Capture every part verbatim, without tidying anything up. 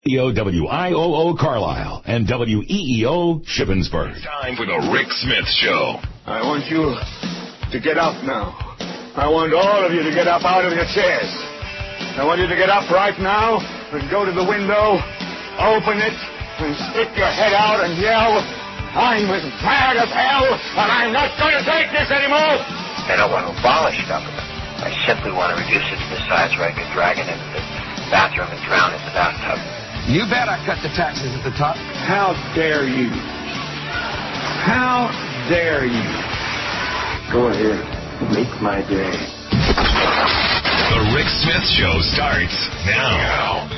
W I O O Carlisle and W E E O Shippensburg. It's time for the Rick Smith Show. I want you to get up now. I want all of you to get up out of your chairs. I want you to get up right now and go to the window, open it, and stick your head out and yell, I'm as mad as hell, and I'm not going to take this anymore. I don't want to abolish government. I simply want to reduce it to the size where I can drag it into the bathroom and drown in the bathtub. You bet I cut the taxes at the top. How dare you? How dare you? Go ahead. Make my day. The Rick Smith Show starts now.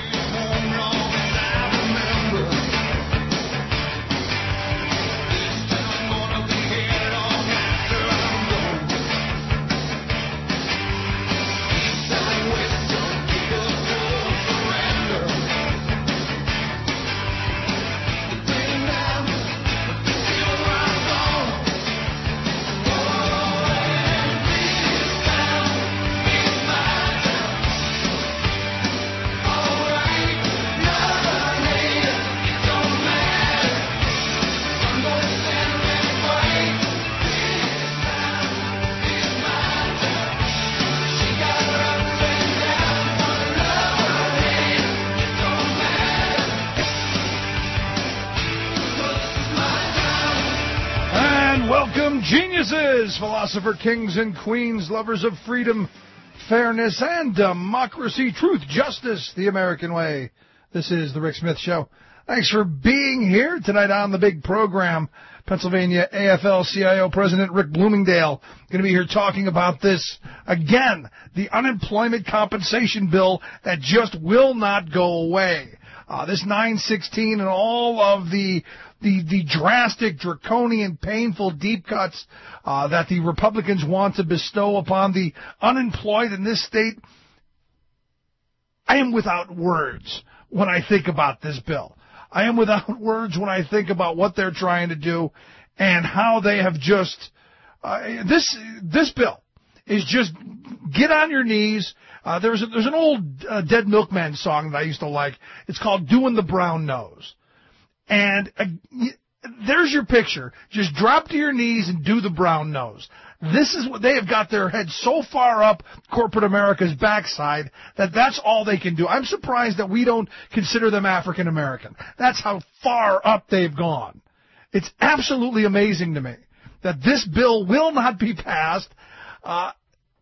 Geniuses, philosopher, kings and queens, lovers of freedom, fairness, and democracy, truth, justice, the American way. This is the Rick Smith Show. Thanks for being here tonight on the big program. Pennsylvania A F L C I O President Rick Bloomingdale going to be here talking about this again, the unemployment compensation bill that just will not go away. Uh, this nine sixteen and all of the the the drastic, draconian, painful deep cuts uh, that the Republicans want to bestow upon the unemployed in this state. I am without words when I think about this bill. I am without words when I think about what they're trying to do and how they have just uh, this this bill is just get on your knees. Uh, there's a, there's an old uh, Dead Milkman song that I used to like. It's called "Doing the Brown Nose," and uh, there's your picture. Just drop to your knees and do the brown nose. This is what they have got their heads so far up corporate America's backside that that's all they can do. I'm surprised that we don't consider them African American. That's how far up they've gone. It's absolutely amazing to me that this bill will not be passed. Uh,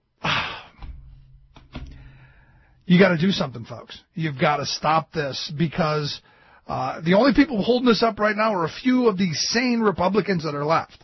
you got to do something, folks. You've got to stop this because uh, the only people holding this up right now are a few of these sane Republicans that are left.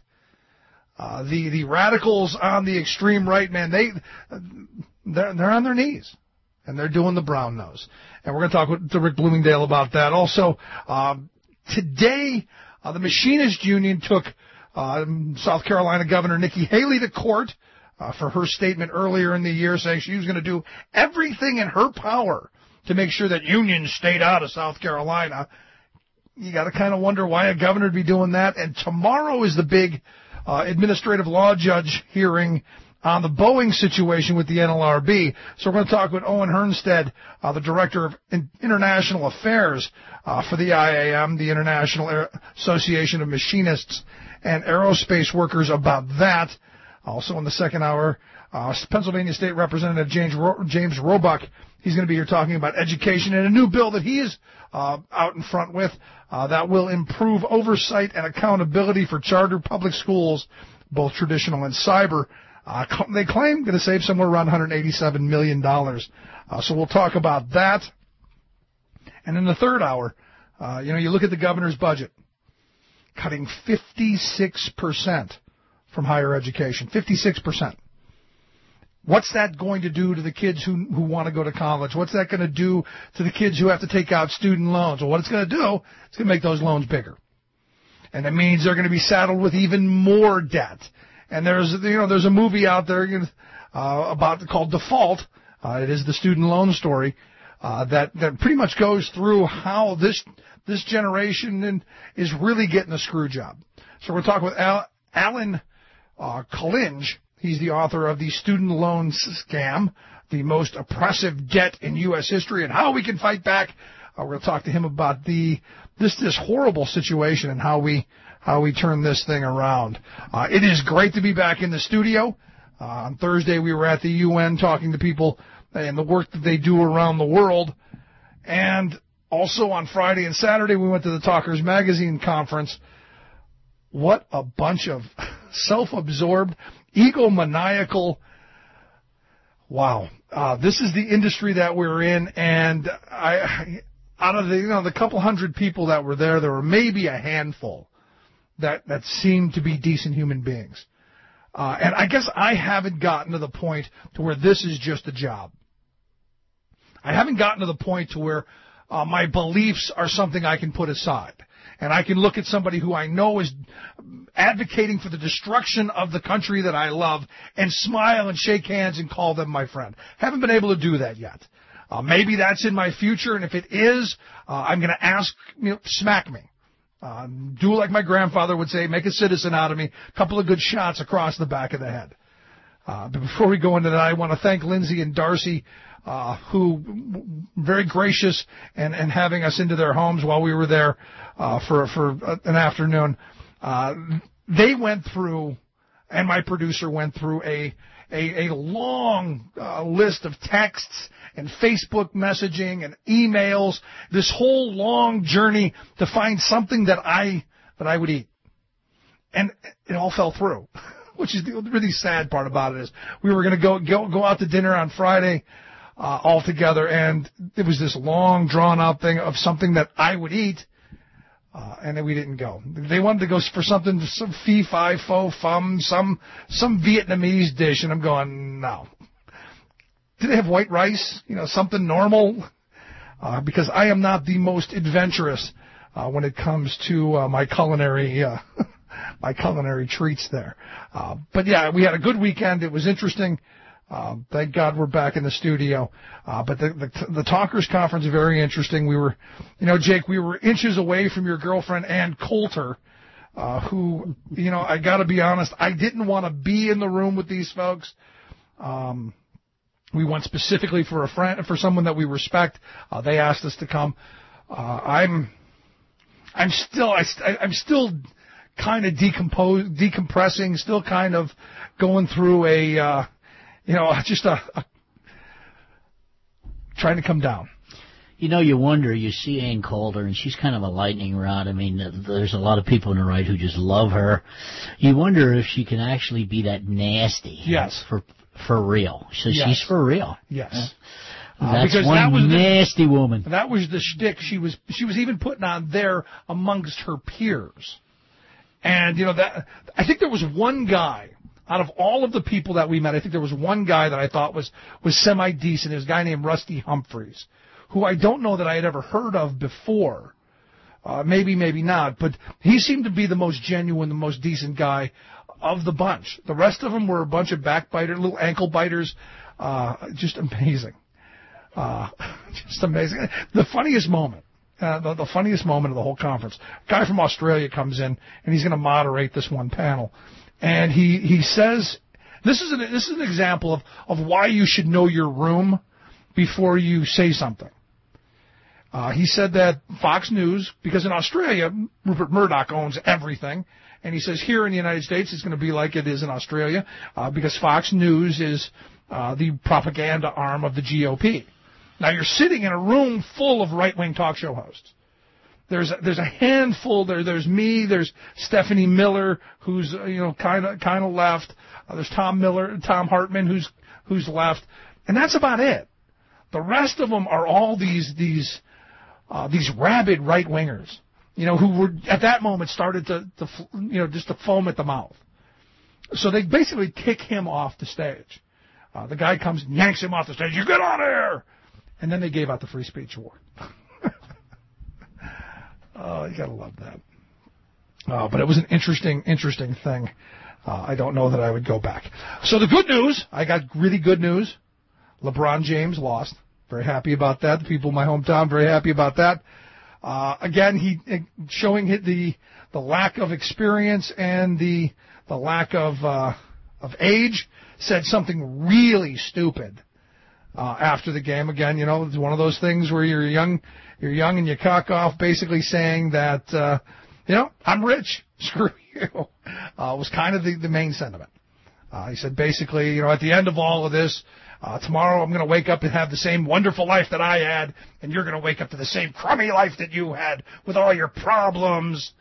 Uh, the, the radicals on the extreme right, man, they, they're, they're on their knees, and they're doing the brown nose. And we're going to talk with, to Rick Bloomingdale about that. Also, um, today, uh, the Machinist Union took uh, South Carolina Governor Nikki Haley to court uh, for her statement earlier in the year saying she was going to do everything in her power to make sure that unions stayed out of South Carolina. You got to kind of wonder why a governor would be doing that. And tomorrow is the big Uh, administrative law judge hearing on the Boeing situation with the N L R B. So we're going to talk with Owen Hernstead, uh, the Director of In- International Affairs uh, for the I A M, the International Air- Association of Machinists and Aerospace Workers, about that. Also in the second hour, uh, Pennsylvania State Representative James, Ro- James Roebuck, he's going to be here talking about education and a new bill that he is uh, out in front with uh, that will improve oversight and accountability for charter public schools, both traditional and cyber. Uh, they claim going to save somewhere around one hundred eighty-seven million dollars. Uh, so we'll talk about that. And in the third hour, uh, you know, you look at the governor's budget, cutting fifty-six percent from higher education, fifty-six percent. What's that going to do to the kids who who want to go to college? What's that going to do to the kids who have to take out student loans? Well, what it's going to do, it's going to make those loans bigger. And that means they're going to be saddled with even more debt. And there's, you know, there's a movie out there uh, about called Default. Uh, it is the student loan story uh, that that pretty much goes through how this this generation is really getting a screw job. So we're talking with Al, Alan uh, Collinge. He's the author of The Student Loan Scam, the most oppressive debt in U S history, and how we can fight back Uh, we're going to talk to him about the this this horrible situation and how we how we turn this thing around. Uh, it is great to be back in the studio. Uh, on Thursday, we were at the U N talking to people and the work that they do around the world. And also on Friday and Saturday, we went to the Talkers Magazine conference. What a bunch of self-absorbed, egomaniacal. Wow. Uh, this is the industry that we're in. And I, out of the, you know, the couple hundred people that were there, there were maybe a handful that, that seemed to be decent human beings. Uh, and I guess I haven't gotten to the point to where this is just a job. I haven't gotten to the point to where uh, my beliefs are something I can put aside. And I can look at somebody who I know is advocating for the destruction of the country that I love and smile and shake hands and call them my friend. Haven't been able to do that yet. Uh, maybe that's in my future, and if it is, uh, I'm going to ask, you know, smack me. Uh, do like my grandfather would say, make a citizen out of me, a couple of good shots across the back of the head. Uh, but before we go into that, I want to thank Lindsay and Darcy, uh, who very gracious and, and having us into their homes while we were there uh, for, for an afternoon. Uh, they went through, and my producer went through a a, a long uh, list of texts and Facebook messaging and emails, this whole long journey to find something that I that I would eat. And it all fell through, which is the really sad part about it is we were going to go, go go out to dinner on Friday uh, all together, and it was this long, drawn-out thing of something that I would eat, uh, and then we didn't go. They wanted to go for something, some fee, fi, fo, fum, some, some Vietnamese dish, and I'm going, no. Do they have white rice? You know, something normal? Uh, because I am not the most adventurous uh, when it comes to uh, my culinary uh, my culinary treats there. Uh, but yeah, we had a good weekend. It was interesting. Uh, thank God we're back in the studio. Uh, but the, the the Talkers Conference is very interesting. We were, you know, Jake, we were inches away from your girlfriend Ann Coulter, uh, who, you know, I got to be honest, I didn't want to be in the room with these folks. Um, We went specifically for a friend, for someone that we respect. Uh, they asked us to come. Uh, I'm, I'm still, I, I'm still kind of decompose, decompressing, still kind of going through a, uh, you know, just a, a trying to come down. You know, you wonder, you see Ann Coulter, and she's kind of a lightning rod. I mean, there's a lot of people on the right who just love her. You wonder if she can actually be that nasty. Yes. For For real. So yes. She's for real. Yes. Uh, That's because one that was nasty the, woman. That was the shtick she was she was even putting on there amongst her peers. And, you know, that I think there was one guy, out of all of the people that we met, I think there was one guy that I thought was, was semi-decent. It was a guy named Rusty Humphreys, who I don't know that I had ever heard of before. Uh, maybe, maybe not. But he seemed to be the most genuine, the most decent guy of the bunch. The rest of them were a bunch of backbiters, little ankle biters. Uh, just amazing. Uh, just amazing. The funniest moment, uh, the, the funniest moment of the whole conference, a guy from Australia comes in, and he's going to moderate this one panel. And he, he says, this is, an, this is an example of, of why you should know your room before you say something. Uh, he said that Fox News, because in Australia, Rupert Murdoch owns everything, and he says here in the United States it's going to be like it is in Australia, uh, because Fox News is uh, the propaganda arm of the G O P. Now, you're sitting in a room full of right-wing talk show hosts. There's a, there's a handful. There, there's me. There's Stephanie Miller, who's uh, you know kind of kind of left. Uh, there's Tom Miller, Tom Hartman, who's who's left, and that's about it. The rest of them are all these these uh, these rabid right-wingers, you know, who were at that moment started to, to you know just to foam at the mouth. So they basically kick him off the stage. Uh, the guy comes and yanks him off the stage. You get out of here! And then they gave out the free speech award. Oh, you gotta love that. Uh, but it was an interesting, interesting thing. Uh, I don't know that I would go back. So the good news, I got really good news. LeBron James lost. Very happy about that. The people in my hometown, very happy about that. Uh, again, he showing the the lack of experience and the the lack of uh, of age. Said something really stupid uh, after the game. Again, you know, it's one of those things where you're young, you're young and you cock off, basically saying that, uh, you know, I'm rich, screw you, uh, was kind of the, the main sentiment. Uh, he said basically, you know, at the end of all of this, uh, tomorrow I'm going to wake up and have the same wonderful life that I had, and you're going to wake up to the same crummy life that you had with all your problems.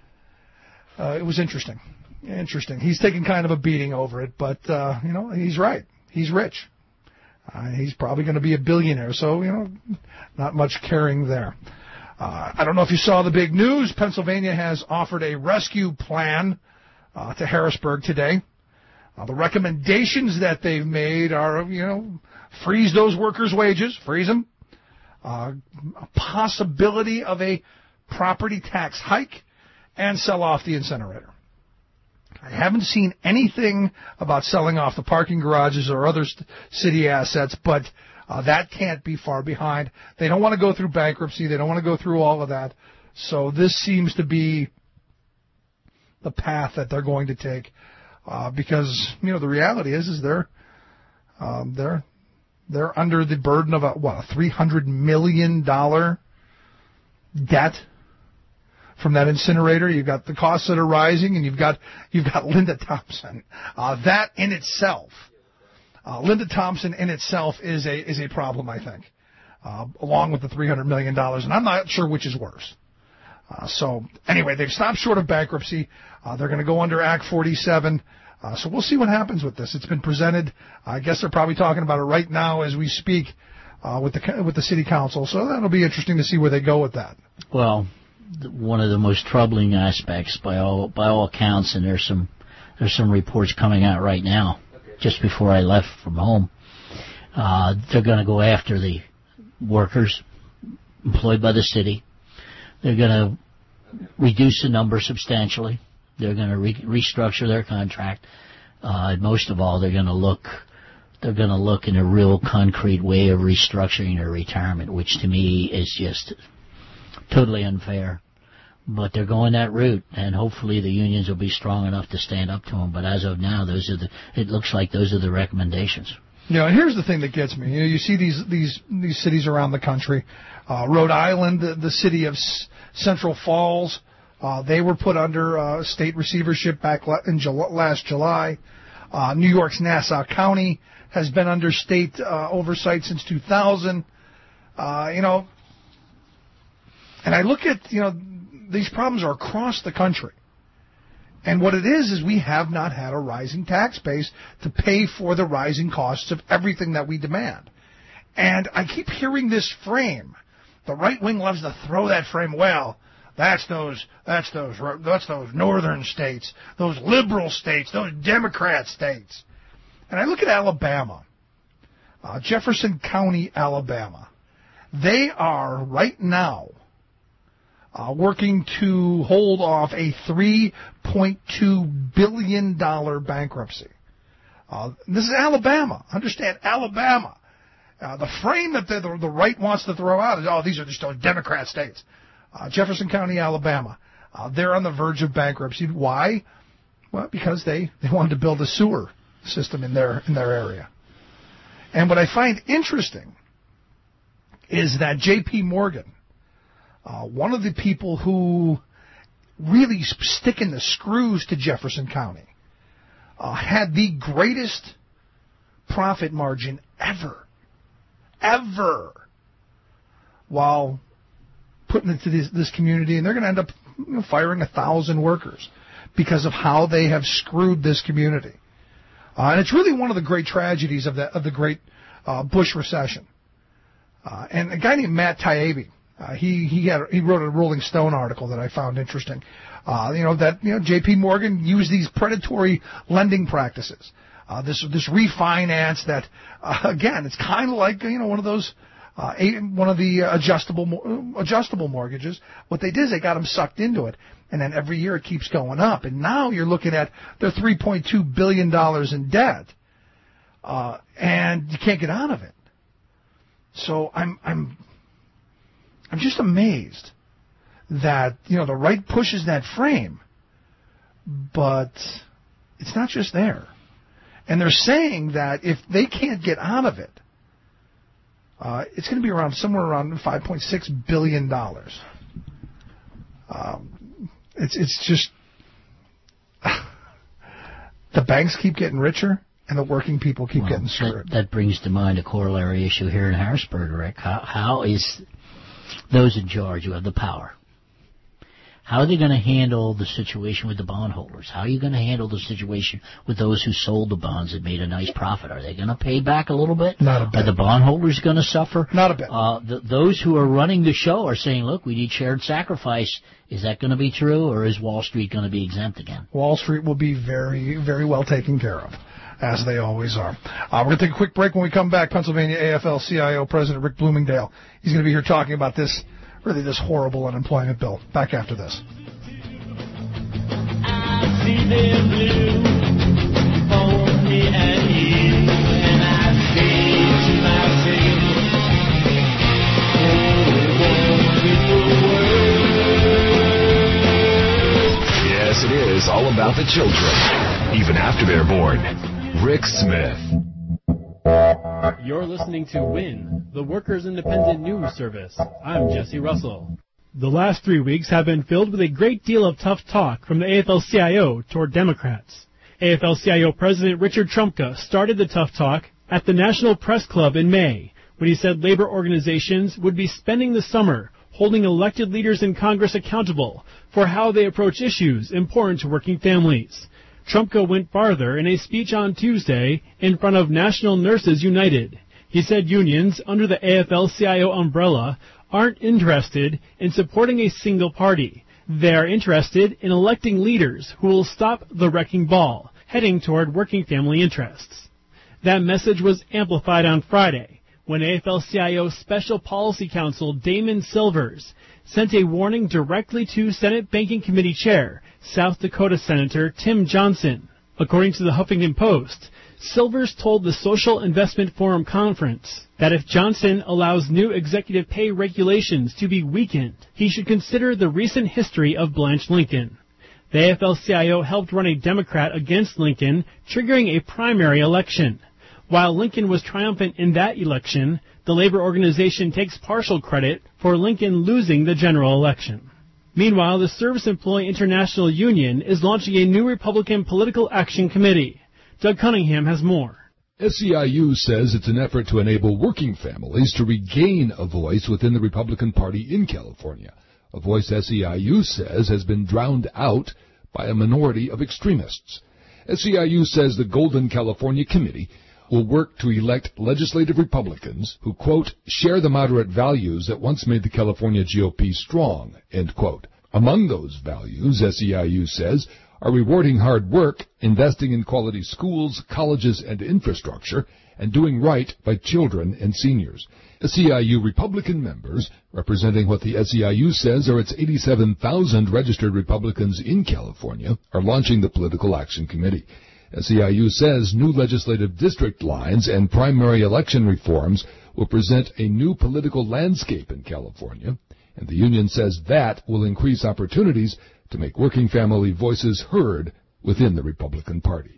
Uh, it was interesting. Interesting. He's taking kind of a beating over it, but, uh, you know, he's right. He's rich. Uh, he's probably going to be a billionaire, so, you know, not much caring there. Uh, I don't know if you saw the big news. Pennsylvania has offered a rescue plan uh, to Harrisburg today. Uh, the recommendations that they've made are, you know, freeze those workers' wages, freeze them, uh, a possibility of a property tax hike, and sell off the incinerator. I haven't seen anything about selling off the parking garages or other st- city assets, but uh, that can't be far behind. They don't want to go through bankruptcy. They don't want to go through all of that. So this seems to be the path that they're going to take. Uh, because, you know, the reality is, is they're, um, they're, they're under the burden of a, what, a three hundred million dollars debt from that incinerator. You've got the costs that are rising, and you've got, you've got Linda Thompson. Uh, that in itself, uh, Linda Thompson in itself is a, is a problem, I think, uh, along with the three hundred million dollars. And I'm not sure which is worse. Uh, so, anyway, they've stopped short of bankruptcy. Uh, they're going to go under Act forty-seven. Uh, so we'll see what happens with this. It's been presented. I guess they're probably talking about it right now as we speak uh, with the with the city council. So that'll be interesting to see where they go with that. Well, one of the most troubling aspects, by all by all accounts, and there's some there's some reports coming out right now, just before I left from home. Uh, they're going to go after the workers employed by the city. They're going to reduce the number substantially. They're going to re- restructure their contract. Uh, and most of all, they're going to look, they're going to look in a real concrete way of restructuring their retirement, which to me is just totally unfair. But they're going that route, and hopefully the unions will be strong enough to stand up to them. But as of now, those are the, it looks like those are the recommendations. You know, and here's the thing that gets me. You know, you see these these these cities around the country. Uh, Rhode Island, the, the city of S- Central Falls, uh, they were put under uh, state receivership back in July, last July. Uh, New York's Nassau County has been under state uh, oversight since two thousand. Uh, you know, and I look at, you know, these problems are across the country. And what it is, is we have not had a rising tax base to pay for the rising costs of everything that we demand. And I keep hearing this frame. The right wing loves to throw that frame. Well, that's those, that's those, that's those northern states, those liberal states, those Democrat states. And I look at Alabama, uh, Jefferson County, Alabama. They are right now Uh, working to hold off a three point two billion dollars bankruptcy. Uh, this is Alabama. Understand, Alabama. Uh, the frame that the, the, the right wants to throw out is, oh, these are just those Democrat states. Uh, Jefferson County, Alabama. Uh, they're on the verge of bankruptcy. Why? Well, because they, they wanted to build a sewer system in their in their area. And what I find interesting is that J P Morgan, Uh, one of the people who really sticking the screws to Jefferson County, uh, had the greatest profit margin ever, ever, while putting it to this, this community, and they're going to end up, you know, firing a thousand workers because of how they have screwed this community. Uh, and it's really one of the great tragedies of the of the great uh, Bush recession. Uh, and a guy named Matt Taibbi, Uh, he he had he wrote a Rolling Stone article that I found interesting. Uh, you know that you know J P Morgan used these predatory lending practices. Uh, this this refinance that uh, again, it's kind of like you know one of those uh, eight, one of the adjustable adjustable mortgages. What they did is they got them sucked into it, and then every year it keeps going up. And now you're looking at their three point two billion dollars in debt, uh, and you can't get out of it. So I'm I'm. I'm just amazed that, you know, the right pushes that frame, but it's not just there. And they're saying that if they can't get out of it, Uh, it's going to be around somewhere around five point six billion dollars. Um, it's it's just the banks keep getting richer and the working people keep well, getting screwed. That, that brings to mind a corollary issue here in Harrisburg, Rick. How, how is those in charge who have the power, how are they going to handle the situation with the bondholders? How are you going to handle the situation with those who sold the bonds and made a nice profit? Are they going to pay back a little bit? Not a bit. Are the bondholders going to suffer? Not a bit. Uh, the, those who are running the show are saying, look, we need shared sacrifice. Is that going to be true, or is Wall Street going to be exempt again? Wall Street will be very, very well taken care of, as they always are. Uh, we're going to take a quick break. When we come back, Pennsylvania A F L C I O President Rick Bloomingdale. He's going to be here talking about this, really this horrible unemployment bill. Back after this. I see them blue for me and you, and I say to myself, oh, Yes, it is all about the children, even after they're born. Rick Smith. You're listening to WIN, the Workers' Independent News Service. I'm Jesse Russell. The last three weeks have been filled with a great deal of tough talk from the A F L C I O toward Democrats. A F L C I O President Richard Trumka started the tough talk at the National Press Club in May, when he said labor organizations would be spending the summer holding elected leaders in Congress accountable for how they approach issues important to working families. Trumka went farther in a speech on Tuesday in front of National Nurses United. He said unions under the A F L C I O umbrella aren't interested in supporting a single party. They are interested in electing leaders who will stop the wrecking ball, heading toward working family interests. That message was amplified on Friday, when A F L C I O Special Policy Counsel Damon Silvers sent a warning directly to Senate Banking Committee Chair, South Dakota Senator Tim Johnson. According to the Huffington Post, Silvers told the Social Investment Forum Conference that if Johnson allows new executive pay regulations to be weakened, he should consider the recent history of Blanche Lincoln. The A F L C I O helped run a Democrat against Lincoln, triggering a primary election. While Lincoln was triumphant in that election, the labor organization takes partial credit for Lincoln losing the general election. Meanwhile, the Service Employee International Union is launching a new Republican Political Action Committee. Doug Cunningham has more. S E I U says it's an effort to enable working families to regain a voice within the Republican Party in California, a voice S E I U says has been drowned out by a minority of extremists. S E I U says the Golden California Committee will work to elect legislative Republicans who, quote, share the moderate values that once made the California G O P strong, end quote. Among those values, S E I U says, are rewarding hard work, investing in quality schools, colleges, and infrastructure, and doing right by children and seniors. S E I U Republican members, representing what the S E I U says are its eighty-seven thousand registered Republicans in California, are launching the Political Action Committee. S E I U says new legislative district lines and primary election reforms will present a new political landscape in California, and the union says that will increase opportunities to make working family voices heard within the Republican Party.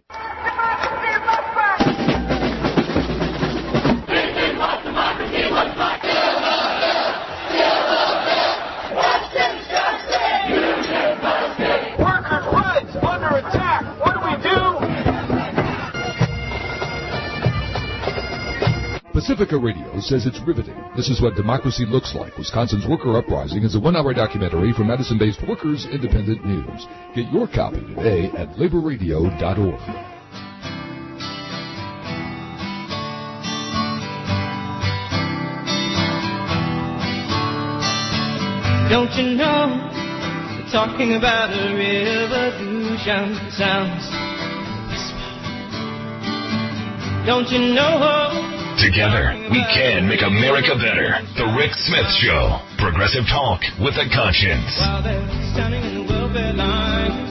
Workers' rights under attack. What do we do? Pacifica Radio says it's riveting. This is what democracy looks like. Wisconsin's Worker Uprising is a one-hour documentary from Madison-based Workers Independent News. Get your copy today at labor radio dot org. Don't you know, we're talking about a revolution sounds. Don't you know? Together, we can make America better. The Rick Smith Show. Progressive talk with a conscience. While they're standing in the welfare lines,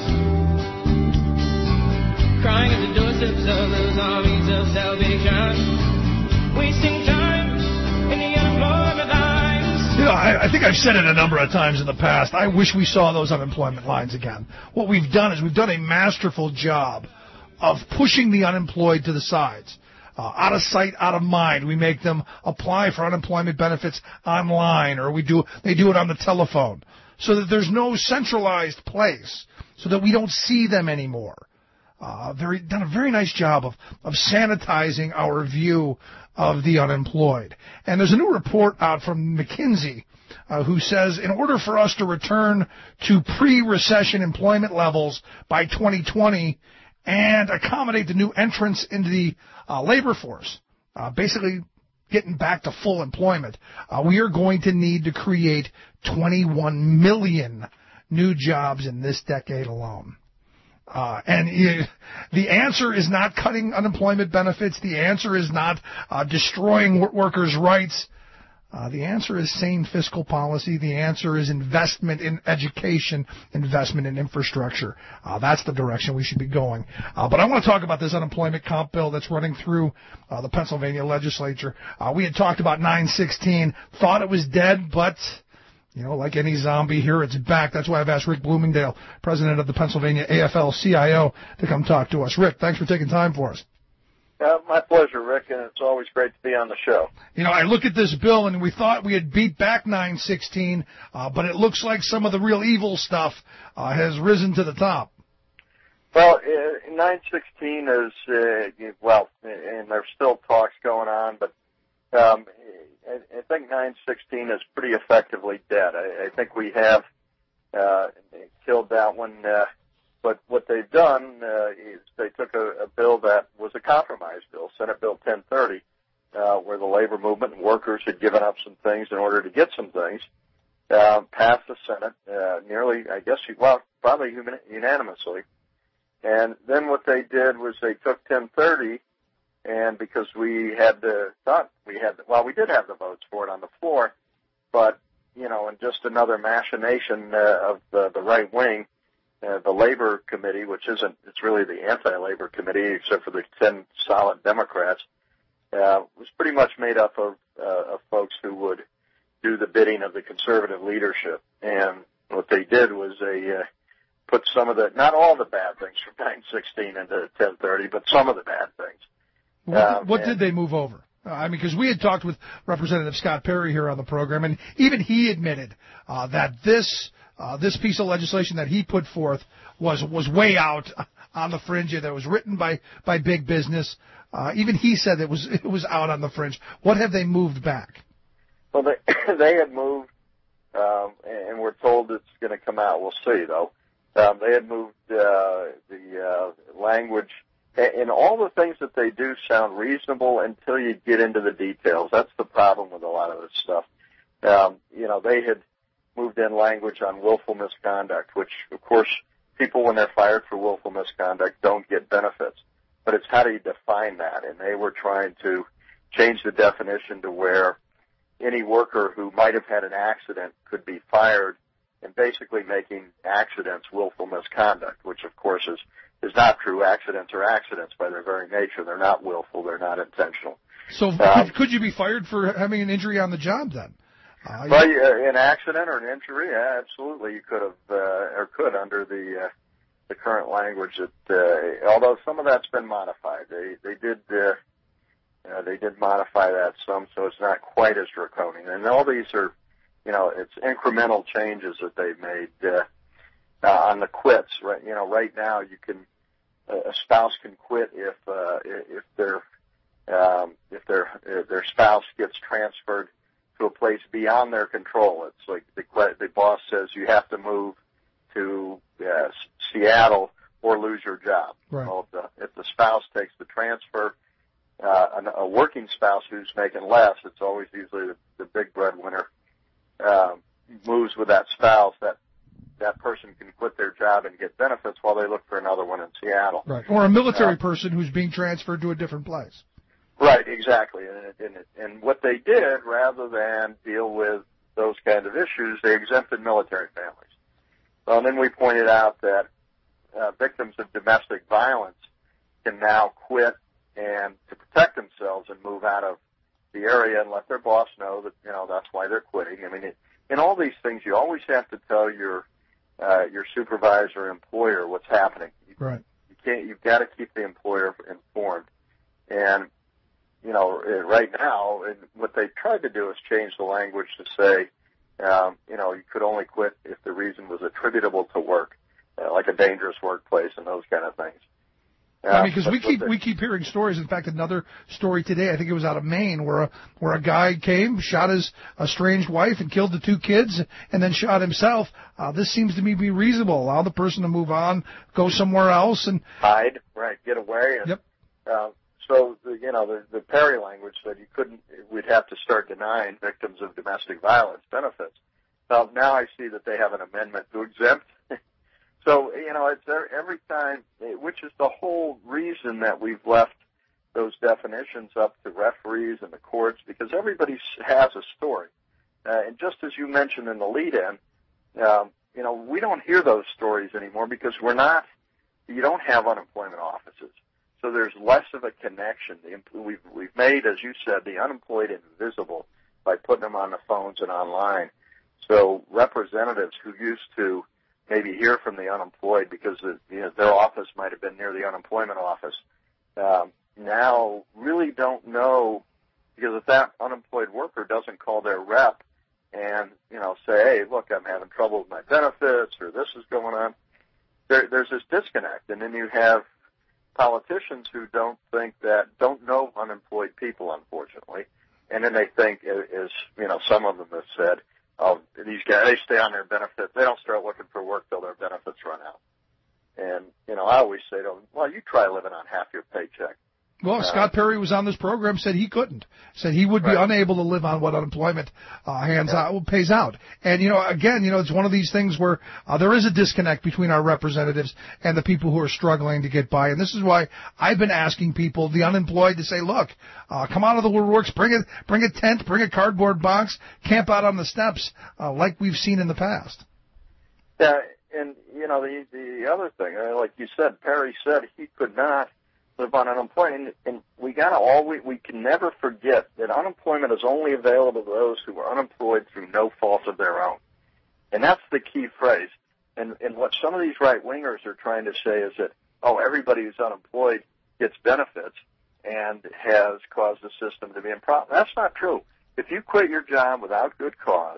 crying at the doorsteps of those armies of salvation, wasting time in the unemployment lines. You know, I, I think I've said it a number of times in the past. I wish we saw those unemployment lines again. What we've done is we've done a masterful job of pushing the unemployed to the sides. uh, out of sight, out of mind. We make them apply for unemployment benefits online, or we do they do it on the telephone, so that there's no centralized place, so that we don't see them anymore. Uh, very done a very nice job of, of sanitizing our view of the unemployed. And there's a new report out from McKinsey uh, who says in order for us to return to pre-recession employment levels by twenty twenty and accommodate the new entrants into the uh, labor force, uh, basically getting back to full employment, uh, we are going to need to create twenty-one million new jobs in this decade alone. Uh, and it, the answer is not cutting unemployment benefits. The answer is not uh, destroying workers' rights. Uh, the answer is sane fiscal policy. The answer is investment in education, investment in infrastructure. Uh, that's the direction we should be going. Uh, but I want to talk about this unemployment comp bill that's running through uh, the Pennsylvania legislature. Uh, we had talked about nine sixteen, thought it was dead, but... You know, like any zombie here, it's back. That's why I've asked Rick Bloomingdale, president of the Pennsylvania A F L C I O, to come talk to us. Rick, thanks for taking time for us. Uh, my pleasure, Rick, and it's always great to be on the show. You know, I look at this bill, and we thought we had beat back nine sixteen, uh, but it looks like some of the real evil stuff uh, has risen to the top. Well, uh, nine sixteen is, uh, well, and there's still talks going on, but um, I think nine sixteen is pretty effectively dead. I, I think we have uh, killed that one. Uh, but what they've done uh, is they took a, a bill that was a compromise bill, Senate Bill ten thirty, uh, where the labor movement and workers had given up some things in order to get some things, uh, passed the Senate uh, nearly, I guess, well, probably unanimously. And then what they did was they took ten thirty, and because we had the thought we had, well, we did have the votes for it on the floor, but, you know, in just another machination uh, of the, the right wing, uh, the Labor Committee, which isn't, it's really the anti-Labor Committee, except for the ten solid Democrats, uh, was pretty much made up of, uh, of folks who would do the bidding of the conservative leadership. And what they did was they uh, put some of the, not all the bad things from nine sixteen into ten thirty, but some of the bad things. What, um, what did they move over? Uh, I mean, because we had talked with Representative Scott Perry here on the program, and even he admitted uh, that this uh, this piece of legislation that he put forth was was way out on the fringe. That it was written by by big business. Uh, even he said it was it was out on the fringe. What have they moved back? Well, they they had moved, um, and we're told it's going to come out. We'll see, though. Um, they had moved uh, the uh, language. And all the things that they do sound reasonable until you get into the details. That's the problem with a lot of this stuff. Um, you know, they had moved in language on willful misconduct, which, of course, people when they're fired for willful misconduct don't get benefits. But it's how do you define that? And they were trying to change the definition to where any worker who might have had an accident could be fired, and basically making accidents willful misconduct, which, of course, is is not true. Accidents are accidents by their very nature. They're not willful. They're not intentional. So um, could, could you be fired for having an injury on the job then? Uh, well, you, uh, an accident or an injury, yeah, absolutely, you could have uh, or could under the uh, the current language. That uh, although some of that's been modified, they they did uh, uh, they did modify that some, so it's not quite as draconian. And all these are, you know, it's incremental changes that they've made. Uh, Uh, on the quits, right? You know, right now you can uh, a spouse can quit if uh, if their um, if their if their spouse gets transferred to a place beyond their control. It's like the the boss says you have to move to uh, Seattle or lose your job. Right. Well, if the, if the spouse takes the transfer, uh, a working spouse who's making less, it's always usually the, the big breadwinner, uh, moves with that spouse. That that person can quit their job and get benefits while they look for another one in Seattle. Right. Or a military uh, person who's being transferred to a different place. Right, exactly. And, and, and what they did, rather than deal with those kind of issues, they exempted military families. Well, and then we pointed out that uh, victims of domestic violence can now quit and to protect themselves and move out of the area and let their boss know that, you know, that's why they're quitting. I mean, it, in all these things, you always have to tell your Uh, your supervisor or employer what's happening. Right. You can't. You've got to keep the employer informed. And you know, right now, what they tried to do is change the language to say, um, you know, you could only quit if the reason was attributable to work, uh, like a dangerous workplace and those kind of things. Uh, I mean, because we keep they, we keep hearing stories. In fact, another story today, I think it was out of Maine, where a where a guy came, shot his estranged wife, and killed the two kids, and then shot himself. Uh, this seems to me to be reasonable. Allow the person to move on, go somewhere else, and hide, right, get away. And, yep. Uh, so the, you know, the, the Perry language said you couldn't. We'd have to start denying victims of domestic violence benefits. Now, now I see that they have an amendment to exempt. So, you know, it's every time, which is the whole reason that we've left those definitions up to referees and the courts, because everybody has a story. Uh, and just as you mentioned in the lead-in, um, you know, we don't hear those stories anymore because we're not, you don't have unemployment offices. So there's less of a connection. The, we've, we've made, as you said, the unemployed invisible by putting them on the phones and online. So representatives who used to maybe hear from the unemployed because the, you know, their office might have been near the unemployment office, um, now really don't know, because if that unemployed worker doesn't call their rep and, you know, say, hey, look, I'm having trouble with my benefits or this is going on, there, there's this disconnect. And then you have politicians who don't think that, don't know unemployed people, unfortunately, and then they think, as, you know, some of them have said, oh, these guys, they stay on their benefits. They don't start looking for work till their benefits run out. And, you know, I always say to them, well, you try living on half your paycheck. Well, uh, Scott Perry was on this program, said he couldn't. Said he would be right. unable to live on what unemployment uh, hands yeah. out, pays out. And, you know, again, you know, it's one of these things where uh, there is a disconnect between our representatives and the people who are struggling to get by. And this is why I've been asking people, the unemployed, to say, look, uh, come out of the woodworks, bring a, bring a tent, bring a cardboard box, camp out on the steps uh, like we've seen in the past. Yeah, and, you know, the, the other thing, like you said, Perry said he could not live on unemployment, and we got to all we, we can never forget that unemployment is only available to those who are unemployed through no fault of their own, and that's the key phrase. And and what some of these right wingers are trying to say is that, oh, everybody who's unemployed gets benefits and has caused the system to be in problem. That's not true. If you quit your job without good cause,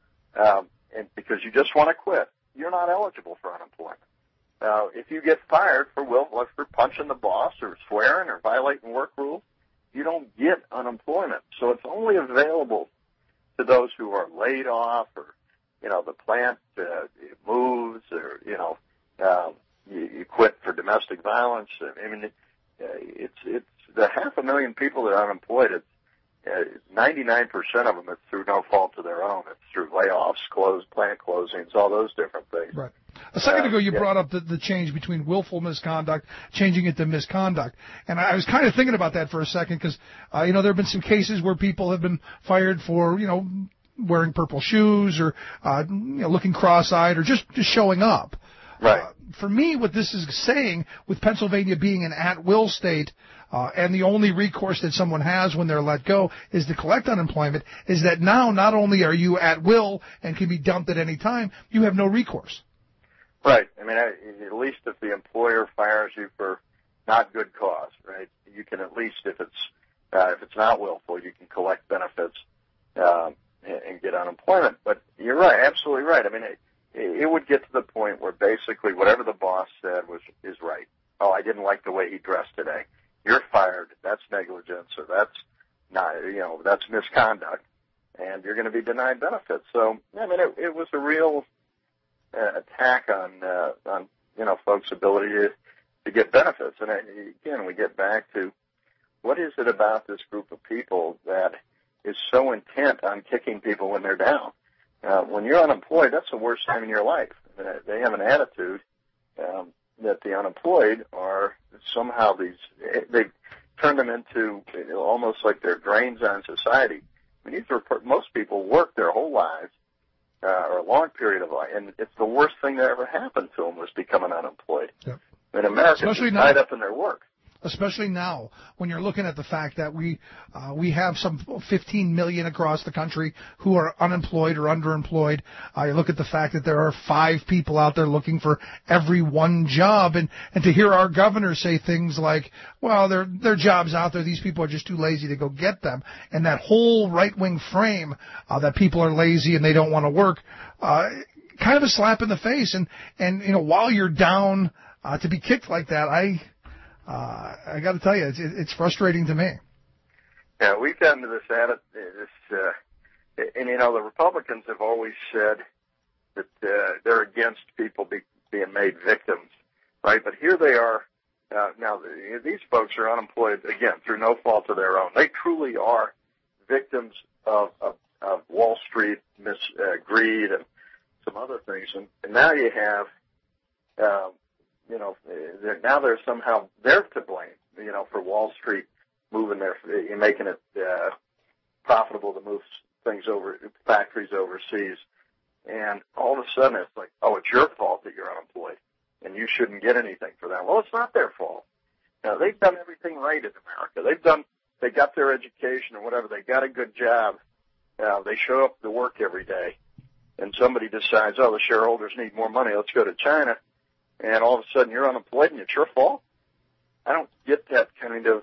um, and because you just want to quit, you're not eligible for unemployment. Uh, if you get fired for will, for punching the boss or swearing or violating work rules, you don't get unemployment. So it's only available to those who are laid off, or, you know, the plant uh, moves, or, you know, um, you, you quit for domestic violence. I mean, it, uh, it's it's the half a million people that are unemployed. It's uh, ninety-nine percent of them it's through no fault of their own. It's through layoffs, closed plant closings, all those different things. Right. A second uh, ago, you yeah. brought up the, the change between willful misconduct, changing it to misconduct. And I was kind of thinking about that for a second because, uh, you know, there have been some cases where people have been fired for, you know, wearing purple shoes or, uh, you know, looking cross-eyed or just, just showing up. Right. Uh, for me, what this is saying, with Pennsylvania being an at-will state, uh, and the only recourse that someone has when they're let go is to collect unemployment, is that now not only are you at will and can be dumped at any time, you have no recourse. Right. I mean, at least if the employer fires you for not good cause, right, you can at least, if it's uh, if it's not willful, you can collect benefits um, and, and get unemployment. But you're right, absolutely right. I mean, it, it would get to the point where basically whatever the boss said was is right. Oh, I didn't like the way he dressed today. You're fired. That's negligence, or that's not, you know, that's misconduct, and you're going to be denied benefits. So, I mean, it, it was a real Uh, attack on uh, on you know folks' ability to, to get benefits, and again we get back to what is it about this group of people that is so intent on kicking people when they're down? Uh, when you're unemployed, that's the worst time in your life. Uh, they have an attitude um, that the unemployed are somehow these they turn them into you know, almost like they're drains on society. I mean, these are most people work their whole lives. Uh, or a long period of life, and it's the worst thing that ever happened to them was becoming unemployed. Yep. And Americans are tied up in their work. especially now when you're looking at the fact that we uh, we have some fifteen million across the country who are unemployed or underemployed. Uh, you look at the fact that there are five people out there looking for every one job, and, and to hear our governor say things like, well, there, there are jobs out there, these people are just too lazy to go get them, and that whole right-wing frame uh, that people are lazy and they don't want to work, uh, kind of a slap in the face. And, and you know, while you're down uh, to be kicked like that, I uh, I got to tell you, it's, it's frustrating to me. Yeah, we've gotten to this attitude, this, uh, and you know, the Republicans have always said that uh, they're against people be, being made victims, right? But here they are. Uh, now, the, these folks are unemployed, again, through no fault of their own. They truly are victims of, of, of Wall Street mis, uh, greed and some other things. And, and now you have, uh, you know, they're, now they're somehow, they're to blame, you know, for Wall Street moving their, making it uh, profitable to move things over, factories overseas. And all of a sudden it's like, oh, it's your fault that you're unemployed, and you shouldn't get anything for that. Well, it's not their fault. Now, they've done everything right in America. They've done, they got their education or whatever. They got a good job. Uh, they show up to work every day, and somebody decides, oh, the shareholders need more money. Let's go to China. And all of a sudden you're unemployed and it's your fault. I don't get that kind of,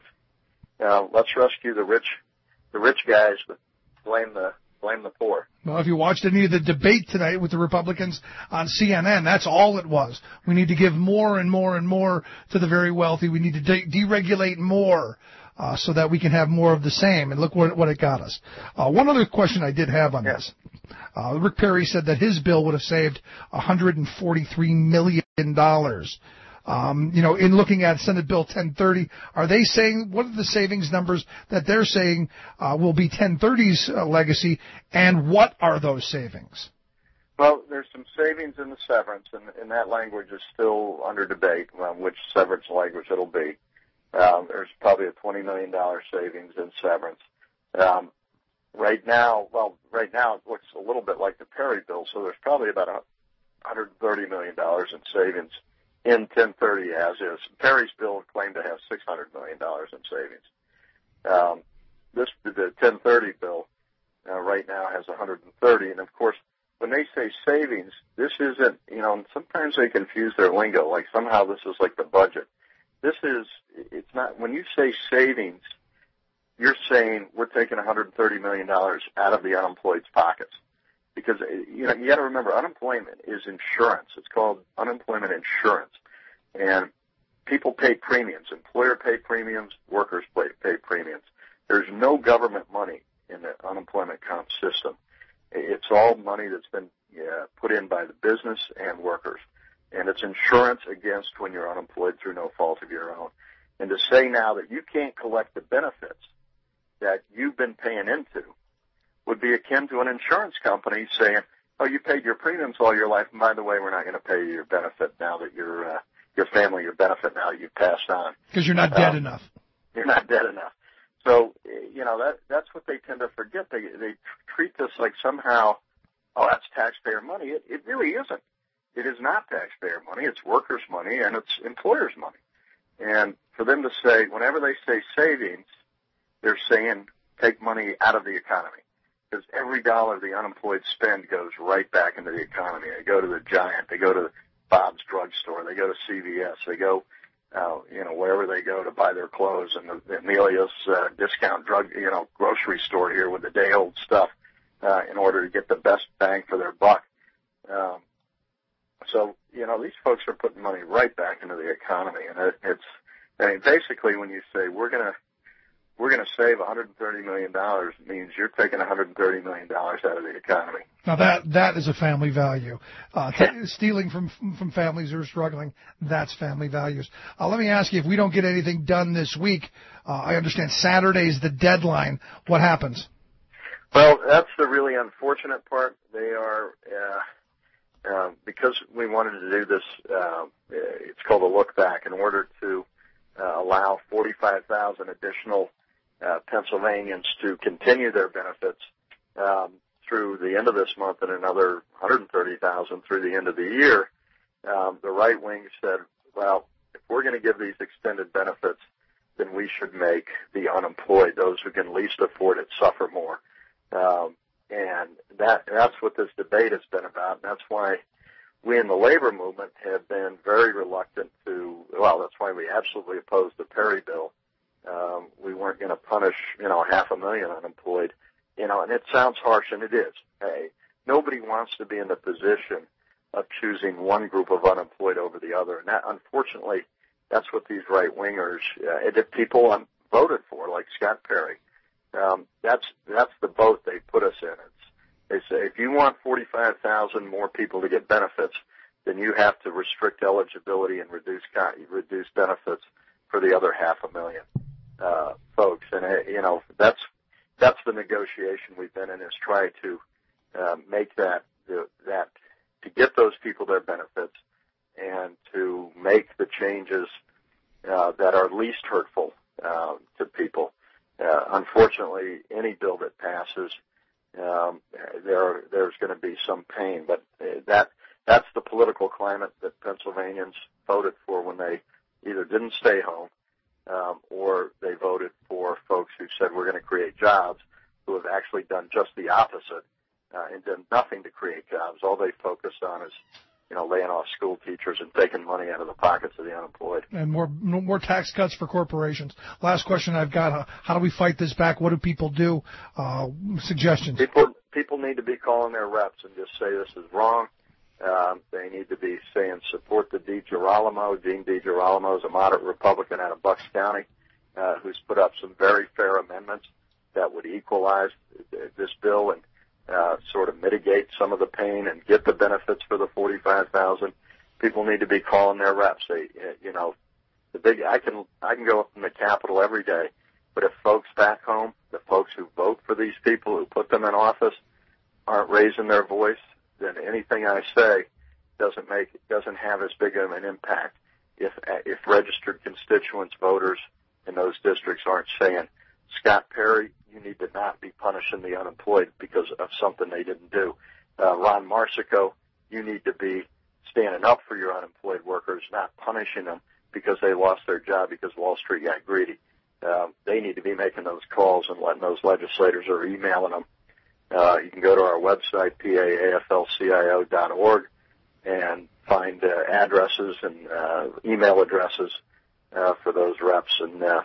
uh, let's rescue the rich, the rich guys, but blame the, blame the poor. Well, if you watched any of the debate tonight with the Republicans on C N N, that's all it was. We need to give more and more and more to the very wealthy. We need to de- deregulate more uh, so that we can have more of the same. And look what, what it got us. Uh, one other question I did have on yeah. this. Uh, Rick Perry said that his bill would have saved one hundred forty-three million dollars. Um, you know, in looking at Senate Bill ten thirty, are they saying, what are the savings numbers that they're saying uh, will be ten thirty's uh, legacy, and what are those savings? Well, there's some savings in the severance, and, and that language is still under debate, um, which severance language it'll be. Um, there's probably a twenty million dollars savings in severance. Um, right now, well, right now it looks a little bit like the Perry bill, so there's probably about one hundred thirty million dollars in savings in ten thirty as is. Perry's bill claimed to have six hundred million dollars in savings. Um, this, the ten thirty bill uh, right now has one hundred thirty, and of course, when they say savings, this isn't, you know, sometimes they confuse their lingo, like somehow this is like the budget. This is, it's not, when you say savings, you're saying we're taking one hundred thirty million dollars out of the unemployed's pockets. Because, you know, you got to remember, unemployment is insurance. It's called unemployment insurance. And people pay premiums. Employer pay premiums. Workers pay, pay premiums. There's no government money in the unemployment comp system. It's all money that's been yeah, put in by the business and workers. And it's insurance against when you're unemployed through no fault of your own. And to say now that you can't collect the benefits that you've been paying into would be akin to an insurance company saying, oh, you paid your premiums all your life, and by the way, we're not going to pay you your benefit now that you're, uh, your family, your benefit now that you've passed on. Because you're not dead um, enough. You're not dead enough. So, you know, that that's what they tend to forget. They they treat this like somehow, oh, that's taxpayer money. It, it really isn't. It is not taxpayer money. It's workers' money, and it's employers' money. And for them to say, whenever they say savings, they're saying take money out of the economy. Because every dollar the unemployed spend goes right back into the economy. They go to the Giant. They go to Bob's drugstore. They go to C V S. They go, uh, you know, wherever they go to buy their clothes. And the, the Amelia's uh, discount drug, you know, grocery store here with the day-old stuff uh, in order to get the best bang for their buck. Um, so, you know, these folks are putting money right back into the economy. And it, it's, I mean, basically when you say we're going to, we're going to save one hundred thirty million dollars means you're taking one hundred thirty million dollars out of the economy. Now that that is a family value. Uh, t- stealing from from families who are struggling, that's family values. Uh, let me ask you, if we don't get anything done this week, uh, I understand Saturday's the deadline. What happens? Well, that's the really unfortunate part. They are, uh, uh, because we wanted to do this, uh, it's called a look back, in order to uh, allow forty-five thousand additional Uh, Pennsylvanians to continue their benefits um, through the end of this month and another one hundred thirty thousand through the end of the year. Um, the right wing said, well, if we're going to give these extended benefits, then we should make the unemployed, those who can least afford it, suffer more. Um, and that that's what this debate has been about. And that's why we in the labor movement have been very reluctant to, well, that's why we absolutely opposed the Perry bill. Um, we weren't going to punish, you know, half a million unemployed, you know, and it sounds harsh, and it is. Hey, nobody wants to be in the position of choosing one group of unemployed over the other. And that, unfortunately, that's what these right-wingers, uh, that people um, voted for, like Scott Perry. Um, that's that's the boat they put us in. It's, they say, if you want forty-five thousand more people to get benefits, then you have to restrict eligibility and reduce reduce benefits for the other half a million uh, folks. And, uh, you know, that's that's the negotiation we've been in, is try to uh, make that, uh, that, to get those people their benefits and to make the changes uh, that are least hurtful uh, to people. Uh, unfortunately, any bill that passes, um, there there's going to be some pain, but uh, that that's the political climate that Pennsylvanians voted for when they either didn't stay home um, or they voted for folks who said we're going to create jobs, who have actually done just the opposite uh, and done nothing to create jobs. All they focused on is, you know, laying off school teachers and taking money out of the pockets of the unemployed. And more more tax cuts for corporations. Last question I've got, uh, how do we fight this back? What do people do? Uh, suggestions? People people need to be calling their reps and just say this is wrong. Um, they need to be saying support the DiGirolamo. Gene DiGirolamo is a moderate Republican out of Bucks County uh, who's put up some very fair amendments that would equalize this bill and Uh, sort of mitigate some of the pain and get the benefits for the forty-five thousand. People need to be calling their reps. They, you know, the big. I can I can go up in the Capitol every day, but if folks back home, the folks who vote for these people, who put them in office, aren't raising their voice, then anything I say doesn't make doesn't have as big of an impact. If if registered constituents, voters in those districts aren't saying, Scott Perry, you need to not be punishing the unemployed because of something they didn't do. Uh, Ron Marsico, you need to be standing up for your unemployed workers, not punishing them because they lost their job because Wall Street got greedy. Um, they need to be making those calls and letting those legislators or emailing them. Uh, you can go to our website, P A A F L C I O dot org, and find uh, addresses and uh, email addresses uh, for those reps and uh,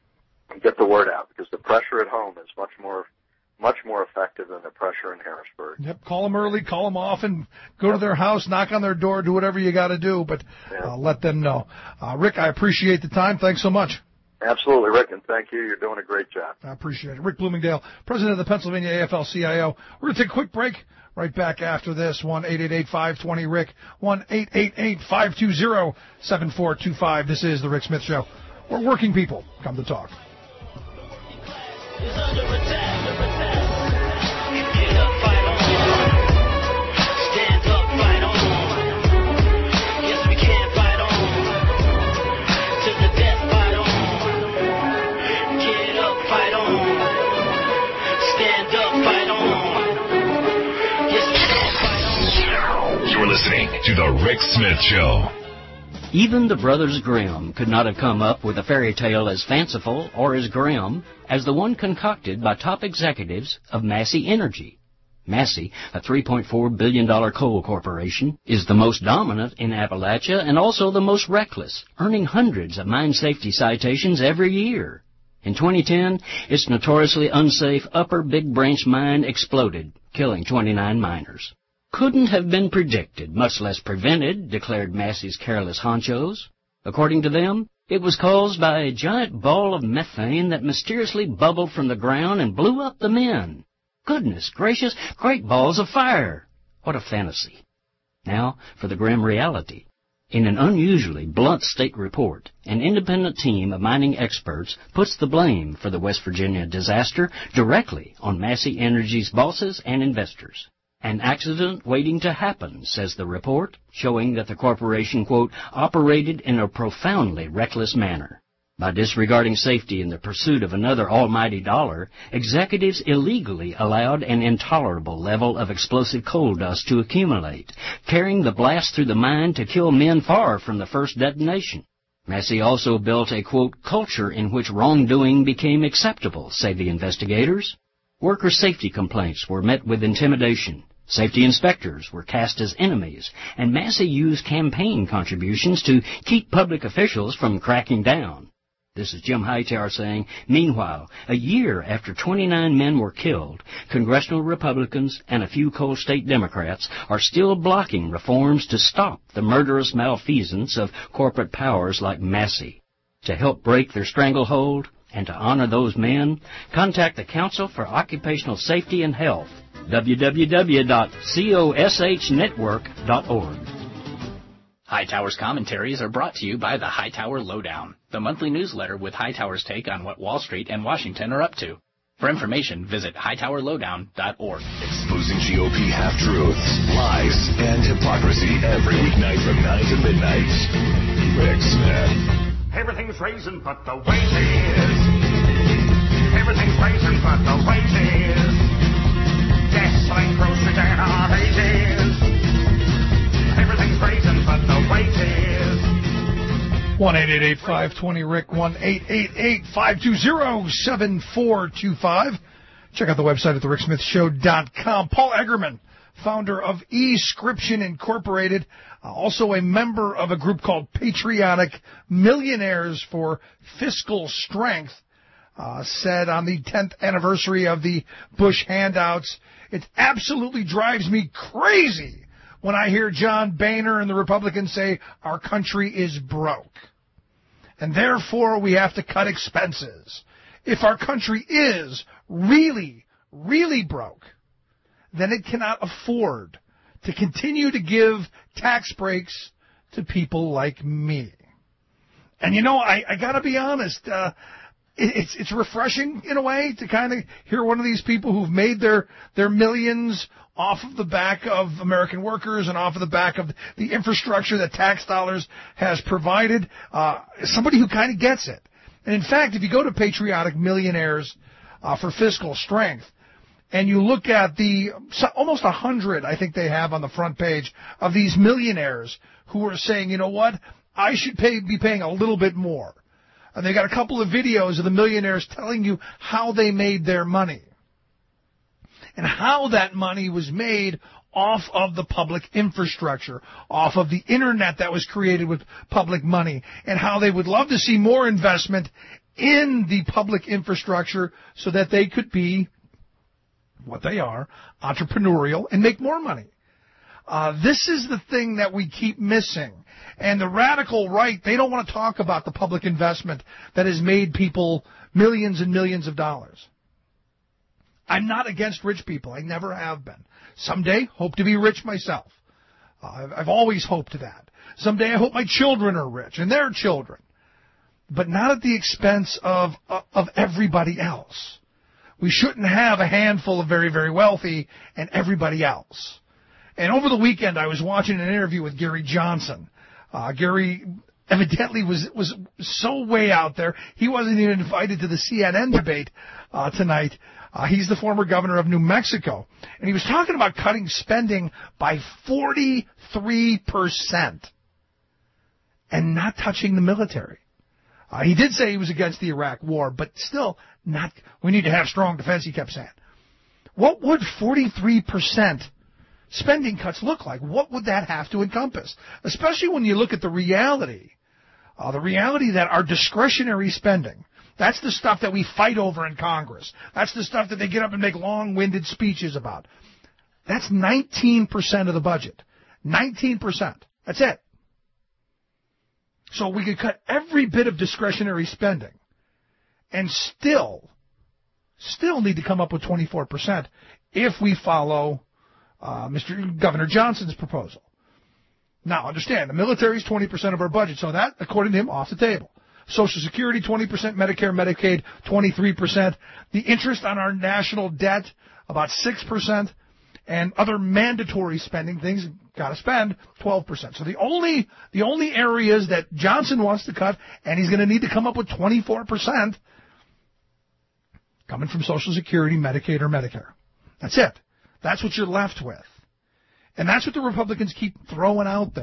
get the word out, because the pressure at home is much more much more effective than the pressure in Harrisburg. Yep, call them early, call them often, go yep. to their house, knock on their door, do whatever you got to do, but yep. uh, let them know. Uh, Rick, I appreciate the time. Thanks so much. Absolutely, Rick, and thank you. You're doing a great job. I appreciate it. Rick Bloomingdale, president of the Pennsylvania A F L C I O. We're going to take a quick break. Right back after this, one eight eight eight, five two zero, Rick, one eight eight eight, five two zero, seven four two five. This is The Rick Smith Show, where working people come to talk. Is under attack, under attack. Get up, fight on. Stand up, fight on. Yes, we can fight on. To the death, fight on. Get up, fight on. Stand up, fight on. Yes, we can fight on. You're listening to The Rick Smith Show. Even the Brothers Grimm could not have come up with a fairy tale as fanciful or as grim as the one concocted by top executives of Massey Energy. Massey, a three point four billion dollars coal corporation, is the most dominant in Appalachia and also the most reckless, earning hundreds of mine safety citations every year. In twenty ten, its notoriously unsafe Upper Big Branch mine exploded, killing twenty-nine miners. Couldn't have been predicted, much less prevented, declared Massey's careless honchos. According to them, it was caused by a giant ball of methane that mysteriously bubbled from the ground and blew up the men. Goodness gracious, great balls of fire! What a fantasy. Now for the grim reality. In an unusually blunt state report, an independent team of mining experts puts the blame for the West Virginia disaster directly on Massey Energy's bosses and investors. An accident waiting to happen, says the report, showing that the corporation, quote, operated in a profoundly reckless manner. By disregarding safety in the pursuit of another almighty dollar, executives illegally allowed an intolerable level of explosive coal dust to accumulate, carrying the blast through the mine to kill men far from the first detonation. Massey also built a, quote, culture in which wrongdoing became acceptable, say the investigators. Worker safety complaints were met with intimidation. Safety inspectors were cast as enemies, and Massey used campaign contributions to keep public officials from cracking down. This is Jim Hightower saying, meanwhile, a year after twenty-nine men were killed, congressional Republicans and a few cold state Democrats are still blocking reforms to stop the murderous malfeasance of corporate powers like Massey. To help break their stranglehold and to honor those men, contact the Council for Occupational Safety and Health, w w w dot cosh network dot org. Hightower's commentaries are brought to you by the Hightower Lowdown, the monthly newsletter with Hightower's take on what Wall Street and Washington are up to. For information, visit hightower lowdown dot org. Exposing G O P half-truths, lies, and hypocrisy every weeknight from nine to midnight. Rick Smith. Everything's raising but the wages. Everything's raising but the wages. Gasoline, groceries, and our wages. Everything's raising but the wages. one eight eight eight, five two zero, R I C K, one eight eight eight, five two zero, seven four two five. Check out the website at the rick smith show dot com. Paul Eggerman, founder of eScription Incorporated, uh, also a member of a group called Patriotic Millionaires for Fiscal Strength, uh, said on the tenth anniversary of the Bush handouts, it absolutely drives me crazy when I hear John Boehner and the Republicans say our country is broke, and therefore we have to cut expenses. If our country is really, really broke, then it cannot afford to continue to give tax breaks to people like me. And you know, I, I got to be honest, uh, it, it's it's refreshing in a way to kind of hear one of these people who've made their their millions off of the back of American workers and off of the back of the infrastructure that tax dollars has provided, uh, somebody who kind of gets it. And in fact, if you go to Patriotic Millionaires uh, for Fiscal Strength, and you look at the so almost a hundred, I think they have on the front page, of these millionaires who are saying, you know what, I should pay, be paying a little bit more. And they got a couple of videos of the millionaires telling you how they made their money and how that money was made off of the public infrastructure, off of the internet that was created with public money, and how they would love to see more investment in the public infrastructure so that they could be what they are, entrepreneurial, and make more money. Uh, this is the thing that we keep missing. And the radical right, they don't want to talk about the public investment that has made people millions and millions of dollars. I'm not against rich people. I never have been. Someday, hope to be rich myself. Uh, I've, I've always hoped that. Someday I hope my children are rich and their children. But not at the expense of, uh, of everybody else. We shouldn't have a handful of very, very wealthy and everybody else. And over the weekend, I was watching an interview with Gary Johnson. Uh, Gary evidently was was so way out there, he wasn't even invited to the C N N debate uh, tonight. Uh, he's the former governor of New Mexico. And he was talking about cutting spending by forty-three percent and not touching the military. Uh, he did say he was against the Iraq war, but still, not. We need to have strong defense, he kept saying. What would forty-three percent spending cuts look like? What would that have to encompass? Especially when you look at the reality, uh, the reality that our discretionary spending, that's the stuff that we fight over in Congress. That's the stuff that they get up and make long-winded speeches about. That's nineteen percent of the budget. nineteen percent. That's it. So we could cut every bit of discretionary spending and still, still need to come up with twenty-four percent if we follow uh, Mister Governor Johnson's proposal. Now, understand, the military is twenty percent of our budget, so that, according to him, off the table. Social Security, twenty percent, Medicare, Medicaid, twenty-three percent. The interest on our national debt, about six percent. And other mandatory spending things, got to spend twelve percent. So the only the only areas that Johnson wants to cut, and he's going to need to come up with twenty-four percent, coming from Social Security, Medicaid, or Medicare. That's it. That's what you're left with. And that's what the Republicans keep throwing out there.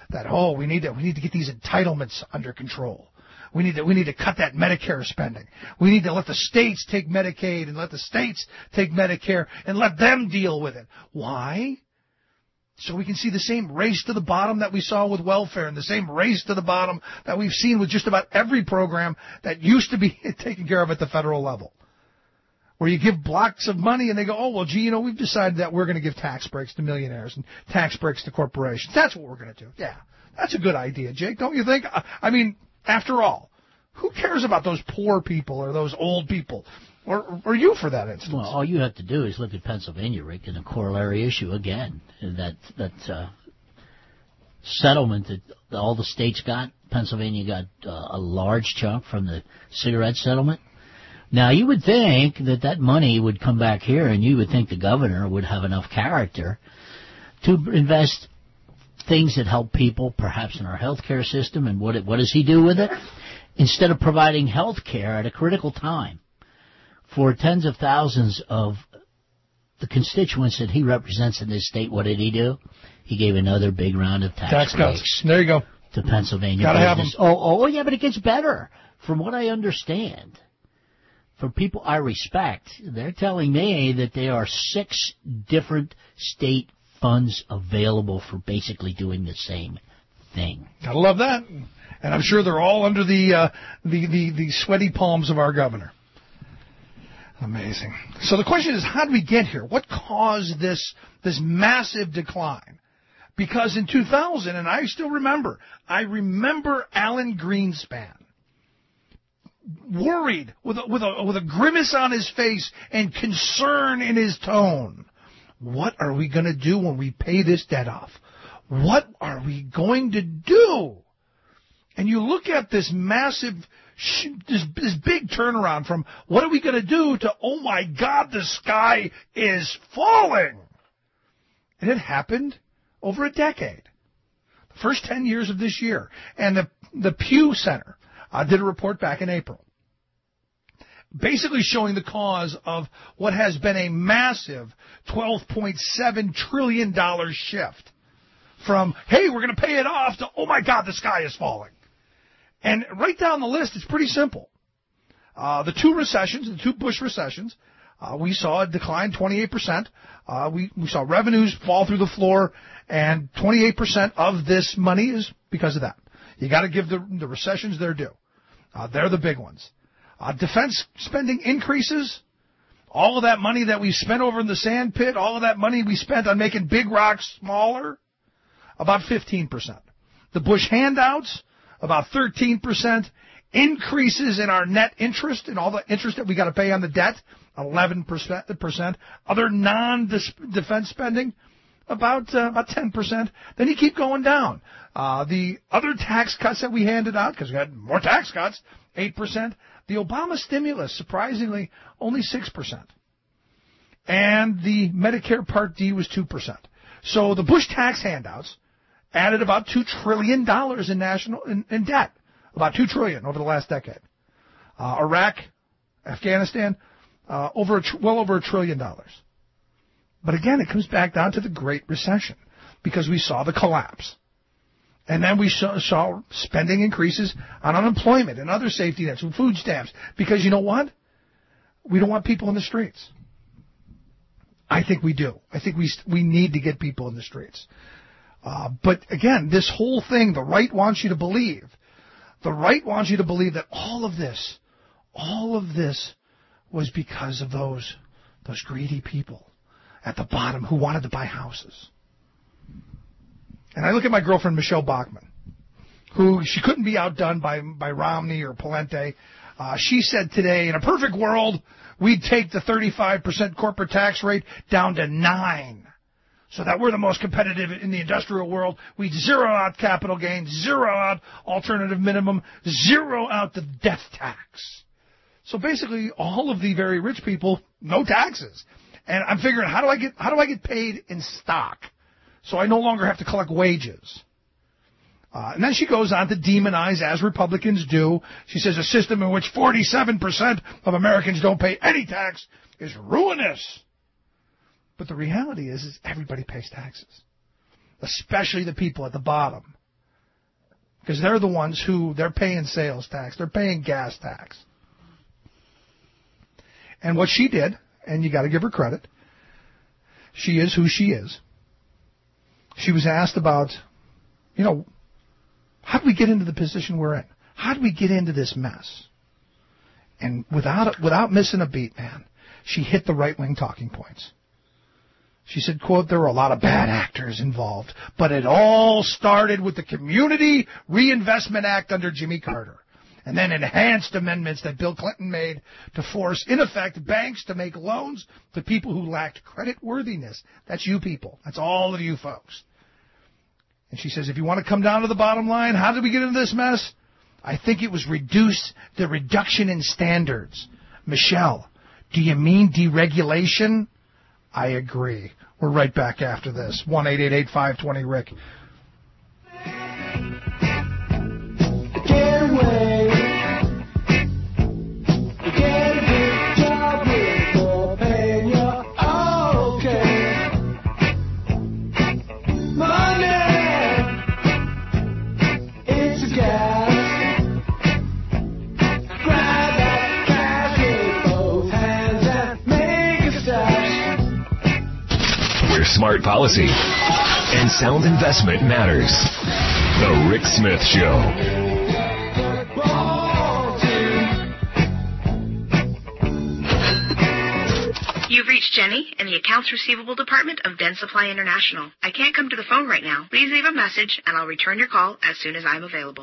that, oh, we need to, we need to get these entitlements under control. We need to, we need to cut that Medicare spending. We need to let the states take Medicaid and let the states take Medicare and let them deal with it. Why? So we can see the same race to the bottom that we saw with welfare and the same race to the bottom that we've seen with just about every program that used to be taken care of at the federal level. Where you give blocks of money and they go, oh, well, gee, you know, we've decided that we're going to give tax breaks to millionaires and tax breaks to corporations. That's what we're going to do. Yeah, that's a good idea, Jake, don't you think? I mean, after all, who cares about those poor people or those old people? Or, or you, for that instance? Well, all you have to do is look at Pennsylvania, Rick, and a corollary issue again. That that uh, settlement that all the states got, Pennsylvania got uh, a large chunk from the cigarette settlement. Now, you would think that that money would come back here, and you would think the governor would have enough character to invest things that help people, perhaps in our health care system. And what what does he do with it? Instead of providing health care at a critical time for tens of thousands of the constituents that he represents in this state, what did he do? He gave another big round of tax, tax breaks. cuts. There you go. To Pennsylvania Gotta have them. Oh, oh, yeah, but it gets better. From what I understand, from people I respect, they're telling me that there are six different state funds available for basically doing the same thing. Gotta love that. And I'm sure they're all under the, uh, the, the, the sweaty palms of our governor. Amazing. So the question is, how did we get here? What caused this, this massive decline? Because in two thousand, and I still remember, I remember Alan Greenspan worried with a, with a, with a grimace on his face and concern in his tone. What are we going to do when we pay this debt off? What are we going to do? And you look at this massive, this, this big turnaround from what are we going to do to, oh my God, the sky is falling. And it happened over a decade. The first ten years of this year. And the, the Pew Center uh, did a report back in April, basically showing the cause of what has been a massive twelve point seven trillion dollars shift from, hey, we're going to pay it off, to, oh my God, the sky is falling. And right down the list, it's pretty simple. Uh, the two recessions, the two Bush recessions, uh, we saw a decline twenty-eight percent. Uh, we, we saw revenues fall through the floor, and twenty-eight percent of this money is because of that. You got to give the, the recessions their due. Uh, they're the big ones. Uh, defense spending increases. All of that money that we spent over in the sand pit, all of that money we spent on making big rocks smaller, about fifteen percent. The Bush handouts, about thirteen percent. Increases in our net interest and all the interest that we got to pay on the debt, eleven percent. Other non-defense spending, about uh, about ten percent. Then you keep going down. Uh, the other tax cuts that we handed out, because we had more tax cuts, eight percent. The Obama stimulus, surprisingly, only six percent. And the Medicare Part D was two percent. So the Bush tax handouts added about two trillion dollars in national in, in debt. About two trillion dollars over the last decade. Uh, Iraq, Afghanistan, uh, over a tr- well over a trillion dollars. But again, it comes back down to the Great Recession, because we saw the collapse. And then we saw, saw spending increases on unemployment and other safety nets and food stamps, because you know what? We don't want people in the streets. I think we do. I think we we need to get people in the streets. Uh, but again, this whole thing, the right wants you to believe. The right wants you to believe that all of this, all of this was because of those, those greedy people at the bottom who wanted to buy houses. And I look at my girlfriend, Michelle Bachmann, who she couldn't be outdone by, by Romney or Palente. Uh, she said today, in a perfect world, we'd take the thirty-five percent corporate tax rate down to nine. So that we're the most competitive in the industrial world. We'd zero out capital gains, zero out alternative minimum, zero out the death tax. So basically, all of the very rich people, no taxes. And I'm figuring, how do I get how do I get paid in stock, so I no longer have to collect wages? Uh, and then she goes on to demonize, as Republicans do. She says a system in which forty-seven percent of Americans don't pay any tax is ruinous. But the reality is, is everybody pays taxes, especially the people at the bottom. because they're the ones who, they're paying sales tax, they're paying gas tax. And what she did, and you got to give her credit, she is who she is. She was asked about, you know, how did we get into the position we're in? How did we get into this mess? And without without missing a beat, man, she hit the right-wing talking points. She said, quote, there were a lot of bad actors involved, but it all started with the Community Reinvestment Act under Jimmy Carter, and then enhanced amendments that Bill Clinton made to force, in effect, banks to make loans to people who lacked creditworthiness. That's you people. That's all of you folks. And she says, if you want to come down to the bottom line, how did we get into this mess? I think it was reduce the reduction in standards. Michelle, do you mean deregulation? I agree. We're right back after this. one eight eight eight, five two zero, Rick. Smart policy and sound investment matters. The Rick Smith Show. You've reached Jenny in the Accounts Receivable Department of Den Supply International. I can't come to the phone right now. Please leave a message, and I'll return your call as soon as I'm available.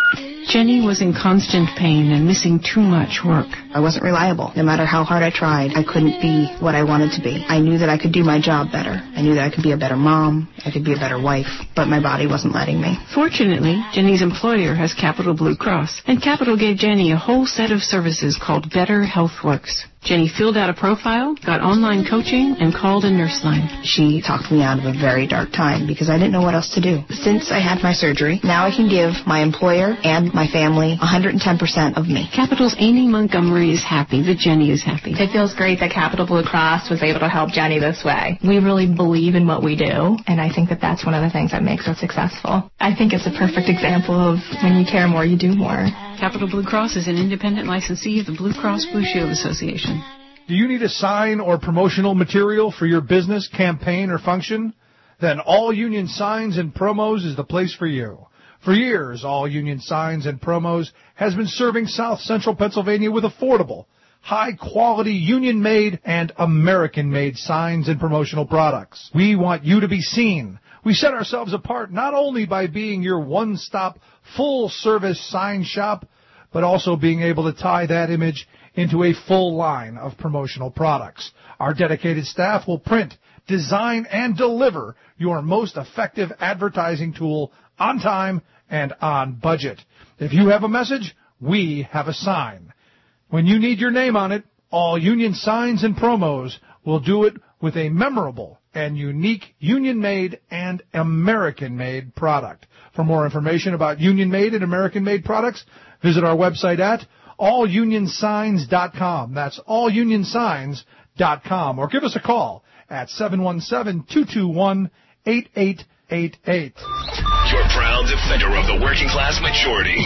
Jenny was in constant pain and missing too much work. I wasn't reliable. No matter how hard I tried, I couldn't be what I wanted to be. I knew that I could do my job better. I knew that I could be a better mom. I could be a better wife. But my body wasn't letting me. Fortunately, Jenny's employer has Capital Blue Cross, and Capital gave Jenny a whole set of services called Better HealthWorks. Jenny filled out a profile, got online coaching, and called a nurse line. She talked me out of a very dark time because I didn't know what else to do. Since I had my surgery, now I can give my employer and my family one hundred ten percent of me. Capital's Amy Montgomery is happy that Jenny is happy. It feels great that Capital Blue Cross was able to help Jenny this way. We really believe in what we do, and I think that that's one of the things that makes us successful. I think it's a perfect example of when you care more, you do more. Capital Blue Cross is an independent licensee of the Blue Cross Blue Shield Association. Do you need a sign or promotional material for your business, campaign, or function? Then All Union Signs and Promos is the place for you. For years, All Union Signs and Promos has been serving South Central Pennsylvania with affordable, high-quality, union-made and American-made signs and promotional products. We want you to be seen. We set ourselves apart not only by being your one-stop, full-service sign shop, but also being able to tie that image into a full line of promotional products. Our dedicated staff will print, design, and deliver your most effective advertising tool on time and on budget. If you have a message, we have a sign. When you need your name on it, All Union Signs and Promos will do it with a memorable and unique union-made and American-made product. For more information about union-made and American-made products, visit our website at all union signs dot com. That's all union signs dot com. Or give us a call at seven one seven, two two one, eight eight eight eight. Your proud defender of the working class majority,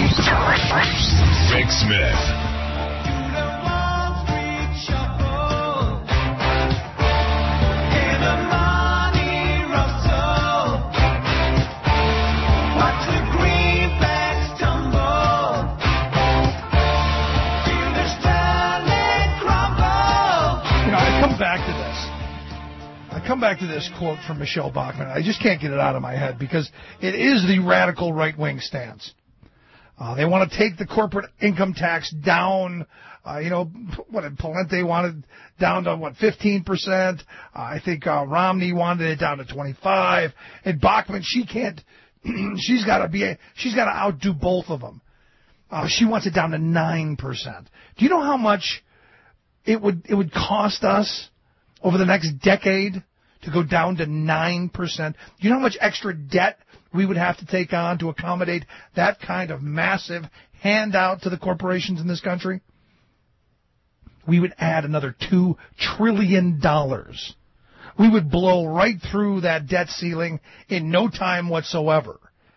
Rick Smith. Back to this. I come back to this quote from Michelle Bachmann. I just can't get it out of my head because it is the radical right-wing stance. Uh, they want to take the corporate income tax down. Uh, you know, what did Palente wanted down to, what, fifteen percent? Uh, I think uh, Romney wanted it down to twenty-five. And Bachmann, she can't, she's got to be, a, she's got to outdo both of them. Uh, she wants it down to nine percent. Do you know how much it would it would cost us over the next decade to go down to nine percent? Do you know how much extra debt we would have to take on to accommodate that kind of massive handout to the corporations in this country? We would add another two trillion dollars. We would blow right through that debt ceiling in no time whatsoever.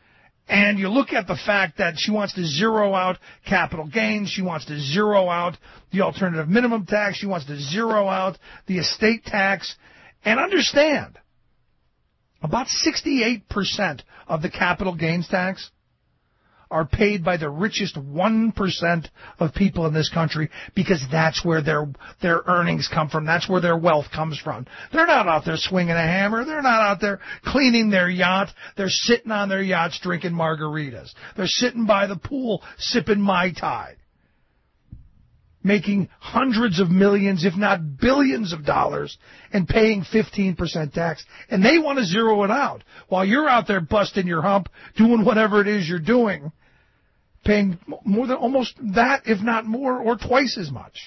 And you look at the fact that she wants to zero out capital gains. She wants to zero out the alternative minimum tax. She wants to zero out the estate tax. And understand, about sixty-eight percent of the capital gains tax are paid by the richest one percent of people in this country, because that's where their their earnings come from. That's where their wealth comes from. They're not out there swinging a hammer. They're not out there cleaning their yacht. They're sitting on their yachts drinking margaritas. They're sitting by the pool sipping Mai Tai, making hundreds of millions, if not billions of dollars, and paying fifteen percent tax. And they want to zero it out while you're out there busting your hump, doing whatever it is you're doing, paying more than almost that, if not more, or twice as much.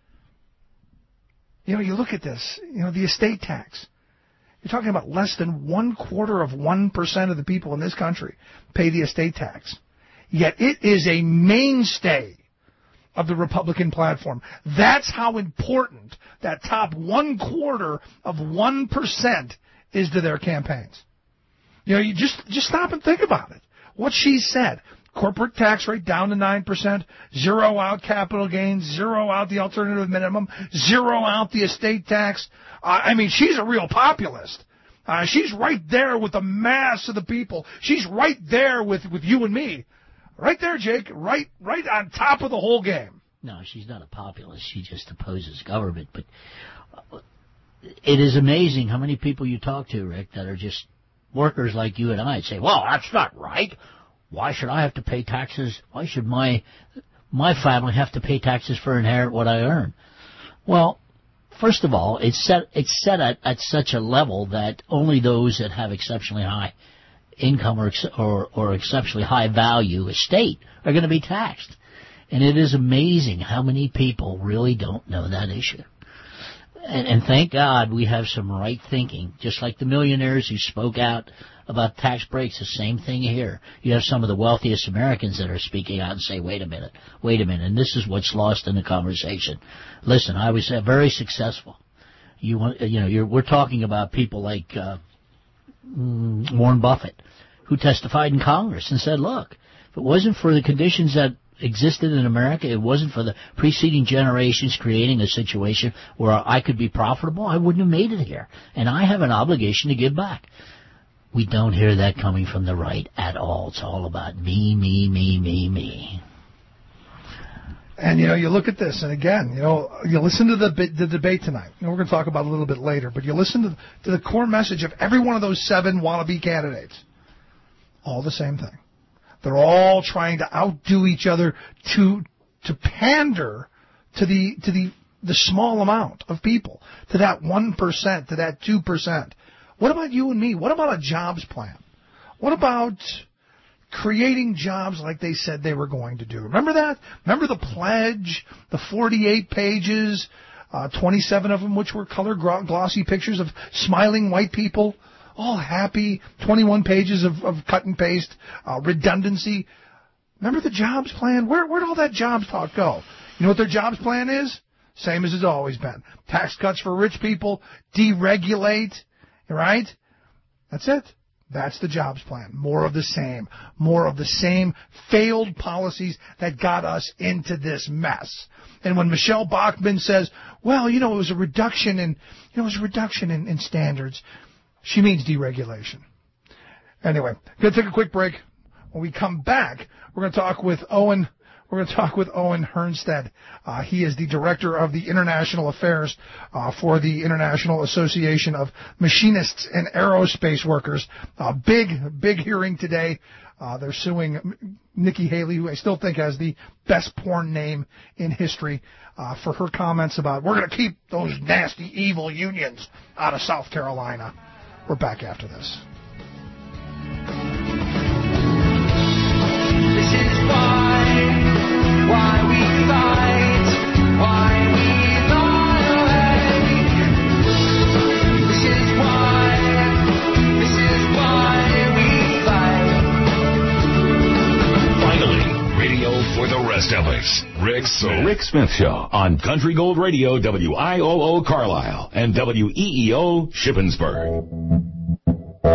You know, you look at this, you know, the estate tax. You're talking about less than one quarter of one percent of the people in this country pay the estate tax. Yet it is a mainstay of the Republican platform. That's how important that top one quarter of one percent is to their campaigns. You know, you just, just stop and think about it. What she said. Corporate tax rate down to nine percent, zero out capital gains, zero out the alternative minimum, zero out the estate tax. Uh, I mean, she's a real populist. Uh, she's right there with the mass of the people. She's right there with, with you and me. Right there, Jake. Right, right on top of the whole game. No, she's not a populist. She just opposes government. But it is amazing how many people you talk to, Rick, that are just workers like you and I say, well, that's not right. Why should I have to pay taxes? Why should my my family have to pay taxes for inherit what I earn? Well, first of all, it's set it's set at, at such a level that only those that have exceptionally high income or or, or exceptionally high value estate are going to be taxed. And it is amazing how many people really don't know that issue. And, and thank God we have some right thinking, just like the millionaires who spoke out about tax breaks. The same thing here. You have some of the wealthiest Americans that are speaking out and say, wait a minute, wait a minute, and this is what's lost in the conversation. Listen, I was uh, very successful. You want, you know, you're, we're talking about people like uh, Warren Buffett, who testified in Congress and said, look, if it wasn't for the conditions that existed in America, it wasn't for the preceding generations creating a situation where I could be profitable, I wouldn't have made it here. And I have an obligation to give back. We don't hear that coming from the right at all. It's all about me, me, me, me, me. And, you know, you look at this, and again, you know, you listen to the, the debate tonight. You know, we're going to talk about it a little bit later, but you listen to, to the core message of every one of those seven wannabe candidates. All the same thing. They're all trying to outdo each other to to pander to the to the the small amount of people, to that one percent, to that two percent. What about you and me? What about a jobs plan? What about creating jobs like they said they were going to do? Remember that? Remember the pledge, the forty-eight pages, uh, twenty-seven of them which were color glossy pictures of smiling white people, all happy, twenty-one pages of, of cut and paste, uh, redundancy. Remember the jobs plan? Where, where'd all that jobs talk go? You know what their jobs plan is? Same as it's always been. Tax cuts for rich people, deregulate, right? That's it. That's the jobs plan. More of the same. More of the same failed policies that got us into this mess. And when Michelle Bachmann says, well, you know, it was a reduction in, you know, it was a reduction in, in standards, she means deregulation. Anyway, going to take a quick break. When we come back, we're going to talk with Owen. We're going to talk with Owen Hernstead. Uh, he is the director of the international affairs uh, for the International Association of Machinists and Aerospace Workers. Uh, big, big hearing today. Uh, they're suing Nikki Haley, who I still think has the best porn name in history, uh, for her comments about we're going to keep those nasty, evil unions out of South Carolina. We're back after this. This is why, why we fight, why we run away. This is why, this is why we fight. Finally, radio for the rest of us. Rick Smith. The Rick Smith Show on Country Gold Radio, W I O O Carlisle and W E E O Shippensburg.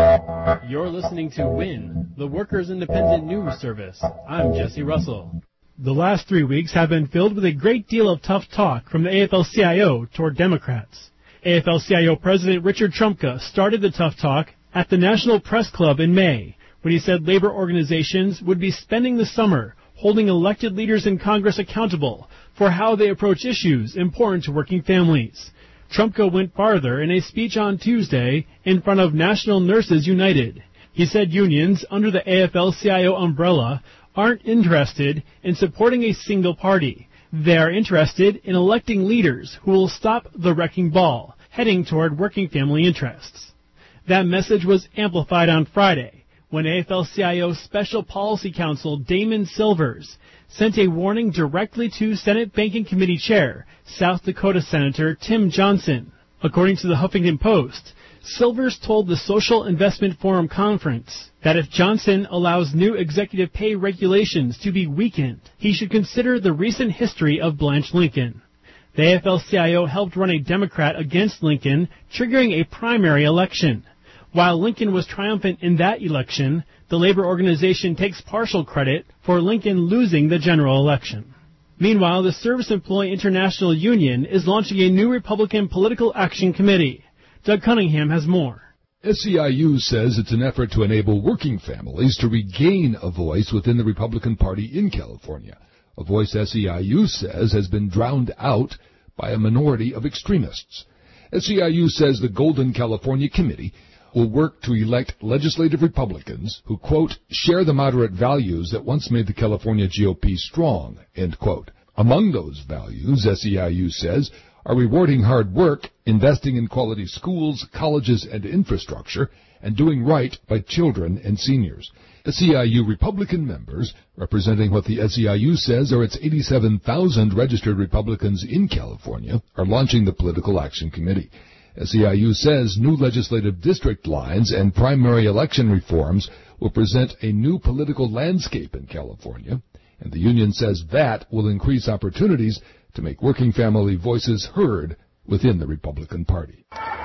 You're listening to WIN, the Workers' Independent News Service. I'm Jesse Russell. The last three weeks have been filled with a great deal of tough talk from the A F L C I O toward Democrats. A F L C I O President Richard Trumka started the tough talk at the National Press Club in May, when he said labor organizations would be spending the summer holding elected leaders in Congress accountable for how they approach issues important to working families. Trumka went farther in a speech on Tuesday in front of National Nurses United. He said unions under the A F L C I O umbrella aren't interested in supporting a single party. They are interested in electing leaders who will stop the wrecking ball, heading toward working family interests. That message was amplified on Friday, when A F L C I O Special Policy Counsel Damon Silvers sent a warning directly to Senate Banking Committee Chair, South Dakota Senator Tim Johnson. According to the Huffington Post, Silvers told the Social Investment Forum Conference that if Johnson allows new executive pay regulations to be weakened, he should consider the recent history of Blanche Lincoln. The A F L C I O helped run a Democrat against Lincoln, triggering a primary election. While Lincoln was triumphant in that election, the labor organization takes partial credit for Lincoln losing the general election. Meanwhile, the Service Employee International Union is launching a new Republican Political Action Committee. Doug Cunningham has more. S E I U says it's an effort to enable working families to regain a voice within the Republican Party in California, a voice S E I U says has been drowned out by a minority of extremists. S E I U says the Golden California Committee will work to elect legislative Republicans who, quote, share the moderate values that once made the California G O P strong, end quote. Among those values, S E I U says, are rewarding hard work, investing in quality schools, colleges, and infrastructure, and doing right by children and seniors. S E I U Republican members, representing what the S E I U says are its eighty-seven thousand registered Republicans in California, are launching the Political Action Committee. S E I U says new legislative district lines and primary election reforms will present a new political landscape in California, and the union says that will increase opportunities to make working family voices heard within the Republican Party.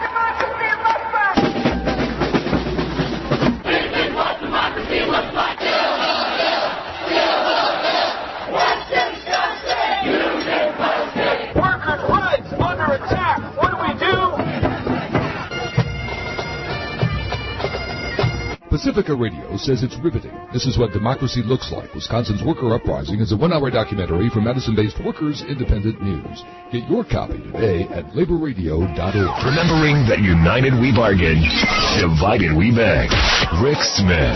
Workers' rights under attack. What do we do? Pacifica Radio says it's riveting. This is what democracy looks like. Wisconsin's Worker Uprising is a one-hour documentary from Madison-based Workers Independent News. Get your copy today at labor radio dot org. Remembering that united we bargain, divided we beg. Rick Smith.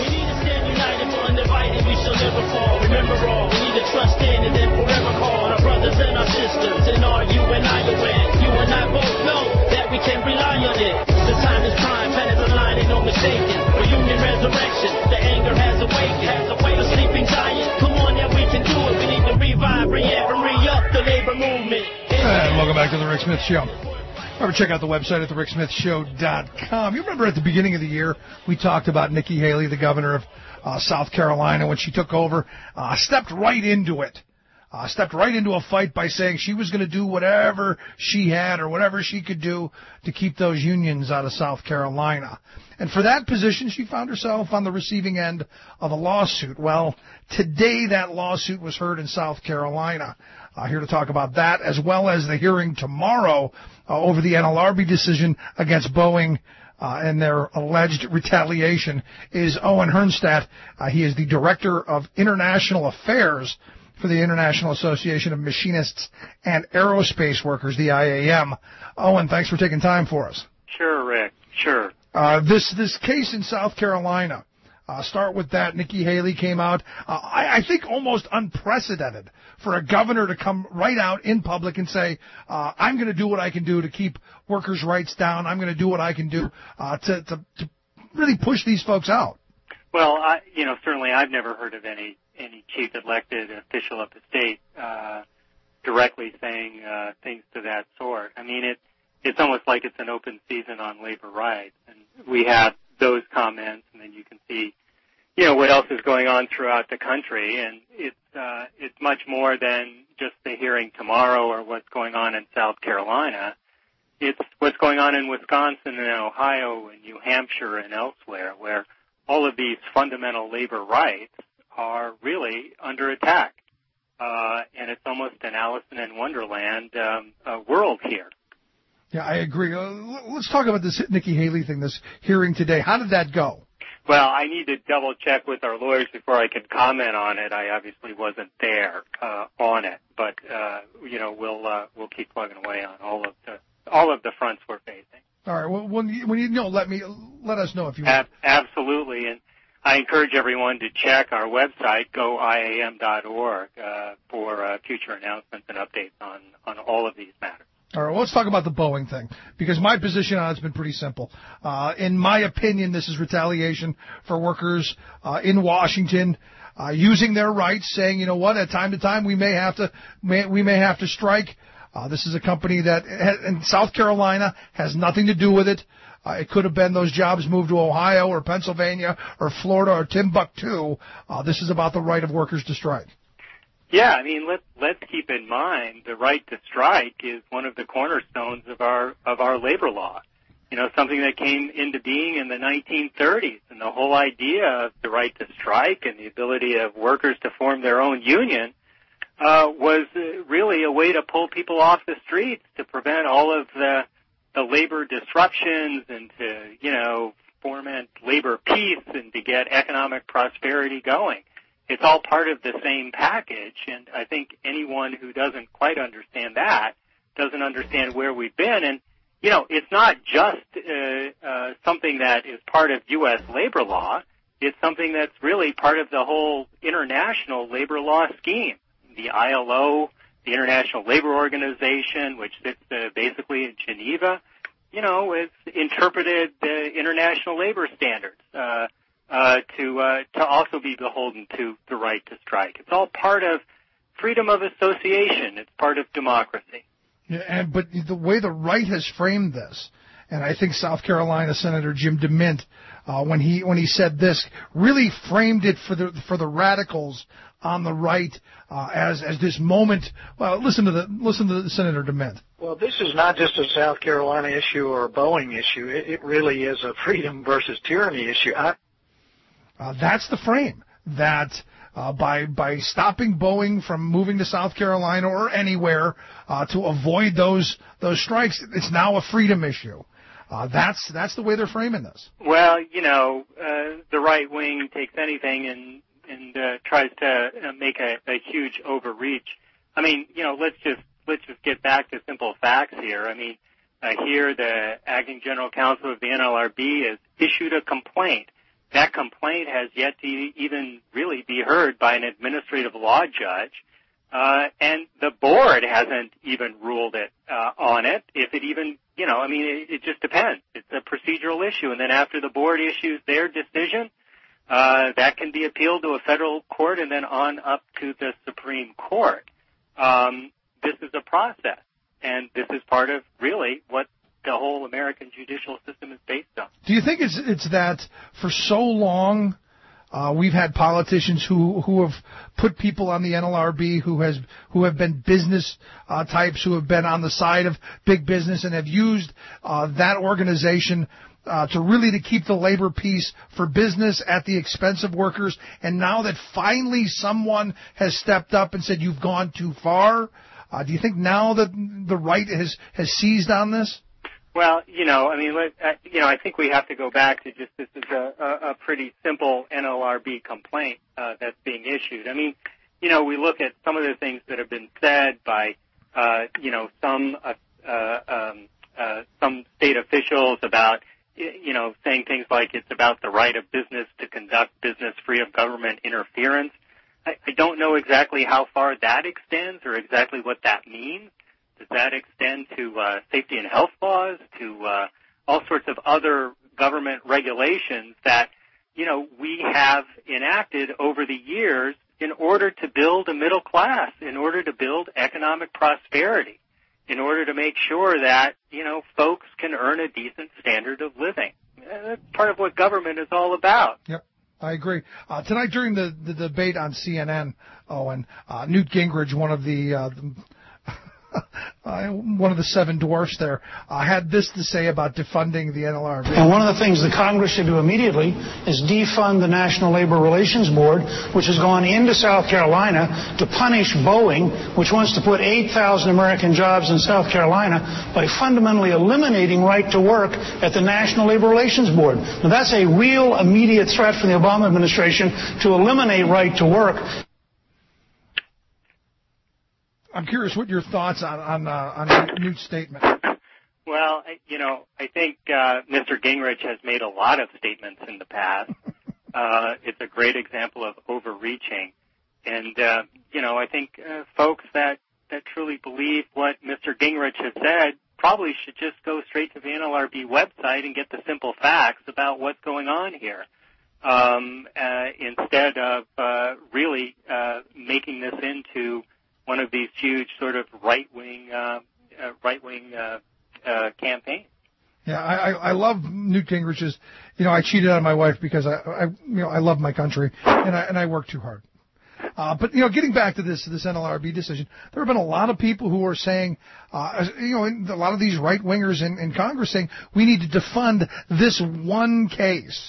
Remember all, we need to trust in and then forever call our brothers and our sisters, and all you and I are in. You and I both know that we can rely on it. The time is prime, planets aligning, no mistaken. Reunion, resurrection, the anger has awakened. Has awakened a sleeping giant. Come on, yeah, we can do it. We need to revive, re-amp, and re-up the labor movement. And welcome back to the Rick Smith Show. Remember, check out the website at the rick smith show dot com. You remember at the beginning of the year, we talked about Nikki Haley, the governor of uh, South Carolina, when she took over, uh, stepped right into it. Uh, stepped right into a fight by saying she was going to do whatever she had or whatever she could do to keep those unions out of South Carolina. And for that position, she found herself on the receiving end of a lawsuit. Well, today that lawsuit was heard in South Carolina. Uh, here to talk about that, as well as the hearing tomorrow uh, over the N L R B decision against Boeing uh, and their alleged retaliation, is Owen Hernstadt. Uh, he is the Director of International Affairs for the International Association of Machinists and Aerospace Workers, the I A M. Owen, thanks for taking time for us. Sure, Rick. Sure. Uh, this this case in South Carolina, uh, start with that. Nikki Haley came out, uh, I, I think almost unprecedented for a governor to come right out in public and say, uh, I'm going to do what I can do to keep workers' rights down. I'm going to do what I can do uh, to, to, to really push these folks out. Well, I, you know, certainly I've never heard of any any chief elected official of the state uh, directly saying uh, things to that sort. I mean, it it's almost like it's an open season on labor rights, and we have those comments, and then you can see, you know, what else is going on throughout the country, and it's uh, it's much more than just the hearing tomorrow or what's going on in South Carolina. It's what's going on in Wisconsin and Ohio and New Hampshire and elsewhere, where all of these fundamental labor rights are really under attack. Uh, and it's almost an Alice in Wonderland um, uh, world here. Yeah, I agree. Uh, let's talk about this Nikki Haley thing, this hearing today. How did that go? Well, I need to double check with our lawyers before I can comment on it. I obviously wasn't there uh, on it, but uh, you know, we'll uh, we'll keep plugging away on all of the all of the fronts we're facing. All right. Well, when you, when you know, let me let us know if you. Ab- absolutely, and I encourage everyone to check our website, go I A M dot org, uh, for uh, future announcements and updates on on all of these matters. All right, well, let's talk about the Boeing thing, because my position on it's been pretty simple. Uh, in my opinion, this is retaliation for workers uh, in Washington uh, using their rights, saying, you know what, at time to time we may have to may, we may have to strike. Uh, this is a company that in South Carolina has nothing to do with it. Uh, it could have been those jobs moved to Ohio or Pennsylvania or Florida or Timbuktu. Uh, this is about the right of workers to strike. Yeah, I mean, let's let's keep in mind the right to strike is one of the cornerstones of our of our labor law. You know, something that came into being in the nineteen thirties, and the whole idea of the right to strike and the ability of workers to form their own union uh, was really a way to pull people off the streets, to prevent all of the the labor disruptions, and to, you know, foment labor peace and to get economic prosperity going. It's all part of the same package, and I think anyone who doesn't quite understand that doesn't understand where we've been. And, you know, it's not just uh, uh, something that is part of U S labor law. It's something that's really part of the whole international labor law scheme. The I L O, the International Labor Organization, which sits uh, basically in Geneva, you know, it's interpreted the international labor standards uh Uh, to uh, to also be beholden to the right to strike. It's all part of freedom of association. It's part of democracy. Yeah, and but the way the right has framed this, and I think South Carolina Senator Jim DeMint, uh, when he when he said this, really framed it for the for the radicals on the right uh, as as this moment. Well, listen to the listen to the Senator DeMint. Well, this is not just a South Carolina issue or a Boeing issue. It, it really is a freedom versus tyranny issue. I, Uh, that's the frame, that uh, by by stopping Boeing from moving to South Carolina or anywhere uh, to avoid those those strikes, it's now a freedom issue. Uh, that's that's the way they're framing this. Well, you know, uh, the right wing takes anything and and uh, tries to uh, make a, a huge overreach. I mean, you know, let's just let's just get back to simple facts here. I mean, uh, here the acting general counsel of the N L R B has issued a complaint. That complaint has yet to even really be heard by an administrative law judge, uh, and the board hasn't even ruled it uh, on it. If it even, you know, I mean, it, it just depends. It's a procedural issue, and then after the board issues their decision, uh, that can be appealed to a federal court and then on up to the Supreme Court. Um, this is a process, and this is part of really what the whole American judicial system is based on. Do you think it's it's that for so long uh, we've had politicians who who have put people on the N L R B who has who have been business uh, types, who have been on the side of big business and have used uh, that organization uh, to really to keep the labor peace for business at the expense of workers, and now that finally someone has stepped up and said you've gone too far, uh, do you think now that the right has has seized on this? Well, you know, I mean, let, uh, you know, I think we have to go back to just this is a, a, a pretty simple N L R B complaint uh, that's being issued. I mean, you know, we look at some of the things that have been said by, uh, you know, some uh, uh, um, uh, some state officials about, you know, saying things like it's about the right of business to conduct business free of government interference. I, I don't know exactly how far that extends or exactly what that means. Does that extend to uh, safety and health laws, to uh, all sorts of other government regulations that, you know, we have enacted over the years in order to build a middle class, in order to build economic prosperity, in order to make sure that, you know, folks can earn a decent standard of living? That's part of what government is all about. Yep. I agree. Uh, tonight during the, the debate on C N N, Owen, uh, Newt Gingrich, one of the... Uh, the uh, one of the seven dwarfs there, uh, had this to say about defunding the N L R B. And one of the things the Congress should do immediately is defund the National Labor Relations Board, which has gone into South Carolina to punish Boeing, which wants to put eight thousand American jobs in South Carolina by fundamentally eliminating right to work at the National Labor Relations Board. Now, that's a real immediate threat from the Obama administration to eliminate right to work. I'm curious what your thoughts on on, uh, on Newt's statement. Well, you know, I think uh, Mister Gingrich has made a lot of statements in the past. uh, it's a great example of overreaching. And, uh, you know, I think uh, folks that, that truly believe what Mister Gingrich has said probably should just go straight to the N L R B website and get the simple facts about what's going on here. Um, uh, instead of uh, really uh, making this into one of these huge sort of right-wing, uh, uh, right-wing uh, uh, campaigns. Yeah, I, I love Newt Gingrich's. You know, I cheated on my wife because I, I you know, I love my country and I and I work too hard. Uh, but you know, getting back to this this N L R B decision, there have been a lot of people who are saying, uh, you know, a lot of these right wingers in, in Congress saying we need to defund this one case.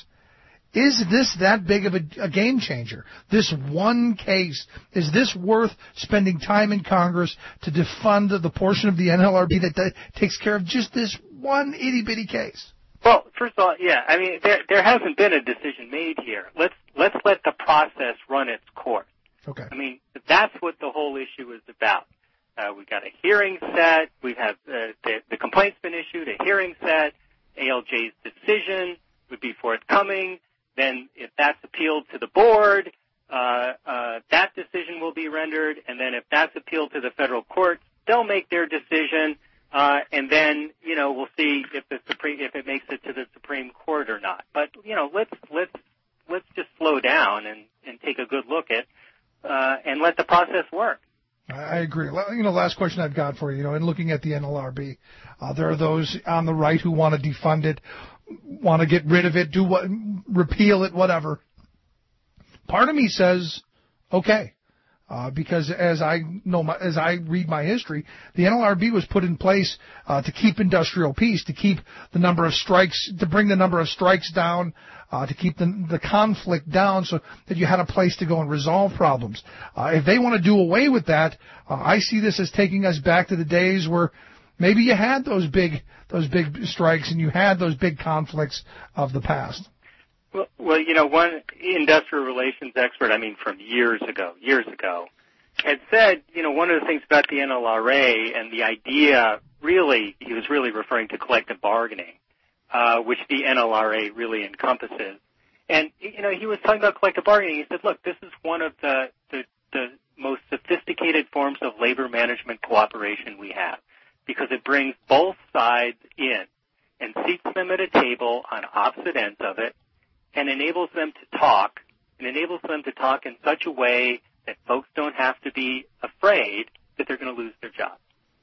Is this that big of a, a game changer? This one case, is this worth spending time in Congress to defund the portion of the N L R B that, that takes care of just this one itty-bitty case? Well, first of all, yeah, I mean, there, there hasn't been a decision made here. Let's let's let the process run its course. Okay. I mean, that's what the whole issue is about. Uh, we've got a hearing set. We have uh, the, the complaint's been issued, a hearing set. A L J's decision would be forthcoming. Then if that's appealed to the board, uh, uh, that decision will be rendered. And then if that's appealed to the federal courts, they'll make their decision. Uh, and then, you know, we'll see if the Supreme, if it makes it to the Supreme Court or not. But, you know, let's, let's, let's just slow down and, and take a good look at, uh, and let the process work. I agree. You know, last question I've got for you, you know, in looking at the N L R B, uh, there are those on the right who want to defund it, want to get rid of it, do what, repeal it, whatever. Part of me says, okay, uh, because as I know, my, as I read my history, the N L R B was put in place uh, to keep industrial peace, to keep the number of strikes, to bring the number of strikes down, uh, to keep the, the conflict down, so that you had a place to go and resolve problems. Uh, if they want to do away with that, uh, I see this as taking us back to the days where maybe you had those big those big strikes and you had those big conflicts of the past. Well, well, you know, one industrial relations expert, I mean, from years ago, years ago, had said, you know, one of the things about the N L R A and the idea, really, he was really referring to collective bargaining, uh, which the N L R A really encompasses. And, you know, he was talking about collective bargaining. He said, look, this is one of the, the, the most sophisticated forms of labor management cooperation we have, because it brings both sides in and seats them at a table on opposite ends of it and enables them to talk, and enables them to talk in such a way that folks don't have to be afraid that they're going to lose their job.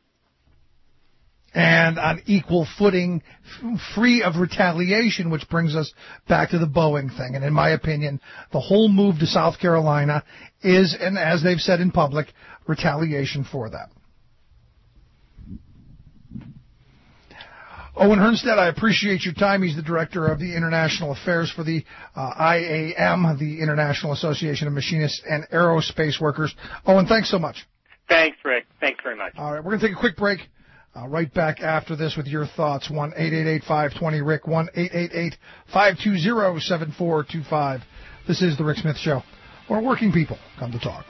And on equal footing, f- free of retaliation, which brings us back to the Boeing thing. And in my opinion, the whole move to South Carolina is, and as they've said in public, retaliation for that. Owen Hernstedt, I appreciate your time. He's the director of the International Affairs for the uh, I A M, the International Association of Machinists and Aerospace Workers. Owen, thanks so much. Thanks, Rick. Thanks very much. All right, we're going to take a quick break. Uh, right back after this with your thoughts. one eight eight eight, five two zero, R I C, one eight eight eight, five two zero, seven four two five. This is The Rick Smith Show, where working people come to talk.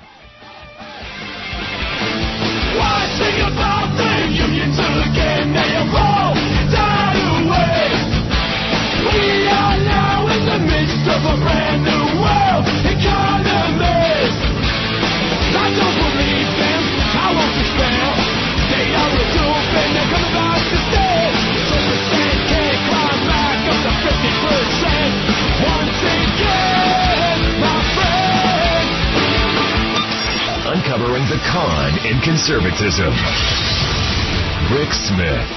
Why sing about the unions again? They all die away. We are now in the midst of a brand new world economy. I don't believe them, I won't despair. They are a dope and they're coming back to stay. So percent can't climb back up to fifty percent. Once again, my friend. Uncovering the con in conservatism. Rick Smith.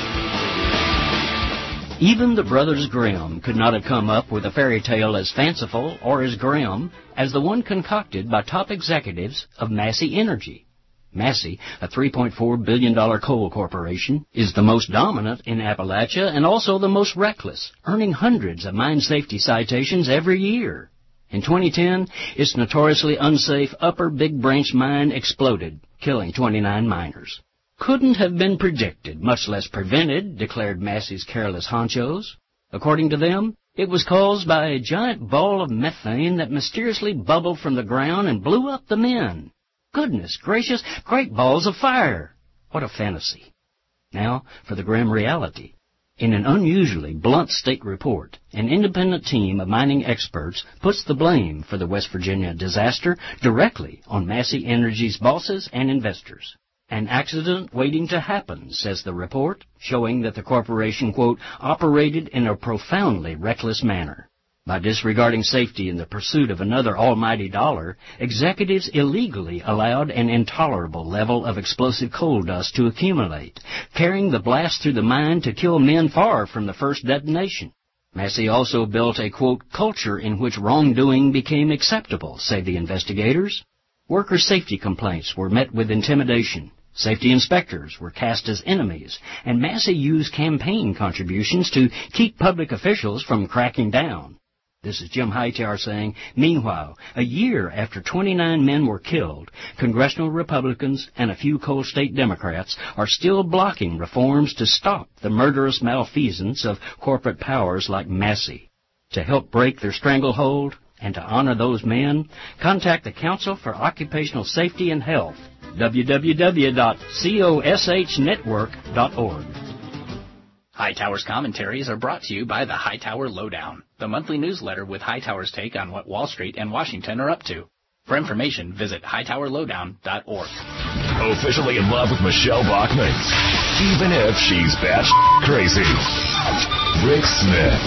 Even the Brothers Grimm could not have come up with a fairy tale as fanciful or as grim as the one concocted by top executives of Massey Energy. Massey, a three point four billion dollars coal corporation, is the most dominant in Appalachia and also the most reckless, earning hundreds of mine safety citations every year. In twenty ten, its notoriously unsafe Upper Big Branch mine exploded, killing twenty-nine miners. Couldn't have been predicted, much less prevented, declared Massey's careless honchos. According to them, it was caused by a giant ball of methane that mysteriously bubbled from the ground and blew up the men. Goodness gracious, great balls of fire! What a fantasy. Now for the grim reality. In an unusually blunt state report, an independent team of mining experts puts the blame for the West Virginia disaster directly on Massey Energy's bosses and investors. An accident waiting to happen, says the report, showing that the corporation, quote, operated in a profoundly reckless manner. By disregarding safety in the pursuit of another almighty dollar, executives illegally allowed an intolerable level of explosive coal dust to accumulate, carrying the blast through the mine to kill men far from the first detonation. Massey also built a, quote, culture in which wrongdoing became acceptable, say the investigators. Worker safety complaints were met with intimidation. Safety inspectors were cast as enemies, and Massey used campaign contributions to keep public officials from cracking down. This is Jim Hightower saying, meanwhile, a year after twenty-nine men were killed, congressional Republicans and a few coal state Democrats are still blocking reforms to stop the murderous malfeasance of corporate powers like Massey. To help break their stranglehold and to honor those men, contact the Council for Occupational Safety and Health, w w w dot cosh network dot org. Hightower's commentaries are brought to you by the Hightower Lowdown, the monthly newsletter with Hightower's take on what Wall Street and Washington are up to. For information, visit hightower lowdown dot org. Officially in love with Michelle Bachmann, even if she's batshit crazy. Rick Smith.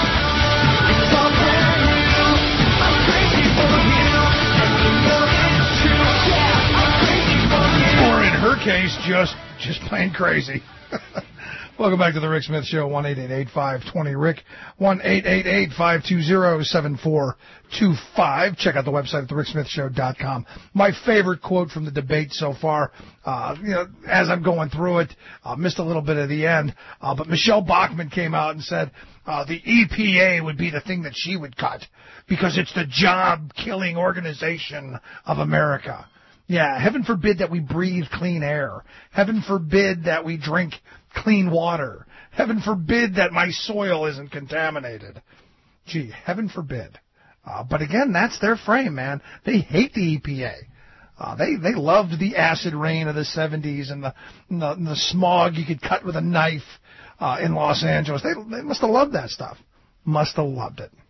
Or in her case, just just plain crazy. Welcome back to the Rick Smith Show, one eight eight eight, five two zero, R I C K, one eight eight eight, five two zero, seven four two five. Check out the website at the rick smith show dot com. My favorite quote from the debate so far, uh, you know, as I'm going through it, I uh, missed a little bit of the end, uh, but Michelle Bachmann came out and said uh, the E P A would be the thing that she would cut because it's the job-killing organization of America. Yeah, heaven forbid that we breathe clean air. Heaven forbid that we drink clean water. Heaven forbid that my soil isn't contaminated. Gee, heaven forbid. Uh, but again, that's their frame, man. They hate the E P A. Uh, they they loved the acid rain of the seventies and the and the, and the smog you could cut with a knife uh, in Los Angeles. They they must have loved that stuff. Must have loved it.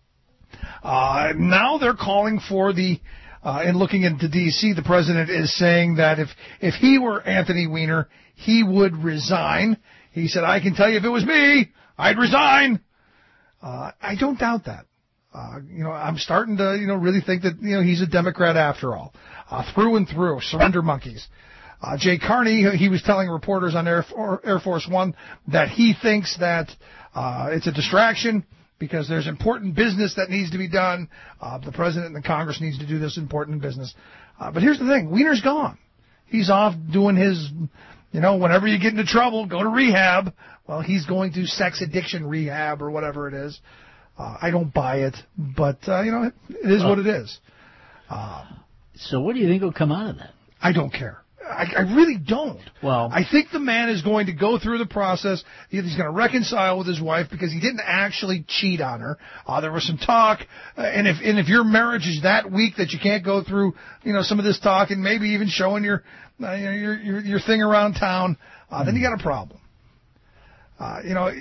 Uh, now they're calling for the. Uh, and looking into D C, the president is saying that if, if he were Anthony Weiner, he would resign. He said, I can tell you if it was me, I'd resign. Uh, I don't doubt that. Uh, you know, I'm starting to, you know, really think that, you know, he's a Democrat after all. Uh, through and through, surrender monkeys. Uh, Jay Carney, he was telling reporters on Air, Air Force One that he thinks that, uh, it's a distraction. Because there's important business that needs to be done. Uh, the president and the Congress needs to do this important business. Uh, but here's the thing. Weiner's gone. He's off doing his, you know, whenever you get into trouble, go to rehab. Well, he's going to sex addiction rehab or whatever it is. Uh, I don't buy it. But, uh, you know, it, it is what it is. Uh, so what do you think will come out of that? I don't care. I, I really don't. Well, I think the man is going to go through the process. He's going to reconcile with his wife because he didn't actually cheat on her. Uh, there was some talk, uh, and if and if your marriage is that weak that you can't go through, you know, some of this talk and maybe even showing your uh, your, your your thing around town, uh, then you got a problem. Uh, you know.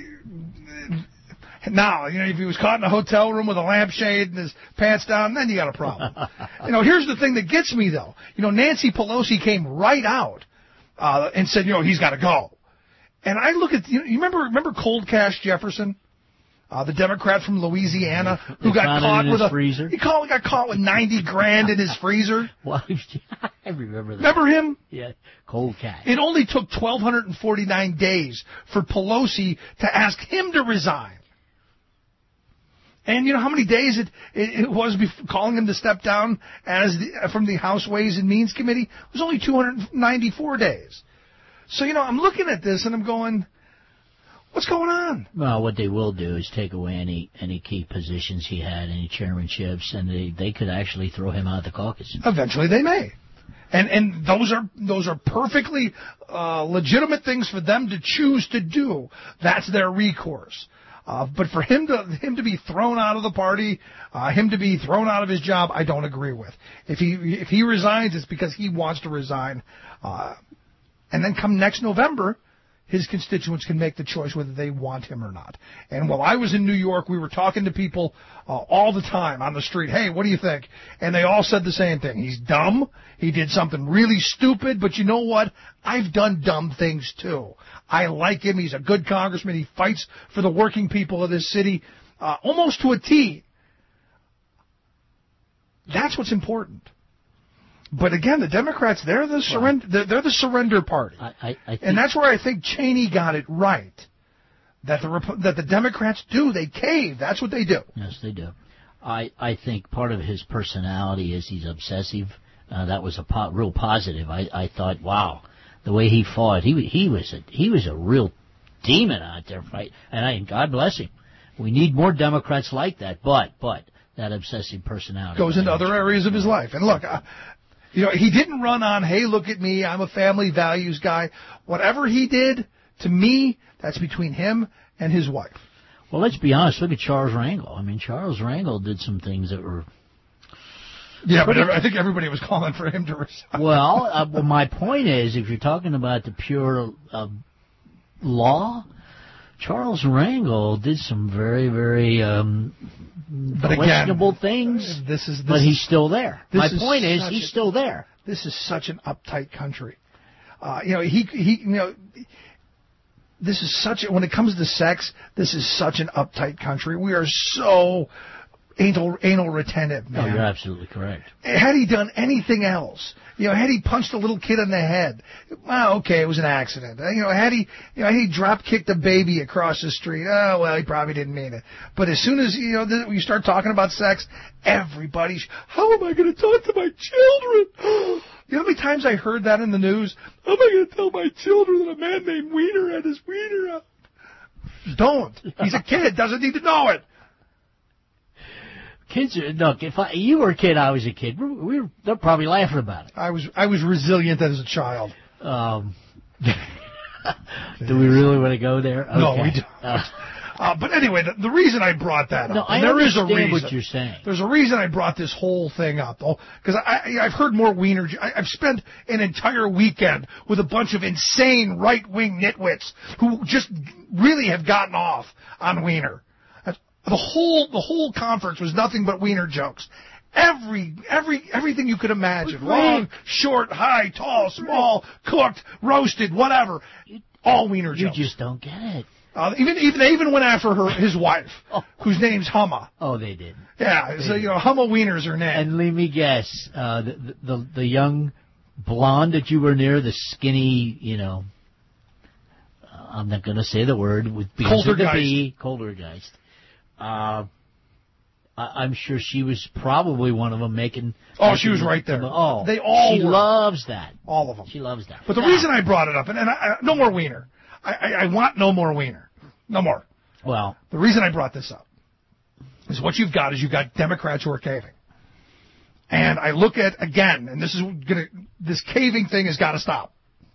Now, you know, if he was caught in a hotel room with a lampshade and his pants down, then you got a problem. You know, here's the thing that gets me, though. You know, Nancy Pelosi came right out uh, and said, you know, he's got to go. And I look at, you, know, you remember remember Cold Cash Jefferson, uh, the Democrat from Louisiana, who got caught with a freezer. He caught, got caught with ninety grand in his freezer. Well, I remember that. Remember him? Yeah, Cold Cash. It only took twelve forty-nine days for Pelosi to ask him to resign. And you know how many days it, it, it was before calling him to step down as the, from the House Ways and Means Committee? It was only two hundred ninety-four days. So, you know, I'm looking at this and I'm going, what's going on? Well, what they will do is take away any any key positions he had, any chairmanships, and they, they could actually throw him out of the caucus. Eventually they may. And and those are those are perfectly uh, legitimate things for them to choose to do. That's their recourse. Uh, but for him to him to be thrown out of the party, uh, him to be thrown out of his job, I don't agree with. If he if he resigns, it's because he wants to resign. Uh, and then come next November, his constituents can make the choice whether they want him or not. And while I was in New York, we were talking to people uh, all the time on the street. Hey, what do you think? And they all said the same thing. He's dumb. He did something really stupid. But you know what? I've done dumb things too. I like him. He's a good congressman. He fights for the working people of this city uh, almost to a T. That's what's important. But again, the Democrats, they're the surrender, they're, they're the surrender party. I, I, I think and that's where I think Cheney got it right. That the that the Democrats do, they cave. That's what they do. Yes, they do. I, I think part of his personality is he's obsessive. Uh, that was a po- real positive. I, I thought, wow, the way he fought, he he was a he was a real demon out there fight. And I God bless him. We need more Democrats like that. But but that obsessive personality goes into other areas of his life. And look. I, You know, he didn't run on, hey, look at me, I'm a family values guy. Whatever he did, to me, that's between him and his wife. Well, let's be honest. Look at Charles Rangel. I mean, Charles Rangel did some things that were... Yeah, but I think everybody was calling for him to resign. Well, uh, well, my point is, if you're talking about the pure uh, law, Charles Rangel did some very, very... Um, But questionable again, things, this is, this but he's still there. My is point is, he's a, still there. This is such an uptight country. Uh, you know, he he you know, this is such a, when it comes to sex, this is such an uptight country. We are so anal anal retentive, man. No, you're absolutely correct. Had he done anything else, you know, had he punched a little kid in the head, well, okay, it was an accident. You know, had he, you know, had he drop kicked a baby across the street, oh, well, he probably didn't mean it. But as soon as, you know, th- you start talking about sex, everybody's, how am I going to talk to my children? You know how many times I heard that in the news? How am I going to tell my children that a man named Wiener had his wiener out? Don't. He's a kid, doesn't need to know it. Kids, look, if I, you were a kid, I was a kid. We, we were, they're probably laughing about it. I was, I was resilient as a child. Um, do we really want to go there? Okay. No, we don't. Uh, uh, but anyway, the, the reason I brought that up, no, I and there is a understand reason. what you're saying. There's a reason I brought this whole thing up, because I, I've heard more Wiener. I, I've spent an entire weekend with a bunch of insane right-wing nitwits who just really have gotten off on Wiener. The whole the whole conference was nothing but Wiener jokes. Every every everything you could imagine. Long, short, high, tall, small, cooked, roasted, whatever. All Wiener you jokes. You just don't get it. Uh, even even they even went after her his wife, oh. whose name's Humma. Oh, they did. Yeah, they so did. you know Humma Wiener's her name. And let me guess, uh, the, the the young blonde that you were near, the skinny, you know, uh, I'm not going to say the word with Coldergeist. Coldergeist. Uh, I, I'm sure she was probably one of them making... Oh, she was right there. Oh, they all She were. loves that. All of them. She loves that. But the now, reason I brought it up, and, and I, I, no more Wiener. I, I, I want no more Wiener. No more. Well... The reason I brought this up is what you've got is you've got Democrats who are caving. And I look at, again, and this is gonna, this caving thing has got to stop.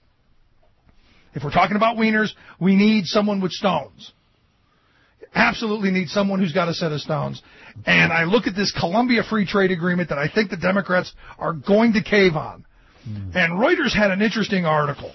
If we're talking about Wieners, we need someone with stones. Absolutely need someone who's got a set of stones. And I look at this Colombia Free Trade Agreement that I think the Democrats are going to cave on. Mm. And Reuters had an interesting article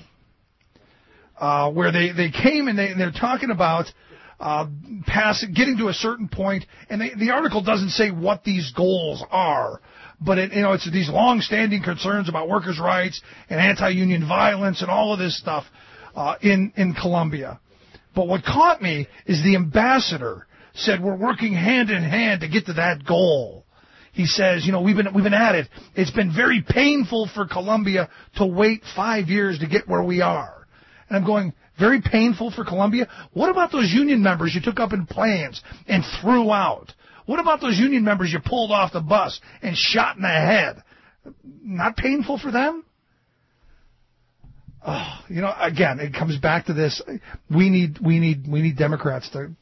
uh, where they, they came and, they, and they're talking about uh, pass, getting to a certain point, and they, the article doesn't say what these goals are. But it, you know, it's these long-standing concerns about workers' rights and anti-union violence and all of this stuff uh, in in Colombia. But what caught me is the ambassador said we're working hand in hand to get to that goal. He says, you know, we've been we've been at it. It's been very painful for Colombia to wait five years to get where we are. And I'm going, very painful for Colombia? What about those union members you took up in planes and threw out? What about those union members you pulled off the bus and shot in the head? Not painful for them? Oh, you know, again, it comes back to this. We need, we need, we need Democrats to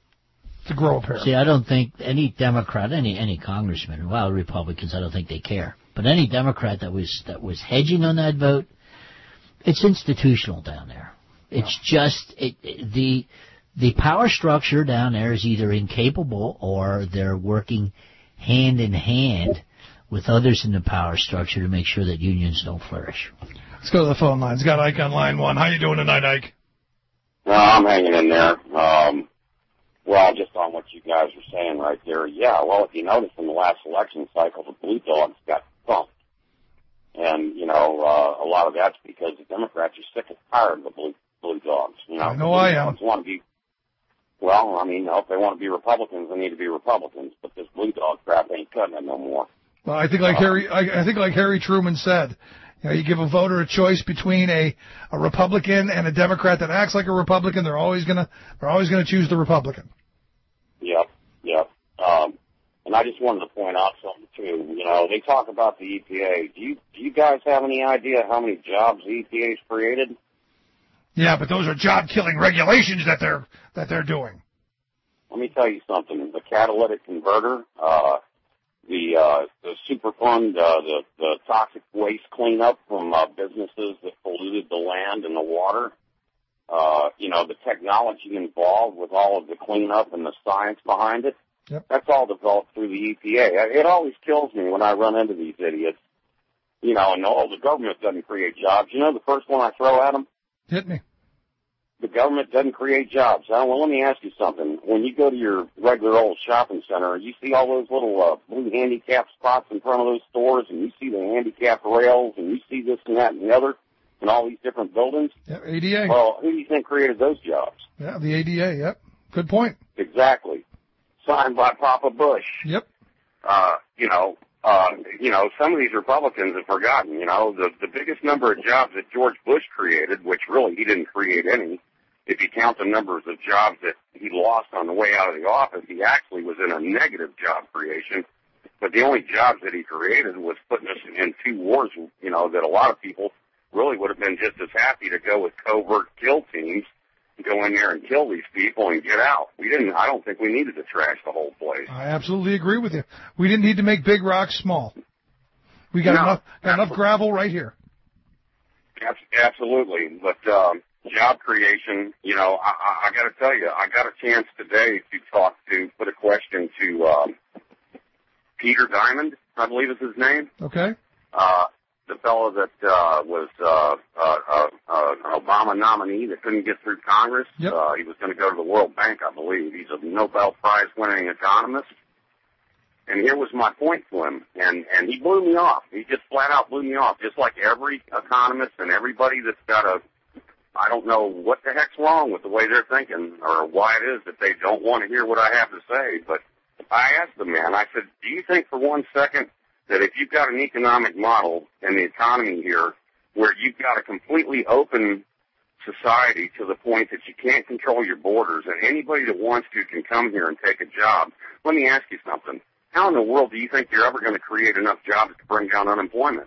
to grow a pair. See, I don't think any Democrat, any any congressman, well, Republicans, I don't think they care. But any Democrat that was that was hedging on that vote, it's institutional down there. It's no. just it, it, the the power structure down there is either incapable or they're working hand in hand with others in the power structure to make sure that unions don't flourish. Let's go to the phone lines. Got Ike on line one. How you doing tonight, Ike? Well, I'm hanging in there. Um, well, just on what you guys were saying right there, yeah, well, if you notice in the last election cycle, the Blue Dogs got thumped. And, you know, uh, a lot of that's because the Democrats are sick and tired of the Blue, blue Dogs. You know, I know I am. Want to be, well, I mean, if they want to be Republicans, they need to be Republicans. But this Blue Dog crap ain't cutting it no more. Well, I think like uh, Harry, I, I think like Harry Truman said, you know, you give a voter a choice between a, a Republican and a Democrat that acts like a Republican, they're always gonna they're always gonna choose the Republican. Yep, yep. Um, and I just wanted to point out something too. You know, they talk about the E P A. Do you do you guys have any idea how many jobs the E P A's created? Yeah, but those are job killing regulations that they're that they're doing. Let me tell you something. The catalytic converter. Uh, The, uh, the Superfund, uh, the, the toxic waste cleanup from uh, businesses that polluted the land and the water, uh, you know, the technology involved with all of the cleanup and the science behind it, yep. That's all developed through the E P A. It always kills me when I run into these idiots, you know, and, oh, the government doesn't create jobs. You know the first one I throw at them? Hit me. The government doesn't create jobs. Huh? Well, let me ask you something. When you go to your regular old shopping center, you see all those little uh, blue handicap spots in front of those stores, and you see the handicap rails, and you see this and that and the other in all these different buildings? Yeah, A D A. Well, who do you think created those jobs? Yeah, the A D A, yep. Good point. Exactly. Signed by Papa Bush. Yep. Uh, you know, uh, you know, some of these Republicans have forgotten, you know, the, the biggest number of jobs that George Bush created, which really he didn't create any. If you count the numbers of jobs that he lost on the way out of the office, he actually was in a negative job creation. But the only jobs that he created was putting us in two wars, you know, that a lot of people really would have been just as happy to go with covert kill teams, go in there and kill these people and get out. We didn't, I don't think we needed to trash the whole place. I absolutely agree with you. We didn't need to make big rocks small. We got, no, enough, got enough gravel right here. Absolutely. But, um, job creation, you know, I, I, I got to tell you, I got a chance today to talk to, put a question to um, Peter Diamond, I believe is his name. Okay. Uh, the fellow that uh, was uh, uh, uh, uh, an Obama nominee that couldn't get through Congress. Yep. Uh, he was going to go to the World Bank, I believe. He's a Nobel Prize-winning economist. And here was my point to him, and, and he blew me off. He just flat out blew me off, just like every economist and everybody that's got a, I don't know what the heck's wrong with the way they're thinking or why it is that they don't want to hear what I have to say. But I asked the man, I said, do you think for one second that if you've got an economic model in the economy here where you've got a completely open society to the point that you can't control your borders and anybody that wants to can come here and take a job, let me ask you something. How in the world do you think you're ever going to create enough jobs to bring down unemployment?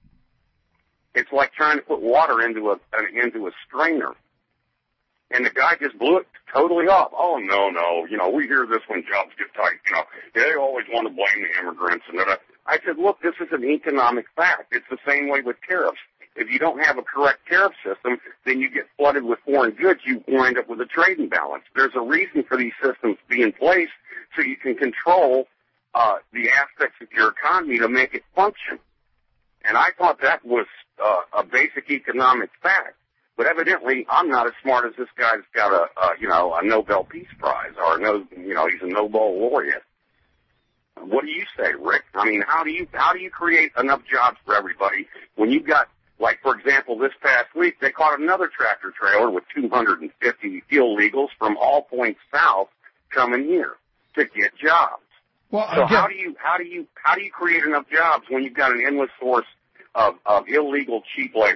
It's like trying to put water into a into a strainer. And the guy just blew it totally off. Oh, no, no, you know, we hear this when jobs get tight. You know, they always want to blame the immigrants. And that. I said, look, this is an economic fact. It's the same way with tariffs. If you don't have a correct tariff system, then you get flooded with foreign goods. You wind up with a trade imbalance. There's a reason for these systems to be in place so you can control uh, the aspects of your economy to make it function. And I thought that was uh, a basic economic fact. But evidently, I'm not as smart as this guy that's got a, a, you know, a Nobel Peace Prize or, no, you know, he's a Nobel laureate. What do you say, Rick? I mean, how do you how do you create enough jobs for everybody when you've got, like, for example, this past week, they caught another tractor trailer with two hundred fifty illegals from all points south coming here to get jobs. Well, so again, how do you how do you how do you create enough jobs when you've got an endless source of, of illegal cheap labor?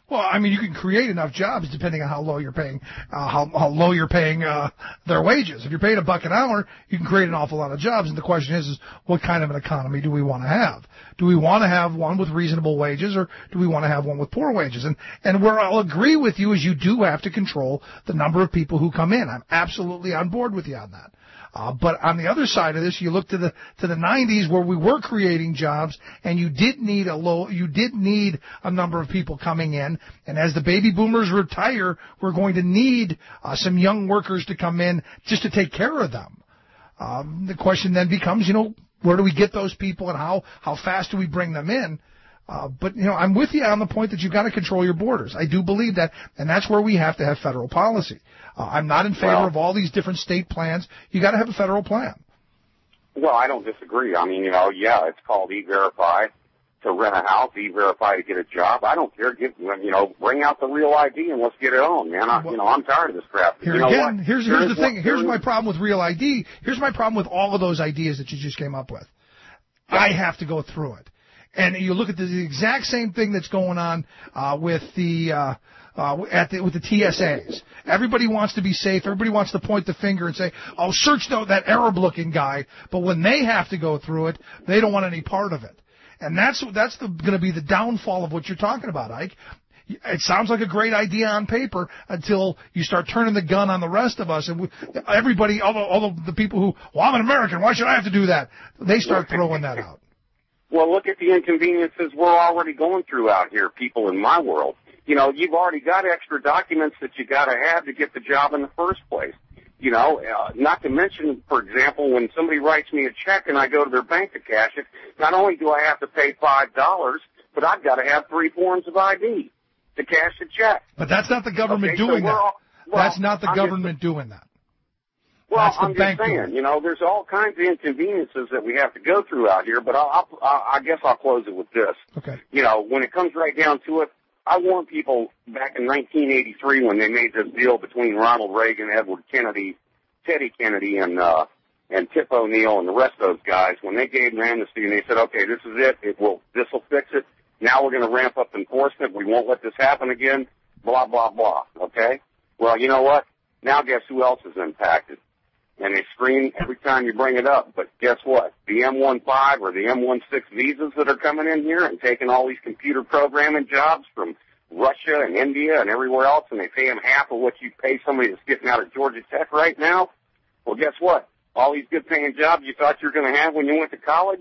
Well, I mean, you can create enough jobs depending on how low you're paying, uh, how, how low you're paying uh, their wages. If you're paying a buck an hour, you can create an awful lot of jobs. And the question is, is what kind of an economy do we want to have? Do we want to have one with reasonable wages, or do we want to have one with poor wages? And and where I'll agree with you is you do have to control the number of people who come in. I'm absolutely on board with you on that. Uh, but on the other side of this, you look to the to the nineties where we were creating jobs, and you did need a low, you did need a number of people coming in. And as the baby boomers retire, we're going to need uh, some young workers to come in just to take care of them. Um, the question then becomes, you know, where do we get those people, and how how fast do we bring them in? Uh, but, you know, I'm with you on the point that you've got to control your borders. I do believe that, and that's where we have to have federal policy. Uh, I'm not in favor well, of all these different state plans. You got to have a federal plan. Well, I don't disagree. I mean, you know, yeah, it's called E-Verify to rent a house, E-Verify to get a job. I don't care. Give, you know, bring out the real I D and let's get it on, man. I, you know, I'm tired of this crap. Here you know again, what? here's here's, here's the thing. What, here's my problem with real I D. Here's my problem with all of those ideas that you just came up with. Yeah. I have to go through it. And you look at the, the exact same thing that's going on uh, with the uh, uh, at the, with the T S As. Everybody wants to be safe. Everybody wants to point the finger and say, "Oh, search though that Arab-looking guy." But when they have to go through it, they don't want any part of it. And that's that's going to be the downfall of what you're talking about, Ike. It sounds like a great idea on paper until you start turning the gun on the rest of us. And we, everybody, all the, all the people who, well, I'm an American, why should I have to do that? They start throwing that out. Well, look at the inconveniences we're already going through out here, people in my world. You know, you've already got extra documents that you got to have to get the job in the first place. You know, uh, not to mention, for example, when somebody writes me a check and I go to their bank to cash it, not only do I have to pay five dollars, but I've got to have three forms of I D to cash the check. But that's not the government okay, doing so that. All, well, that's not the I'm government just, doing that. Well, That's the I'm bank just saying, doing. you know, there's all kinds of inconveniences that we have to go through out here, but I'll, I'll, I guess I'll close it with this. Okay. You know, when it comes right down to it, I warned people back in nineteen eighty-three when they made this deal between Ronald Reagan, Edward Kennedy, Teddy Kennedy, and uh, and Tip O'Neill and the rest of those guys, when they gave an amnesty and they said, okay, this is it, it will, this will fix it. Now we're going to ramp up enforcement. We won't let this happen again. Blah blah blah. Okay. Well, you know what? Now guess who else is impacted? And they scream every time you bring it up. But guess what? The M fifteen or the M sixteen visas that are coming in here and taking all these computer programming jobs from Russia and India and everywhere else, and they pay them half of what you pay somebody that's getting out of Georgia Tech right now. Well, guess what? All these good-paying jobs you thought you were going to have when you went to college?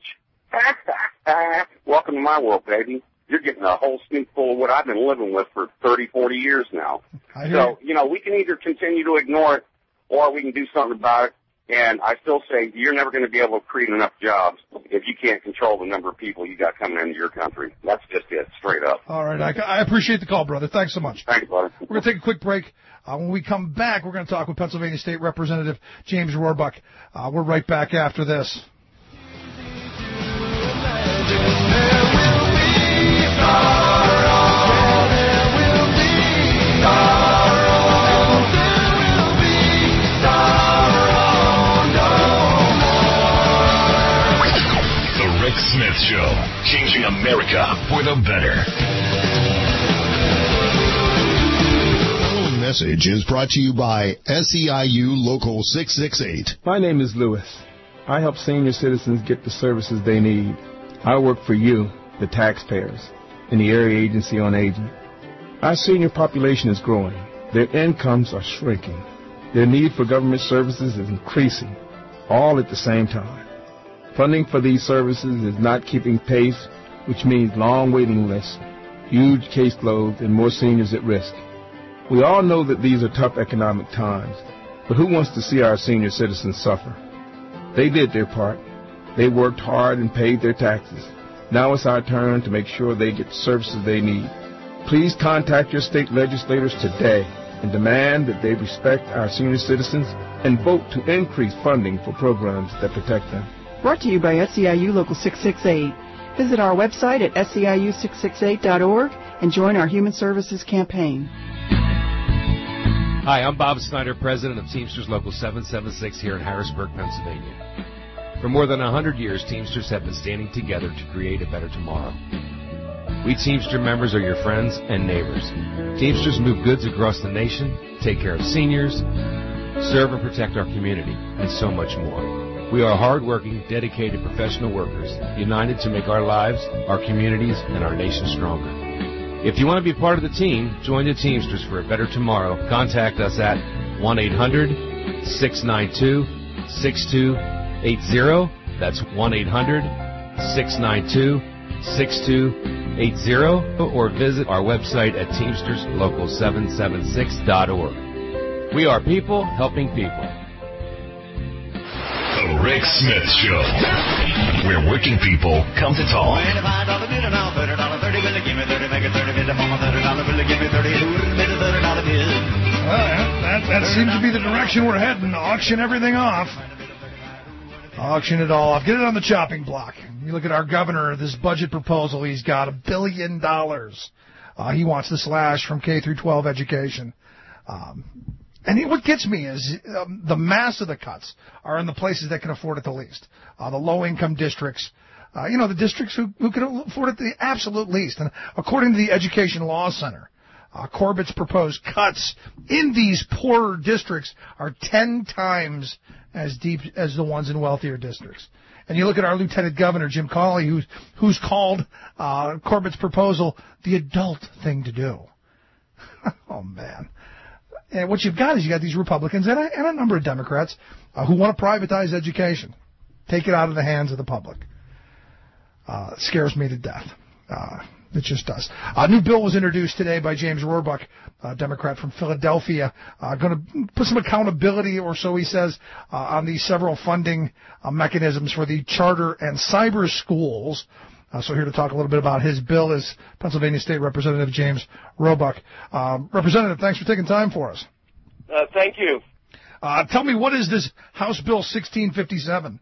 Welcome to my world, baby. You're getting a whole snootful of what I've been living with for thirty, forty years now. So, you know, we can either continue to ignore it or we can do something about it. And I still say you're never going to be able to create enough jobs if you can't control the number of people you got coming into your country. That's just it, straight up. All right, I, I appreciate the call, brother. Thanks so much. Thanks, brother. We're going to take a quick break. Uh, when we come back, we're going to talk with Pennsylvania State Representative James Rohrbuck. Uh, we're right back after this. Smith Show, changing America for the better. The following message is brought to you by S E I U Local six six eight. My name is Lewis. I help senior citizens get the services they need. I work for you, the taxpayers, in the Area Agency on Aging. Our senior population is growing. Their incomes are shrinking. Their need for government services is increasing, all at the same time. Funding for these services is not keeping pace, which means long waiting lists, huge caseloads, and more seniors at risk. We all know that these are tough economic times, but who wants to see our senior citizens suffer? They did their part. They worked hard and paid their taxes. Now it's our turn to make sure they get the services they need. Please contact your state legislators today and demand that they respect our senior citizens and vote to increase funding for programs that protect them. Brought to you by S E I U Local six six eight. Visit our website at S E I U six six eight dot org and join our Human Services campaign. Hi, I'm Bob Snyder, President of Teamsters Local seven seven six here in Harrisburg, Pennsylvania. For more than one hundred years, Teamsters have been standing together to create a better tomorrow. We Teamster members are your friends and neighbors. Teamsters move goods across the nation, take care of seniors, serve and protect our community, and so much more. We are hardworking, dedicated professional workers, united to make our lives, our communities, and our nation stronger. If you want to be part of the team, join the Teamsters for a better tomorrow. Contact us at one eight hundred six nine two six two eight zero. That's one eight hundred six nine two six two eight zero. Or visit our website at teamsters local seven seven six dot org. We are people helping people. The Rick Smith Show, where working people come to talk. Well, that, that seems to be the direction we're heading. Auction everything off. Auction it all off. Get it on the chopping block. You look at our governor, this budget proposal, he's got a billion dollars. Uh, he wants to slash from K through twelve education. Um, and it, what gets me is um, the mass of the cuts are in the places that can afford it the least. Uh, the low-income districts. Uh, you know, the districts who, who can afford it the absolute least. And according to the Education Law Center, Uh, Corbett's proposed cuts in these poorer districts are ten times as deep as the ones in wealthier districts. And you look at our Lieutenant Governor, Jim Cawley, who's, who's called uh, Corbett's proposal the adult thing to do. Oh, man. And what you've got is you got these Republicans and a, and a number of Democrats uh, who want to privatize education, take it out of the hands of the public. Uh, it scares me to death. Uh, It just does. A new bill was introduced today by James Rohrbach, a Democrat from Philadelphia, uh, going to put some accountability, or so he says, uh, on the several funding uh, mechanisms for the charter and cyber schools. Uh, so here to talk a little bit about his bill is Pennsylvania State Representative James Rohrbach. Um, Representative, thanks for taking time for us. Uh, thank you. Uh, tell me, what is this House Bill sixteen fifty-seven?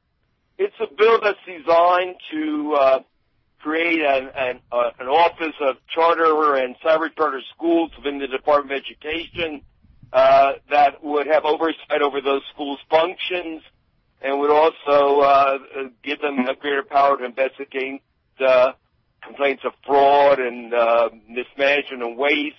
It's a bill that's designed to uh, create an, an, uh, an office of charter and cyber charter schools within the Department of Education uh, that would have oversight over those schools' functions and would also uh, give them a greater power to investigate uh, complaints of fraud and uh, mismanagement and waste,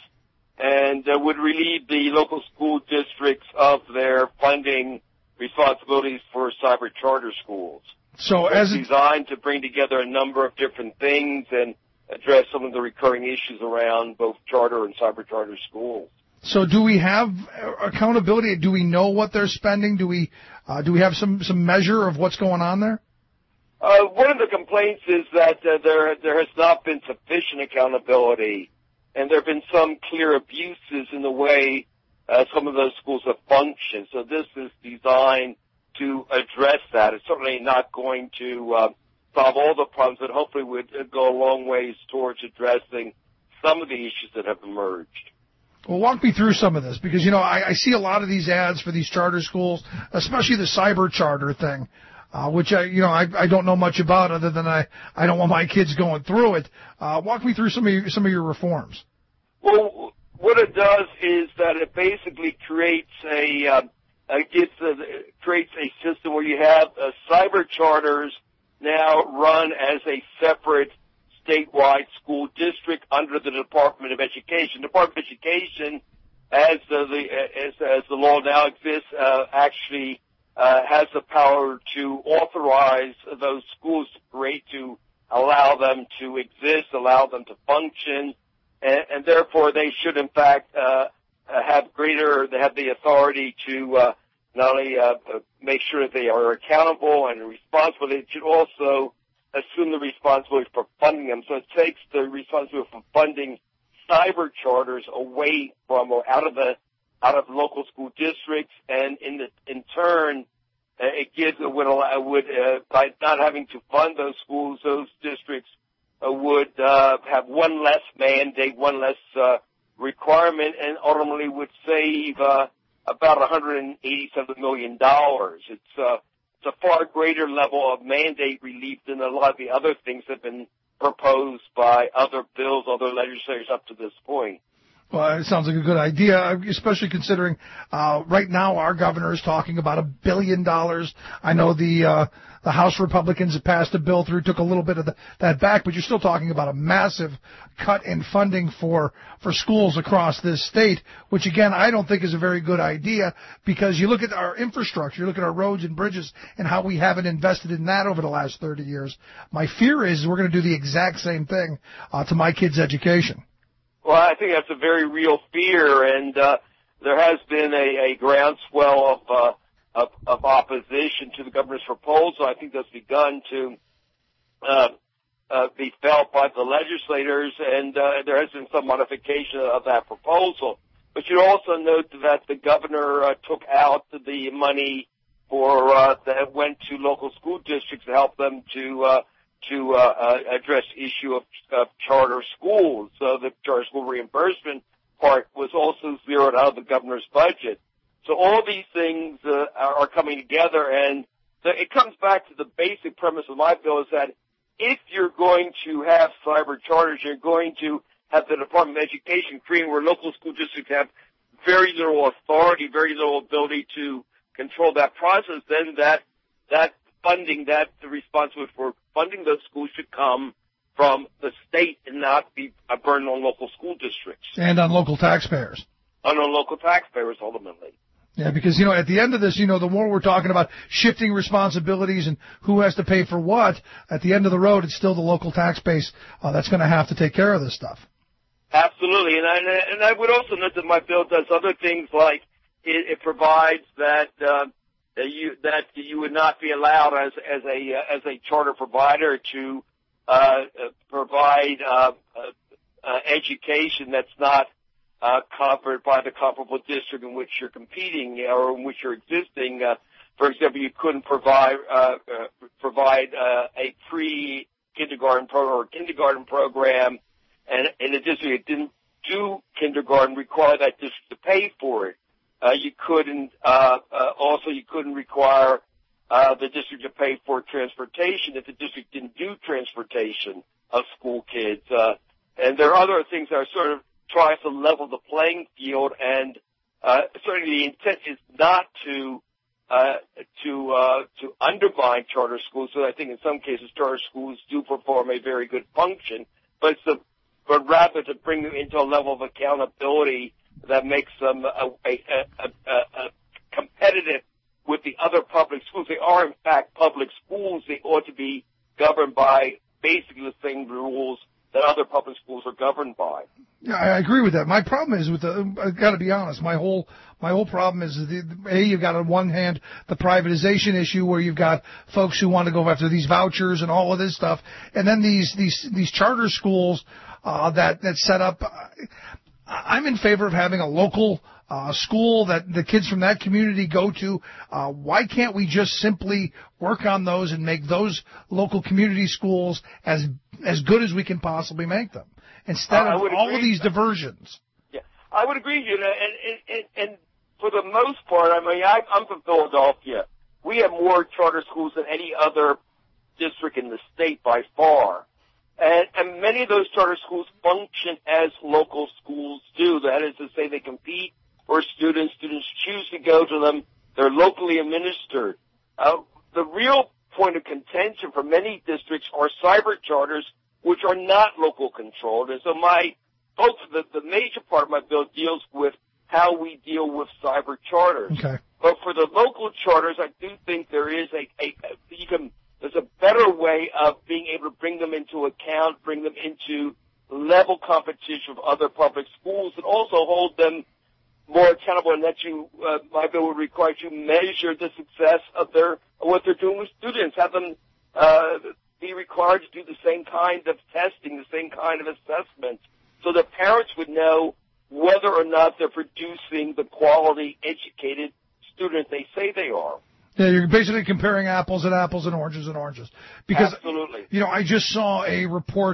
and uh, would relieve the local school districts of their funding responsibilities for cyber charter schools. So it's as designed to bring together a number of different things and address some of the recurring issues around both charter and cyber charter schools. So do we have accountability? Do we know what they're spending? Do we uh, do we have some, some measure of what's going on there? Uh, one of the complaints is that uh, there there has not been sufficient accountability, and there have been some clear abuses in the way uh, some of those schools have functioned. So this is designed to address that. It's certainly not going to uh, solve all the problems, but hopefully would go a long ways towards addressing some of the issues that have emerged. Well, walk me through some of this, because, you know, I, I see a lot of these ads for these charter schools, especially the cyber charter thing, uh, which I, you know, I, I don't know much about other than I, I don't want my kids going through it. Uh, walk me through some of your, some of your reforms. Well, what it does is that it basically creates a, uh, it gets a, it creates a system where you have uh, cyber charters now run as a separate statewide school district under the Department of Education. The Department of Education, as the, the as, as the law now exists, uh, actually uh, has the power to authorize those schools to create, to allow them to exist, allow them to function, and, and therefore they should, in fact, uh, have greater, they have the authority to uh, not only uh, make sure that they are accountable and responsible, they should also assume the responsibility for funding them. So it takes the responsibility for funding cyber charters away from or out of the out of local school districts, and in the, in turn, uh, it gives it would allow, would uh, by not having to fund those schools, those districts uh, would uh, have one less mandate, one less uh, requirement, and ultimately would save uh, about one hundred eighty-seven million dollars. It's uh, It's a far greater level of mandate relief than a lot of the other things that have been proposed by other bills, other legislators up to this point. Well, it sounds like a good idea, especially considering uh, right now our governor is talking about a billion dollars. I know the uh, the House Republicans that passed a bill through took a little bit of the, that back, but you're still talking about a massive cut in funding for for schools across this state, which again I don't think is a very good idea because you look at our infrastructure, you look at our roads and bridges and how we haven't invested in that over the last thirty years. My fear is we're going to do the exact same thing uh, to my kids' education. Well, I think that's a very real fear, and uh, there has been a, a groundswell of, uh, of of opposition to the governor's proposal. I think that's begun to uh, uh, be felt by the legislators, and uh, there has been some modification of that proposal. But you also note that the governor uh, took out the money for uh, that went to local school districts to help them to uh, to uh, uh, address the issue of, of charter schools. So the charter school reimbursement part was also zeroed out of the governor's budget. So all these things uh, are, are coming together, and the, it comes back to the basic premise of my bill is that if you're going to have cyber charters, you're going to have the Department of Education creating where local school districts have very little authority, very little ability to control that process, then that that funding, that the responsibility for funding those schools should come from the state and not be a burden on local school districts. And on local taxpayers. And on local taxpayers, ultimately. Yeah, because, you know, at the end of this, you know, the more we're talking about shifting responsibilities and who has to pay for what, at the end of the road, it's still the local tax base uh, that's going to have to take care of this stuff. Absolutely. And I, and I would also note that my bill does other things like it, it provides that uh, that you that you would not be allowed as as a uh, as a charter provider to uh, provide uh, uh, education that's not uh, covered by the comparable district in which you're competing or in which you're existing. Uh, for example, you couldn't provide uh, uh, provide uh, a pre-kindergarten program or kindergarten program, and in a district that didn't do kindergarten, require that district to pay for it. Uh, you couldn't, uh, uh, also you couldn't require, uh, the district to pay for transportation if the district didn't do transportation of school kids. Uh, and there are other things that are sort of trying to level the playing field, and, uh, certainly the intent is not to, uh, to, uh, to undermine charter schools. So I think in some cases charter schools do perform a very good function, but it's a, but rather to bring them into a level of accountability that makes them a, a, a, a, a competitive with the other public schools. They are, in fact, public schools. They ought to be governed by basically the same rules that other public schools are governed by. Yeah, I agree with that. My problem is with the, I've got to be honest, my whole, my whole problem is, the, A, you've got on one hand the privatization issue where you've got folks who want to go after these vouchers and all of this stuff, and then these, these, these charter schools, uh, that, that set up, I'm in favor of having a local uh, school that the kids from that community go to. Uh, why can't we just simply work on those and make those local community schools as as good as we can possibly make them, instead uh, of all agree. of these diversions? Yeah, I would agree with you. And, and, and, and for the most part, I mean, I, I'm from Philadelphia. We have more charter schools than any other district in the state by far. And, and many of those charter schools function as local schools do. That is to say, they compete for students. Students choose to go to them. They're locally administered. Uh, the real point of contention for many districts are cyber charters, which are not local controlled. And so my, both the, the major part of my bill deals with how we deal with cyber charters. Okay. But for the local charters, I do think there is a, a, a you can, there's a better way of being able to bring them into account, bring them into level competition with other public schools, and also hold them more accountable, and that you, uh, my bill would require you to measure the success of their, of what they're doing with students, have them, uh, be required to do the same kind of testing, the same kind of assessment, so that parents would know whether or not they're producing the quality educated student they say they are. Yeah, you're basically comparing apples and apples and oranges and oranges. Because, Absolutely. you know, I just saw a report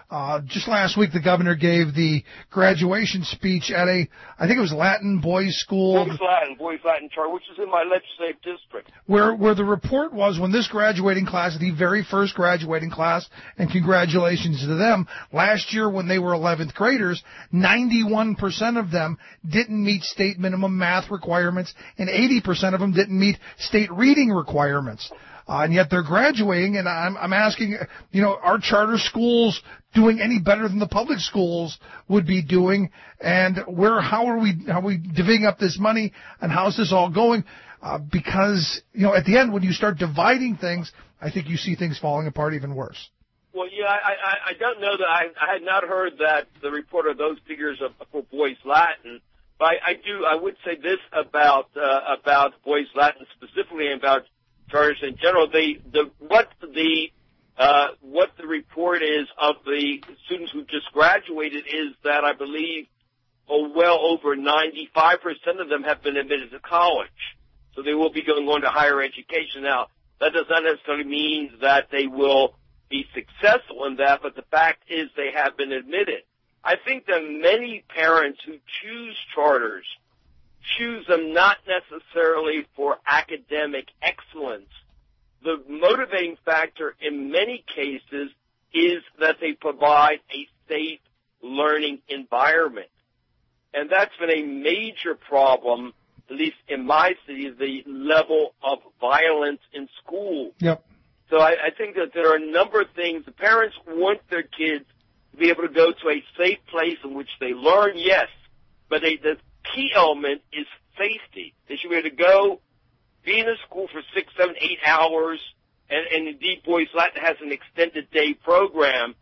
Uh, just last week, the governor gave the graduation speech at a, I think it was Latin boys' school. Boys Latin, Boys Latin Charter, which is in my legislative district. Where, where the report was when this graduating class, the very first graduating class, and congratulations to them, last year when they were eleventh graders, ninety-one percent of them didn't meet state minimum math requirements, and eighty percent of them didn't meet state reading requirements. Uh, and yet they're graduating, and I'm, I'm asking, you know, are charter schools doing any better than the public schools would be doing? And where, how are we, how are we divvying up this money, and how's this all going? Uh, because, you know, at the end, when you start dividing things, I think you see things falling apart even worse. Well, yeah, I, I, I don't know that I, I had not heard that the report of those figures of, for Boys Latin, but I, I do, I would say this about, uh, about Boys Latin specifically and about charters in general. The, the, what the, uh, what the report is of the students who just graduated is that I believe oh, well over ninety-five percent of them have been admitted to college. So they will be going on to higher education. Now, that does not necessarily mean that they will be successful in that, but the fact is they have been admitted. I think that many parents who choose charters choose them not necessarily for academic excellence. The motivating factor in many cases is that they provide a safe learning environment. And that's been a major problem, at least in my city, the level of violence in school. Yep. So I, I think that there are a number of things. The parents want their kids to be able to go to a safe place in which they learn, yes, but they, the key element is safety. They should be able to go, be in a school for six, seven, eight hours, and, and indeed Boys Latin has an extended day program,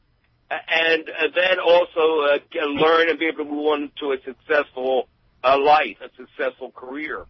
and uh, then also uh, learn and be able to move on to a successful uh, life, a successful career.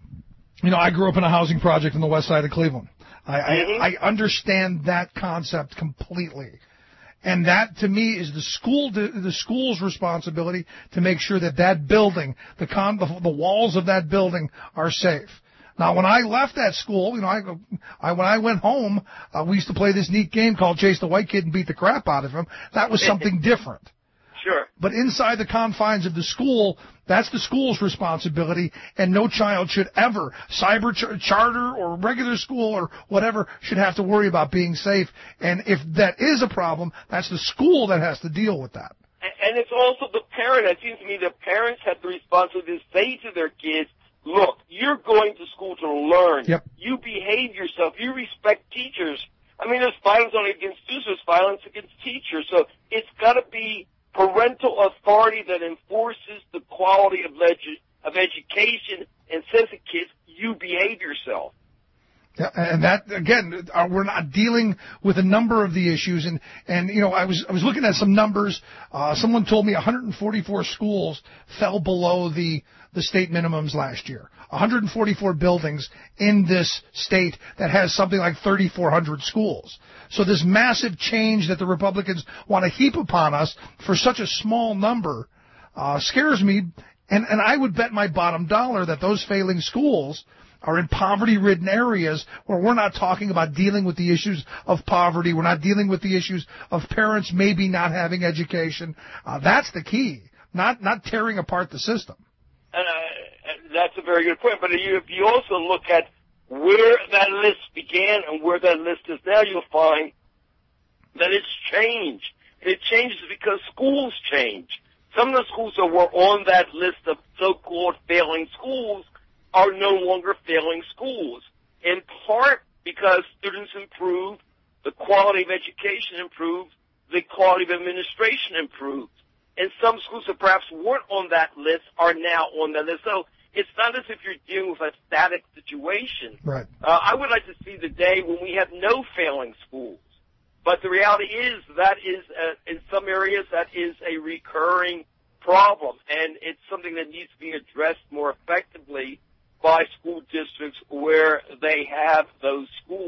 You know, I grew up in a housing project in the west side of Cleveland. I, Mm-hmm. I, I understand that concept completely. And that, to me, is the school, the school's responsibility to make sure that that building, the, con, the, the walls of that building are safe. Now, when I left that school, you know, I, I when I went home, uh, we used to play this neat game called Chase the White Kid and beat the crap out of him. That was something different. Sure. But inside the confines of the school, that's the school's responsibility, and no child should ever, cyber ch- charter or regular school or whatever, should have to worry about being safe. And if that is a problem, that's the school that has to deal with that. And it's also the parent. It seems to me the parents have the responsibility to say to their kids, look, you're going to school to learn. Yep. You behave yourself. You respect teachers. I mean, there's violence only against students. There's violence against teachers. So it's got to be parental authority that enforces the quality of, leg- of education and says to kids, you behave yourself. Yeah, and that, again, uh, we're not dealing with a number of the issues. And, and you know, I was I was looking at some numbers. Uh, someone told me one hundred forty-four schools fell below the, the state minimums last year. one hundred forty-four buildings in this state that has something like thirty-four hundred schools. So this massive change that the Republicans want to heap upon us for such a small number uh, scares me. And, and I would bet my bottom dollar that those failing schools are in poverty-ridden areas where we're not talking about dealing with the issues of poverty. We're not dealing with the issues of parents maybe not having education. Uh, that's the key, not not tearing apart the system. And uh, that's a very good point. But you, if you also look at where that list began and where that list is now, you'll find that it's changed. And it changes because schools change. Some of the schools that were on that list of so-called failing schools are no longer failing schools, in part because students improve, the quality of education improves, the quality of administration improves. And some schools that perhaps weren't on that list are now on that list. So it's not as if you're dealing with a static situation. Right. Uh, I would like to see the day when we have no failing schools. But the reality is that is, uh, in some areas, that is a recurring problem. And it's something that needs to be addressed more effectively by school districts where they have those schools.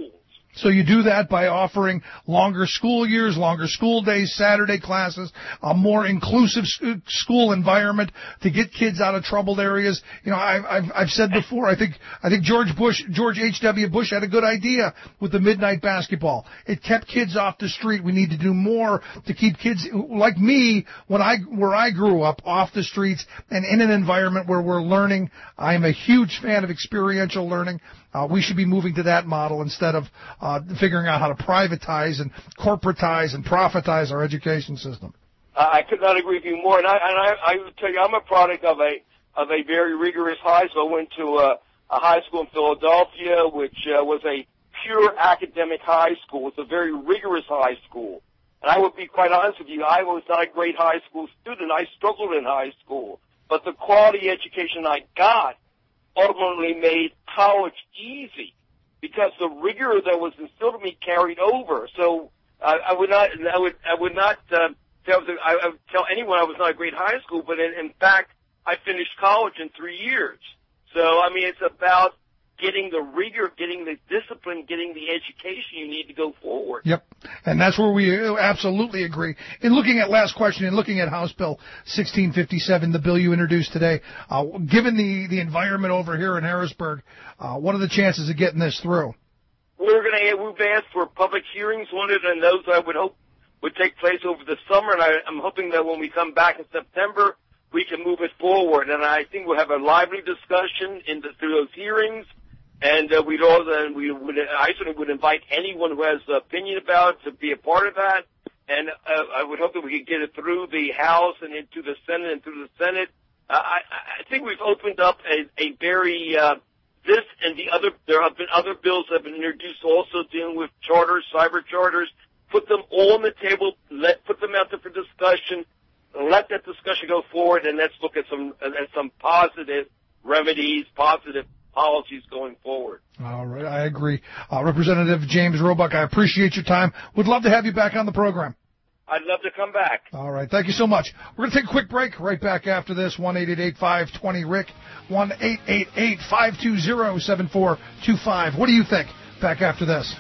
So you do that by offering longer school years, longer school days, Saturday classes, a more inclusive school environment to get kids out of troubled areas. You know, I've, I've, I've said before, I think, I think George Bush, George H W. Bush had a good idea with the midnight basketball. It kept kids off the street. We need to do more to keep kids like me, when I, where I grew up, off the streets and in an environment where we're learning. I'm a huge fan of experiential learning. Uh, we should be moving to that model instead of uh, figuring out how to privatize and corporatize and profitize our education system. Uh, I could not agree with you more. And I, and I, I would tell you, I'm a product of a of a very rigorous high school. I went to a, a high school in Philadelphia, which uh, was a pure academic high school. It's a very rigorous high school. And I would be quite honest with you, I was not a great high school student. I struggled in high school. But the quality education I got ultimately made college easy because the rigor that was instilled in me carried over. So I, I would not, I would, I would not uh, tell, I, I would tell anyone I was not a great high school, but in, in fact, I finished college in three years. So I mean, it's about getting the rigor, getting the discipline, getting the education you need to go forward. Yep. And that's where we absolutely agree. In looking at last question, in looking at House Bill sixteen fifty-seven, the bill you introduced today, uh, given the, the environment over here in Harrisburg, uh, what are the chances of getting this through? We're going to, we've asked for public hearings on it, and those I would hope would take place over the summer, and I, I'm hoping that when we come back in September, we can move it forward. And I think we'll have a lively discussion in the, through those hearings. And uh, we'd all, uh, we would, I certainly would invite anyone who has an opinion about it to be a part of that. And uh, I would hope that we could get it through the House and into the Senate and through the Senate. Uh, I, I think we've opened up a, a very, uh, this and the other, there have been other bills that have been introduced also dealing with charters, cyber charters. Put them all on the table, let, put them out there for discussion, let that discussion go forward, and let's look at some, at some positive remedies, positive policies going forward. All right, I agree. Uh, Representative James Roebuck, I appreciate your time. Would love to have you back on the program. I'd love to come back. All right, thank you so much. We're going to take a quick break. Right back after this, one eight eight eight, five two zero, R I C, one eight eight eight, five two zero, seven four two five. What do you think? Back after this.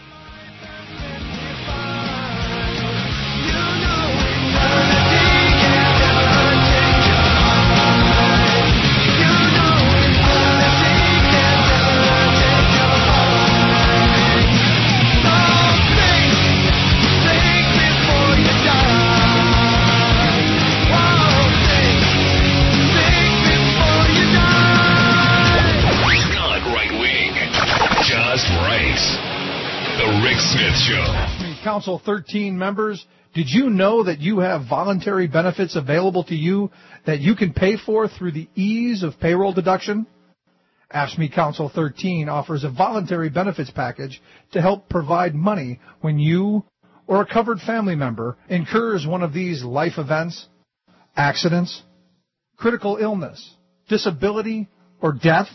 Council thirteen members, did you know that you have voluntary benefits available to you that you can pay for through the ease of payroll deduction? AFSCME Council thirteen offers a voluntary benefits package to help provide money when you or a covered family member incurs one of these life events, accidents, critical illness, disability, or death.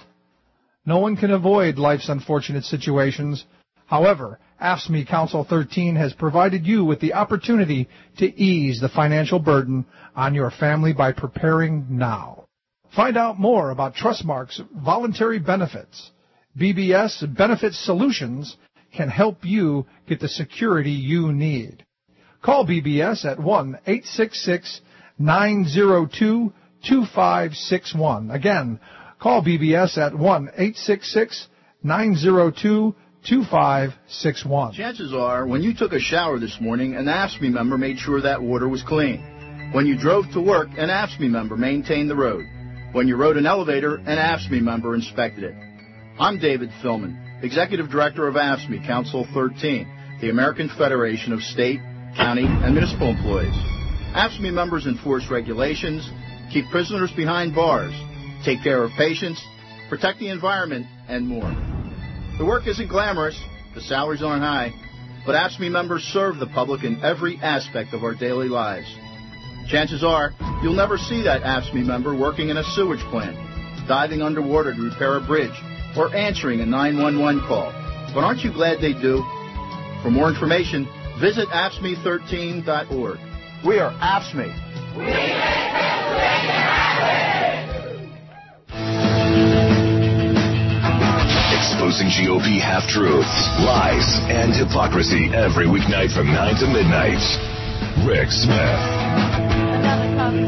No one can avoid life's unfortunate situations. However, AFSCME Council thirteen has provided you with the opportunity to ease the financial burden on your family by preparing now. Find out more about Trustmark's voluntary benefits. B B S Benefit Solutions can help you get the security you need. Call B B S at one eight six six, nine zero two, two five six one. Again, call B B S at one eight six six, nine zero two, two five six one. Chances are, when you took a shower this morning, an AFSCME member made sure that water was clean. When you drove to work, an AFSCME member maintained the road. When you rode an elevator, an AFSCME member inspected it. I'm David Philman, Executive Director of AFSCME Council thirteen, the American Federation of State, County, and Municipal Employees. AFSCME members enforce regulations, keep prisoners behind bars, take care of patients, protect the environment, and more. The work isn't glamorous, the salaries aren't high, but AFSCME members serve the public in every aspect of our daily lives. Chances are, you'll never see that AFSCME member working in a sewage plant, diving underwater to repair a bridge, or answering a nine one one call. But aren't you glad they do? For more information, visit A F S C M E thirteen dot org. We are AFSCME. We make Pennsylvania happen! exposing G O P half-truths, lies, and hypocrisy every weeknight from nine to midnight. Rick Smith.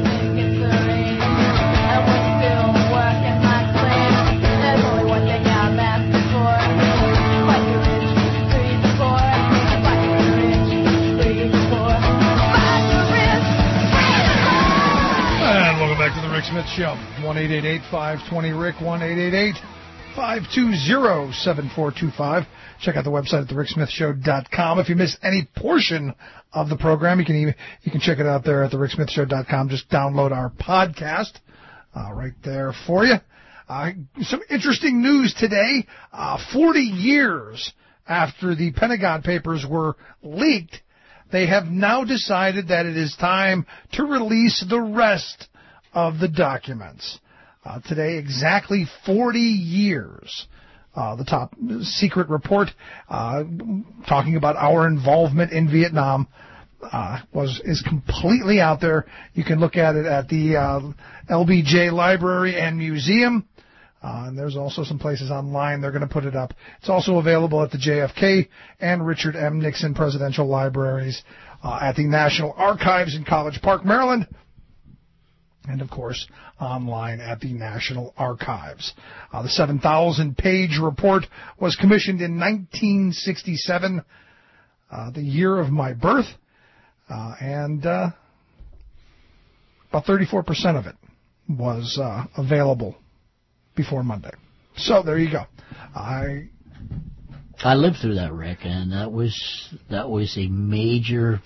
Back to the Rick Smith Show. one eight eight eight, five two zero, R I C K, one eight eight eight, five two zero, seven four two five. Check out the website at the rick smith show dot com. If you missed any portion of the program, you can even, you can check it out there at the rick smith show dot com. Just download our podcast uh, right there for you. Uh, some interesting news today. Uh, forty years after the Pentagon Papers were leaked, they have now decided that it is time to release the rest of the documents. Uh, today, exactly forty years. Uh, the top secret report uh, talking about our involvement in Vietnam uh, was is completely out there. You can look at it at the uh, L B J Library and Museum. Uh, and there's also some places online they're going to put it up. It's also available at the J F K and Richard M. Nixon Presidential Libraries, uh, at the National Archives in College Park, Maryland, and, of course, online at the National Archives. Uh, the seven thousand page report was commissioned in nineteen sixty-seven, uh, the year of my birth, uh, and uh, about thirty-four percent of it was uh, available before Monday. So there you go. I I lived through that, Rick, and that was that was a major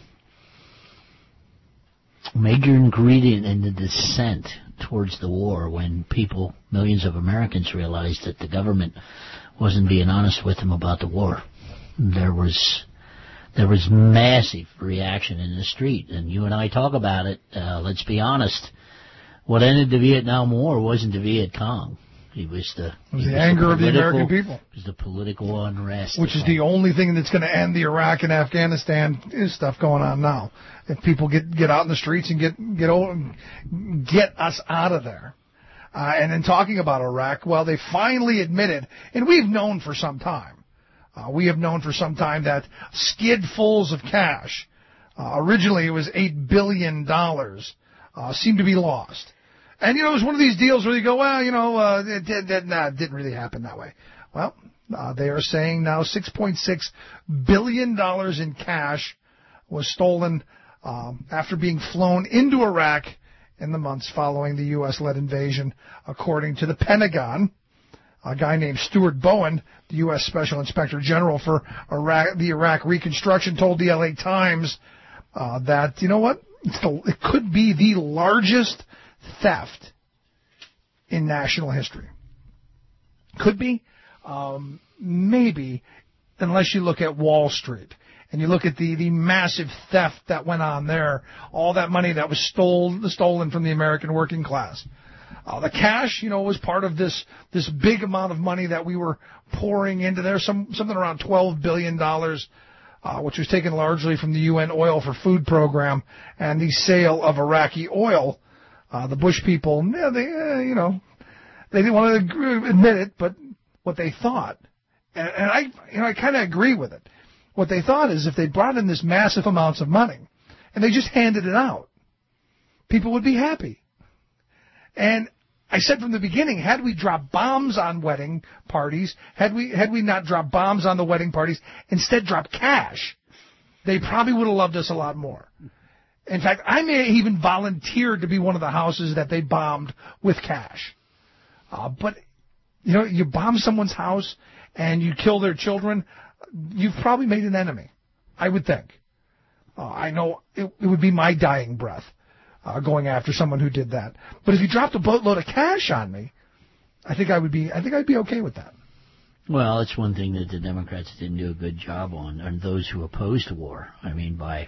major ingredient in the descent towards the war, when people, millions of Americans, realized that the government wasn't being honest with them about the war. There was there was massive reaction in the street, and you and I talk about it. Uh, let's be honest. What ended the Vietnam War wasn't the Viet Cong. It was the, it was it the was anger the of the American people. It was the political unrest. Which is the only thing that's going to end the Iraq and Afghanistan stuff going on now. If people get, get out in the streets and get get over, get us out of there. Uh, and in talking about Iraq, well, they finally admitted, and we've known for some time, uh, we have known for some time that skidfuls of cash, uh, originally it was eight billion dollars, uh, seemed to be lost. And, you know, it was one of these deals where you go, well, you know, uh, it, it, it, nah, it didn't really happen that way. Well, uh, they are saying now six point six billion dollars in cash was stolen um, after being flown into Iraq in the months following the U S-led invasion, according to the Pentagon. A guy named Stuart Bowen, the U S Special Inspector General for Iraq, the Iraq Reconstruction, told the L A Times uh, that, you know what, it's the, it could be the largest theft in national history. Could be. Um, maybe, unless you look at Wall Street and you look at the, the massive theft that went on there, all that money that was stole, stolen from the American working class. Uh, the cash, you know, was part of this this big amount of money that we were pouring into there, some something around twelve billion dollars, uh, which was taken largely from the U N Oil for Food program and the sale of Iraqi oil. Uh, the Bush people, yeah, they, uh, you know, they didn't want to admit it, but what they thought, and, and I, you know, I kind of agree with it. What they thought is if they brought in this massive amounts of money and they just handed it out, people would be happy. And I said from the beginning, had we dropped bombs on wedding parties, had we had we not dropped bombs on the wedding parties, instead dropped cash, they probably would have loved us a lot more. In fact, I may have even volunteered to be one of the houses that they bombed with cash. Uh, but, you know, you bomb someone's house and you kill their children, you've probably made an enemy, I would think. Uh, I know it, it would be my dying breath uh, going after someone who did that. But if you dropped a boatload of cash on me, I think I would be. I think I'd be okay with that. Well, it's one thing that the Democrats didn't do a good job on, and those who opposed the war. I mean, by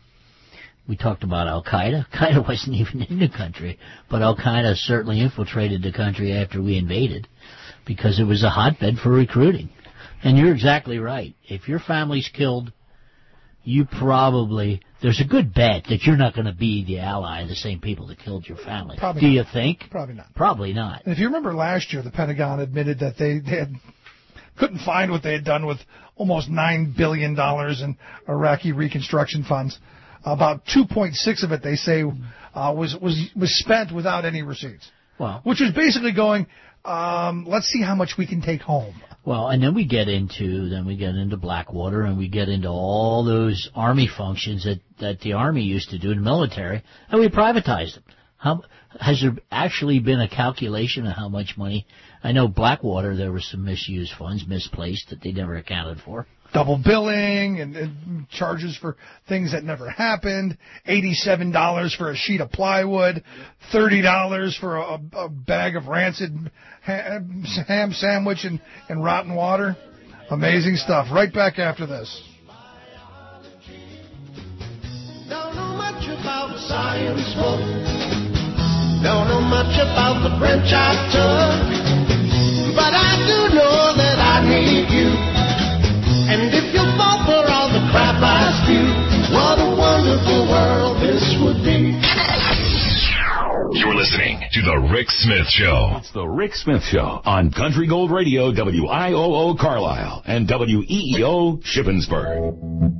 we talked about Al-Qaeda. Al-Qaeda wasn't even in the country, but Al-Qaeda certainly infiltrated the country after we invaded because it was a hotbed for recruiting. And you're exactly right. If your family's killed, you probably, there's a good bet that you're not going to be the ally of the same people that killed your family. Probably Do not. you think? Probably not. Probably not. And if you remember last year, the Pentagon admitted that they, they had couldn't find what they had done with almost nine billion dollars in Iraqi reconstruction funds. About two point six of it, they say, uh, was, was, was spent without any receipts. Well, which was basically going, um, let's see how much we can take home. Well, and then we get into then we get into Blackwater, and we get into all those Army functions that, that the Army used to do in the military, and we privatized them. How has there actually been a calculation of how much money? I know Blackwater, there were some misused funds, misplaced, that they never accounted for. Double billing and, and charges for things that never happened, eighty-seven dollars for a sheet of plywood, thirty dollars for a, a bag of rancid ham, ham sandwich and, and rotten water. Amazing stuff. Right back after this. Don't know much about science, book. Don't know much about the French I took. But I do know that I need you. And if you fall for all the crap I spew, what a wonderful world this would be. You're listening to The Rick Smith Show. It's The Rick Smith Show on Country Gold Radio, W I O O Carlisle, and W E E O Shippensburg.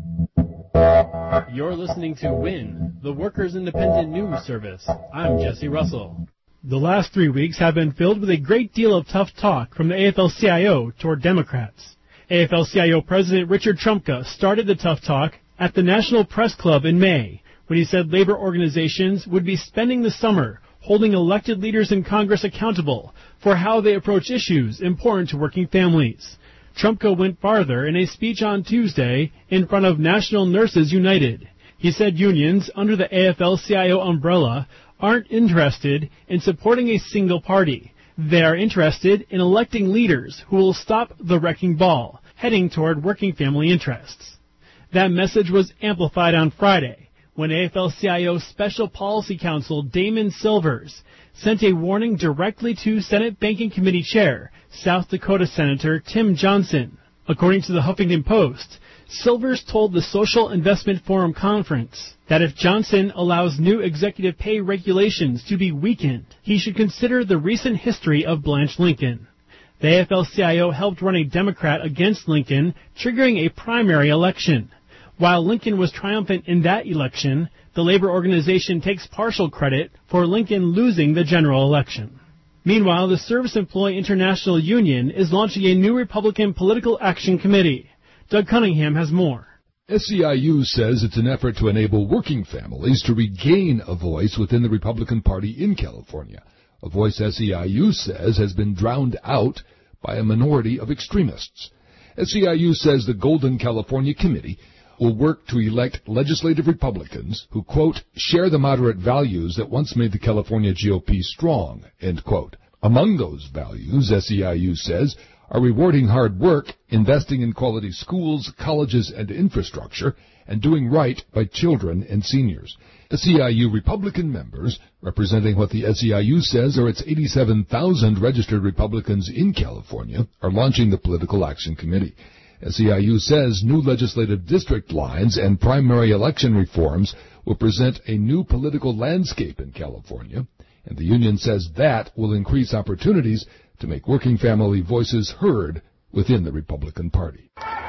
You're listening to WIN, the Workers' Independent News Service. I'm Jesse Russell. The last three weeks have been filled with a great deal of tough talk from the A F L C I O toward Democrats. A F L C I O President Richard Trumka started the tough talk at the National Press Club in May, when he said labor organizations would be spending the summer holding elected leaders in Congress accountable for how they approach issues important to working families. Trumka went farther in a speech on Tuesday in front of National Nurses United. He said unions under the A F L C I O umbrella aren't interested in supporting a single party. They are interested in electing leaders who will stop the wrecking ball, heading toward working family interests. That message was amplified on Friday, when A F L C I O Special Policy Counsel Damon Silvers sent a warning directly to Senate Banking Committee Chair, South Dakota Senator Tim Johnson. According to the Huffington Post, Silvers told the Social Investment Forum Conference that if Johnson allows new executive pay regulations to be weakened, he should consider the recent history of Blanche Lincoln. The A F L C I O helped run a Democrat against Lincoln, triggering a primary election. While Lincoln was triumphant in that election, the labor organization takes partial credit for Lincoln losing the general election. Meanwhile, the Service Employee International Union is launching a new Republican Political Action Committee. Doug Cunningham has more. S E I U says it's an effort to enable working families to regain a voice within the Republican Party in California, a voice S E I U says has been drowned out by a minority of extremists. S E I U says the Golden California Committee will work to elect legislative Republicans who, quote, share the moderate values that once made the California G O P strong, end quote. Among those values, S E I U says, are rewarding hard work, investing in quality schools, colleges, and infrastructure, and doing right by children and seniors. S E I U Republican members, representing what the S E I U says are its eighty-seven thousand registered Republicans in California, are launching the Political Action Committee. S E I U says new legislative district lines and primary election reforms will present a new political landscape in California, and the union says that will increase opportunities to make working family voices heard within the Republican Party.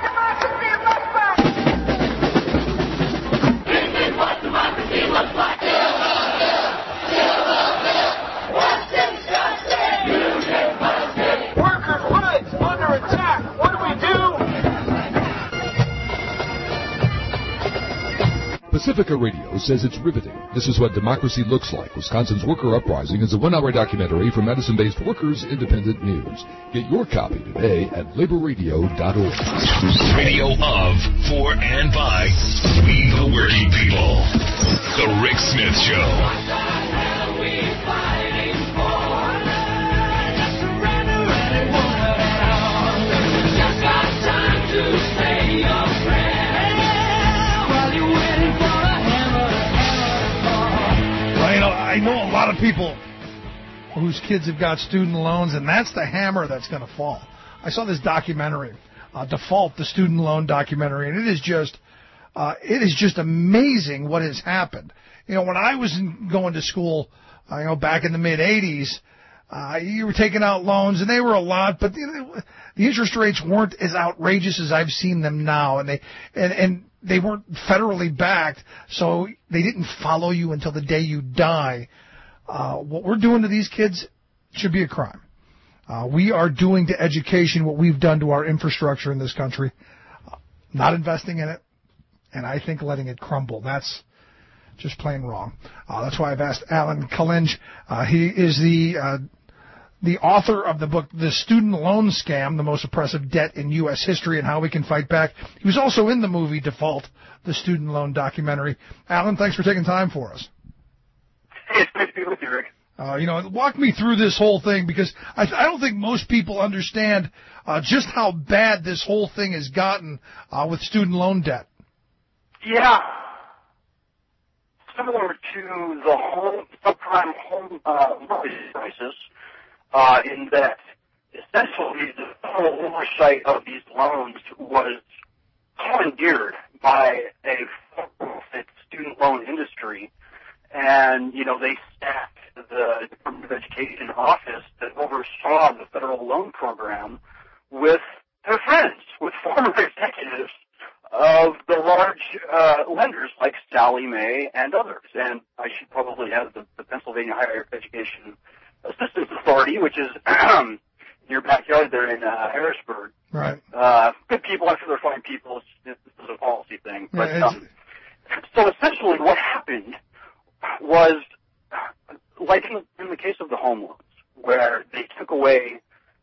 Workers' rights under attack. What do we do? Pacifica Radio says it's riveting. This is what democracy looks like. Wisconsin's Worker Uprising is a one-hour documentary from Madison-based Workers Independent News. Get your copy today at labor radio dot org. Radio of, for, and by we the working people. The Rick Smith Show. I know a lot of people whose kids have got student loans, and that's the hammer that's going to fall. I saw this documentary, uh, Default, the student loan documentary, and it is just, uh, it is just amazing what has happened. You know, when I was in, going to school, uh, you know, back in the mid eighties, Uh, you were taking out loans, and they were a lot, but the, the interest rates weren't as outrageous as I've seen them now, and they and, and they weren't federally backed, so they didn't follow you until the day you die. Uh, what we're doing to these kids should be a crime. Uh, we are doing to education what we've done to our infrastructure in this country, uh, not investing in it, and I think letting it crumble. That's just plain wrong. Uh, that's why I've asked Alan Collinge. Uh, he is the uh, the author of the book, The Student Loan Scam, The Most Oppressive Debt in U S History and How We Can Fight Back. He was also in the movie Default, the student loan documentary. Alan, thanks for taking time for us. Hey, it's great to be with you, Rick. Uh, you know, walk me through this whole thing, because I, I don't think most people understand uh, just how bad this whole thing has gotten uh, with student loan debt. Yeah. Similar to the home subprime home uh, mortgage crisis, uh, in that essentially the whole oversight of these loans was commandeered by a for-profit student loan industry, and you know they stacked the Department of Education office that oversaw the federal loan program with their friends, with former executives of the large uh, lenders like Sallie Mae and others. And I should probably add the, the Pennsylvania Higher Education Assistance Authority, which is in your backyard there in uh, Harrisburg. Right. Uh, good people, I'm sure they're fine people. It's, this is a policy thing. But Yeah, um, so essentially what happened was, like in the, in the case of the home loans, where they took away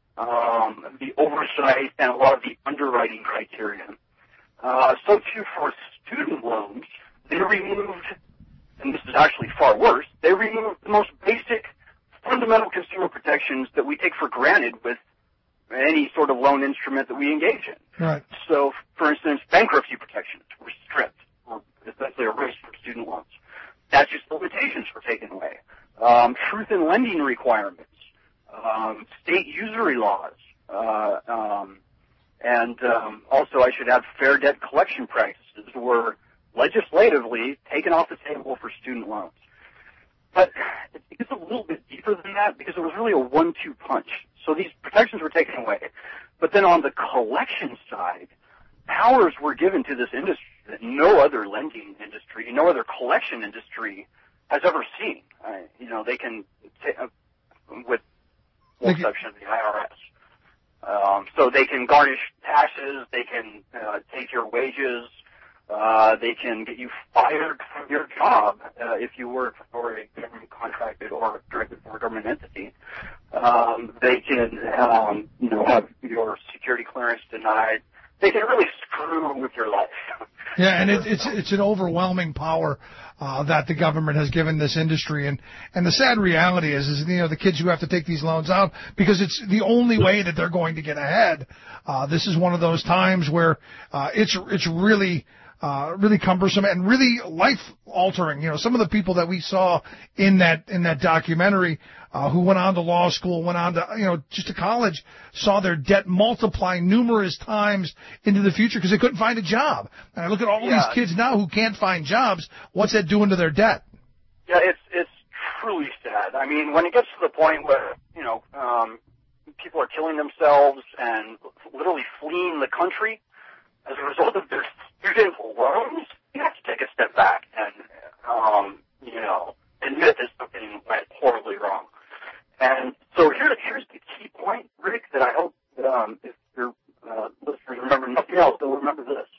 um, the oversight and a lot of the underwriting criteria. Uh, so too for student loans, they removed, and this is actually far worse, they removed the most basic fundamental consumer protections that we take for granted with any sort of loan instrument that we engage in. Right. So, for instance, bankruptcy protections were stripped, or essentially erased from student loans. Statute of limitations were taken away. Um, truth in lending requirements, um, state usury laws, uh, um, and um, also I should add fair debt collection practices were legislatively taken off the table for student loans. But it gets a little bit deeper than that because it was really a one two punch. So these protections were taken away. But then on the collection side, powers were given to this industry that no other lending industry, no other collection industry has ever seen. Uh, you know, they can, t- uh, with one exception of the I R S. Um, so they can garnish taxes, they can uh, take your wages, uh, they can get you fired from your job uh, if you work for a government contracted or directed for a government entity. Um, they can, um, you know, have your security clearance denied. They can really screw with your life. Yeah, and it, it's it's an overwhelming power uh, that the government has given this industry, and and the sad reality is, is you know the kids who have to take these loans out because it's the only way that they're going to get ahead. Uh, this is one of those times where uh, it's it's really. Uh, really cumbersome and really life-altering. You know, some of the people that we saw in that in that documentary uh, who went on to law school, went on to, you know, just to college, saw their debt multiply numerous times into the future because they couldn't find a job. And I look at all Yeah. these kids now who can't find jobs. What's that doing to their debt? Yeah, it's it's truly sad. I mean, when it gets to the point where, you know, um, people are killing themselves and literally fleeing the country as a result of their student loans, you have to take a step back and, um, you know, admit that something went horribly wrong. And so here, here's the key point, Rick, that I hope um, if your uh, listeners remember nothing else, they'll remember this.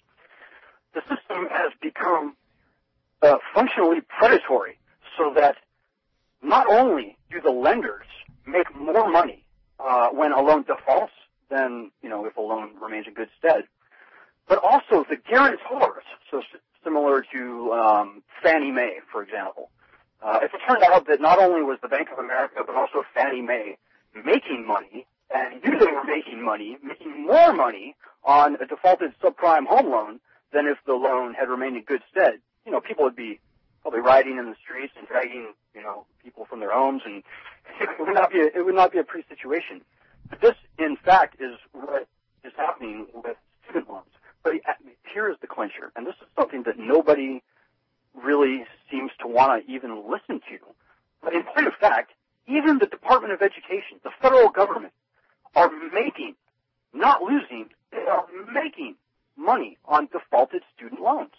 The system has become uh, functionally predatory so that not only do the lenders make more money uh, when a loan defaults than, you know, if a loan remains in good stead, but also the guarantors, so s- similar to um, Fannie Mae, for example. Uh, if it turned out that not only was the Bank of America, but also Fannie Mae making money, and knew they were making money, making more money on a defaulted subprime home loan than if the loan had remained in good stead, you know, people would be probably riding in the streets and dragging, you know, people from their homes, and it would not be a, it would not be a pretty situation. But this, in fact, is what is happening with student loans. But here is the clincher, and this is something that nobody really seems to want to even listen to. But in point of fact, even the Department of Education, the federal government, are making, not losing, they are making money on defaulted student loans.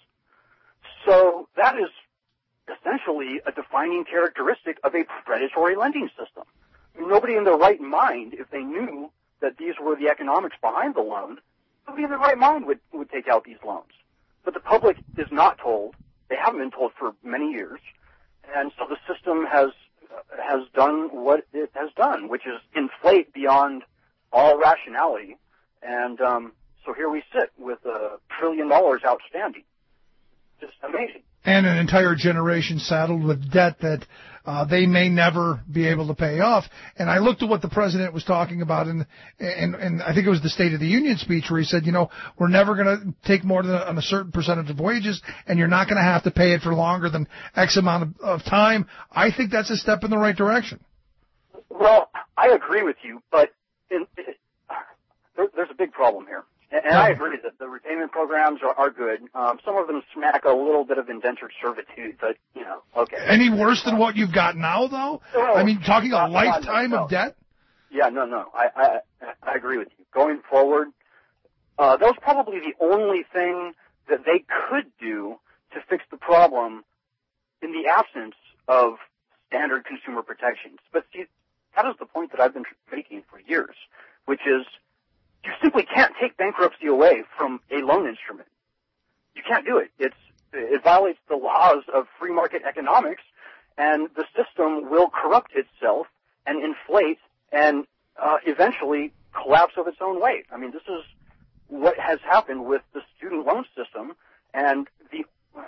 So that is essentially a defining characteristic of a predatory lending system. Nobody in their right mind, if they knew that these were the economics behind the loan, nobody in their right mind would, would take out these loans. But the public is not told. They haven't been told for many years. And so the system has has done what it has done, which is inflate beyond all rationality. And um, so here we sit with a trillion dollars outstanding. Just amazing. And an entire generation saddled with debt that uh, they may never be able to pay off. And I looked at what the president was talking about, in, in, in I think it was the State of the Union speech, where he said, you know, we're never going to take more than a, a certain percentage of wages, and you're not going to have to pay it for longer than X amount of, of time. I think that's a step in the right direction. Well, I agree with you, but in, it, there, there's a big problem here. And, and I agree that the repayment programs are, are good. Um, some of them smack a little bit of indentured servitude, but, you know, okay. Any worse than what you've got now, though? No, I mean, talking not, a lifetime not, no. of debt? Yeah, no, no. I, I, I agree with you. Going forward, uh, that was probably the only thing that they could do to fix the problem in the absence of standard consumer protections. But see, that is the point that I've been making for years, which is, you simply can't take bankruptcy away from a loan instrument. You can't do it. It's, it violates the laws of free market economics, and the system will corrupt itself and inflate and uh, eventually collapse of its own weight. I mean, this is what has happened with the student loan system, and the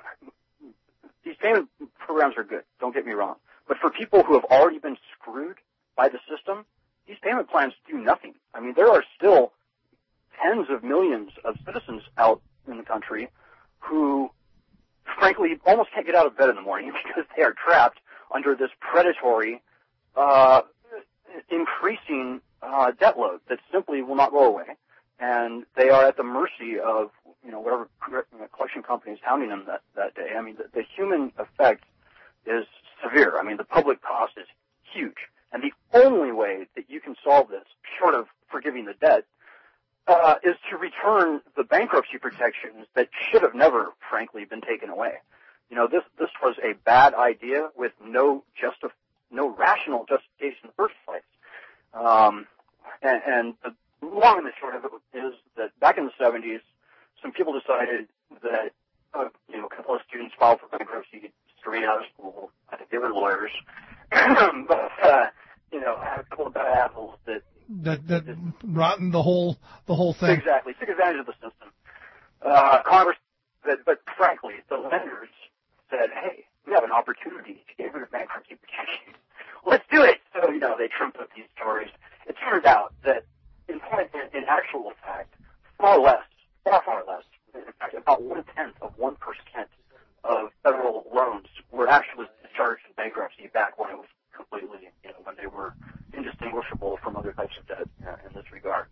these payment programs are good, don't get me wrong. But for people who have already been screwed by the system, these payment plans do nothing. I mean, there are still tens of millions of citizens out in the country who, frankly, almost can't get out of bed in the morning because they are trapped under this predatory, uh, increasing uh, debt load that simply will not go away. And they are at the mercy of, you know, whatever collection company is hounding them that, that day. I mean, the, the human effect is severe. I mean, the public cost is huge. And the only way that you can solve this, short of forgiving the debt, uh, is to return the bankruptcy protections that should have never, frankly, been taken away. You know, this this was a bad idea with no justif- no rational justification in the first place. Um, and, and the long and the short of it is that back in the seventies, some people decided that, uh, you know, a couple of students filed for bankruptcy straight out of school. I think they were lawyers. but, uh, you know, a couple of bad apples that that that rotten the whole the whole thing. Exactly, took advantage of the system. Uh, Congress, but, but frankly, the lenders said, "Hey, we have an opportunity to get rid of bankruptcy protection. Let's do it." So you know, they trumped up these stories. It turned out that, in point, in, in actual fact, far less, far far less, in fact, about one tenth of one percent of federal loans were actually discharged in bankruptcy back when it was completely, you know, when they were indistinguishable from other types of debt uh, in this regard.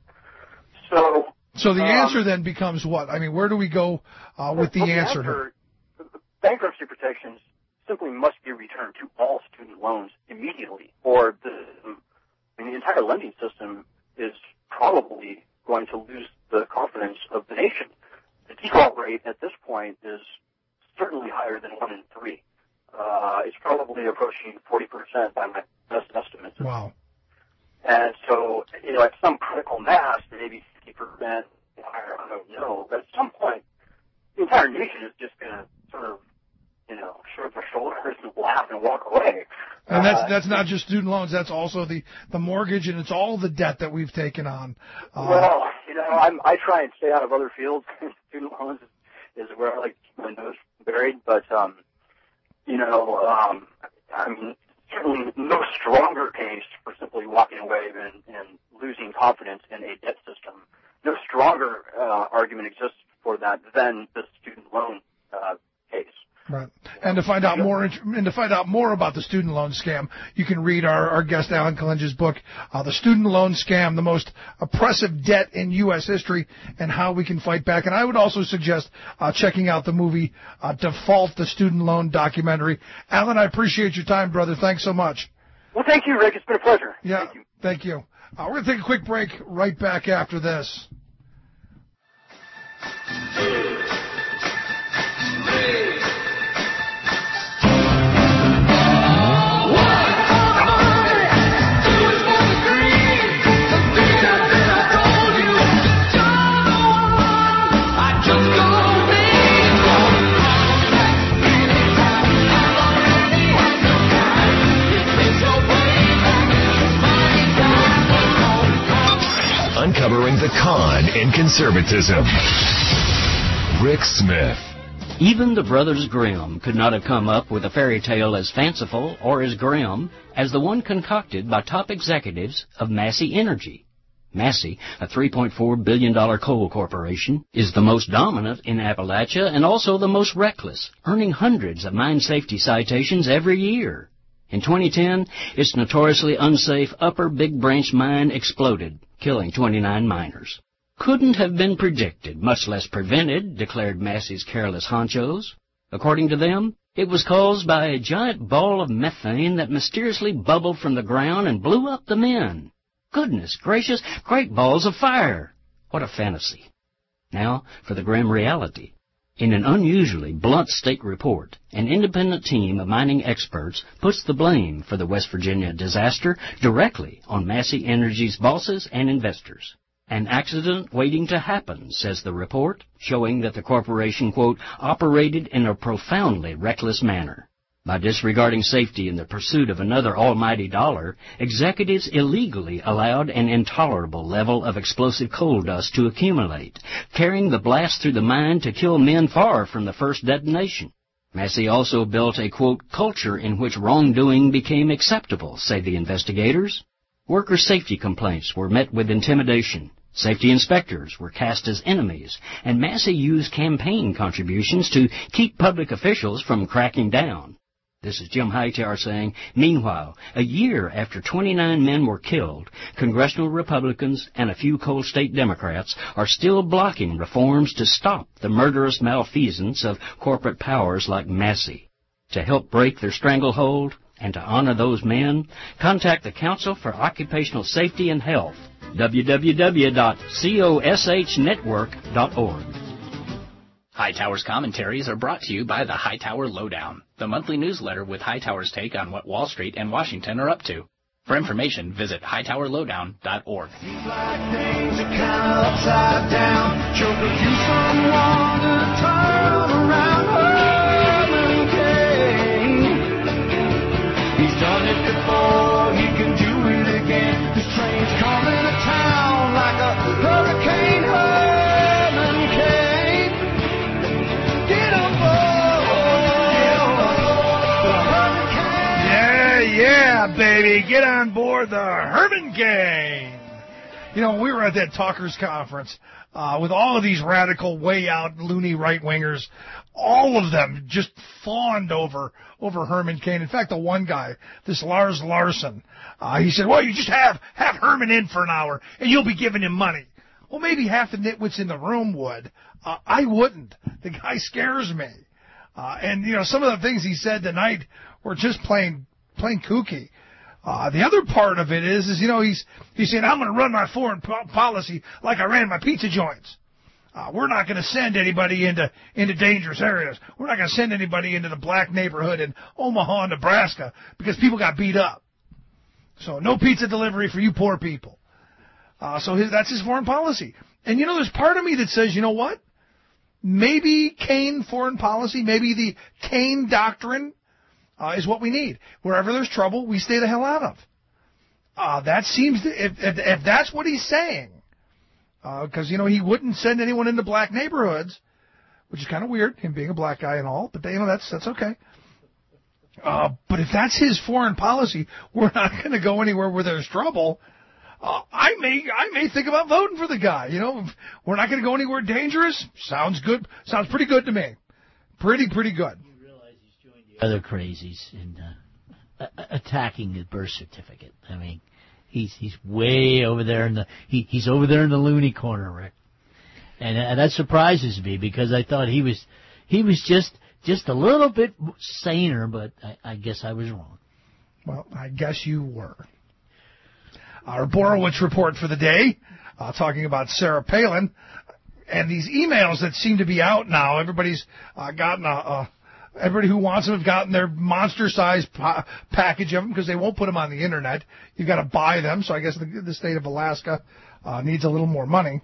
So, so the um, answer then becomes what? I mean, where do we go uh, with the well, the answer? answer bankruptcy protections simply must be returned to all student loans immediately, or the, I mean, the entire lending system is probably going to lose the confidence of the nation. The default rate at this point is certainly higher than one in three. Uh, it's probably approaching forty percent by my best estimates. Wow. And so, you know, at some critical mass, maybe fifty percent higher, I don't know, but at some point, the entire nation is just going to sort of, you know, shrug their shoulders and laugh and walk away. And that's uh, that's not just student loans. That's also the, the mortgage, and it's all the debt that we've taken on. Uh, well, you know, I'm, I try and stay out of other fields. Student loans is, is where I like to keep my nose buried, but, um, you know, um, I mean, certainly no stronger case for simply walking away and, and losing confidence in a debt system. No stronger uh, argument exists for that than the student loan uh, case. Right. And to find out more, and to find out more about the student loan scam, you can read our, our guest Alan Kalenja's book, uh, "The Student Loan Scam: The Most Oppressive Debt in U S History and How We Can Fight Back." And I would also suggest uh, checking out the movie uh, "Default," the student loan documentary. Alan, I appreciate your time, brother. Thanks so much. Well, thank you, Rick. It's been a pleasure. Yeah, thank you. Thank you. Uh, we're going to take a quick break right back after this. Uncovering the con in conservatism. Rick Smith. Even the Brothers Grimm could not have come up with a fairy tale as fanciful or as grim as the one concocted by top executives of Massey Energy. Massey, a three point four billion dollars coal corporation, is the most dominant in Appalachia and also the most reckless, earning hundreds of mine safety citations every year. In twenty ten, its notoriously unsafe Upper Big Branch mine exploded, killing twenty-nine miners. Couldn't have been predicted, much less prevented, declared Massey's careless honchos. According to them, it was caused by a giant ball of methane that mysteriously bubbled from the ground and blew up the men. Goodness gracious, great balls of fire! What a fantasy. Now for the grim reality. In an unusually blunt state report, an independent team of mining experts puts the blame for the West Virginia disaster directly on Massey Energy's bosses and investors. An accident waiting to happen, says the report, showing that the corporation, quote, operated in a profoundly reckless manner. By disregarding safety in the pursuit of another almighty dollar, executives illegally allowed an intolerable level of explosive coal dust to accumulate, carrying the blast through the mine to kill men far from the first detonation. Massey also built a, quote, culture in which wrongdoing became acceptable, say the investigators. Worker safety complaints were met with intimidation. Safety inspectors were cast as enemies, and Massey used campaign contributions to keep public officials from cracking down. This is Jim Hightower saying, meanwhile, a year after twenty-nine men were killed, congressional Republicans and a few coal state Democrats are still blocking reforms to stop the murderous malfeasance of corporate powers like Massey. To help break their stranglehold and to honor those men, contact the Council for Occupational Safety and Health, w w w dot cosh network dot org. Hightower's commentaries are brought to you by the Hightower Lowdown, the monthly newsletter with Hightower's take on what Wall Street and Washington are up to. For information, visit hightower lowdown dot org. Things are kind of upside down. Joe could use someone to turn around. Herman Cain. He's done it before, he can do it again. This train's coming to town like a hurricane. Herman Cain. Get on board. Get on board. The Herman Cain. Yeah, yeah, baby. Get on board the Herman Cain. You know, we were at that talkers conference uh, with all of these radical, way out, loony right-wingers. All of them just fawned over over Herman Cain. In fact, the one guy, this Lars Larson, uh, he said, well, you just have, have Herman in for an hour, and you'll be giving him money. Well, maybe half the nitwits in the room would. Uh, I wouldn't. The guy scares me. Uh, and, you know, some of the things he said tonight were just plain, plain kooky. Uh, the other part of it is, is, you know, he's, he's saying, I'm going to run my foreign po- policy like I ran my pizza joints. Uh, we're not going to send anybody into, into dangerous areas. We're not going to send anybody into the black neighborhood in Omaha, Nebraska, because people got beat up. So no pizza delivery for you poor people. Uh, so his, that's his foreign policy. And, you know, there's part of me that says, you know what? Maybe Cain foreign policy, maybe the Cain doctrine uh, is what we need. Wherever there's trouble, we stay the hell out of. Uh, that seems to, if, if, if that's what he's saying, because, uh, you know, he wouldn't send anyone into black neighborhoods, which is kind of weird, him being a black guy and all, but, you know, that's that's okay. Uh, but if that's his foreign policy, we're not going to go anywhere where there's trouble. Uh, I may I may think about voting for the guy. You know, we're not going to go anywhere dangerous. Sounds good. Sounds pretty good to me. Pretty, pretty good. You realize he's joined the other crazies in uh, attacking the birth certificate. I mean, he's he's way over there in the he he's over there in the loony corner, Rick. And, and that surprises me because I thought he was he was just just a little bit saner, but I, I guess I was wrong. Well, I guess you were. Our Borowitz report for the day, uh, talking about Sarah Palin, and these emails that seem to be out now. Everybody's uh, gotten a, a, everybody who wants them have gotten their monster-sized pa- package of them because they won't put them on the internet. You've got to buy them, so I guess the, the state of Alaska uh, needs a little more money.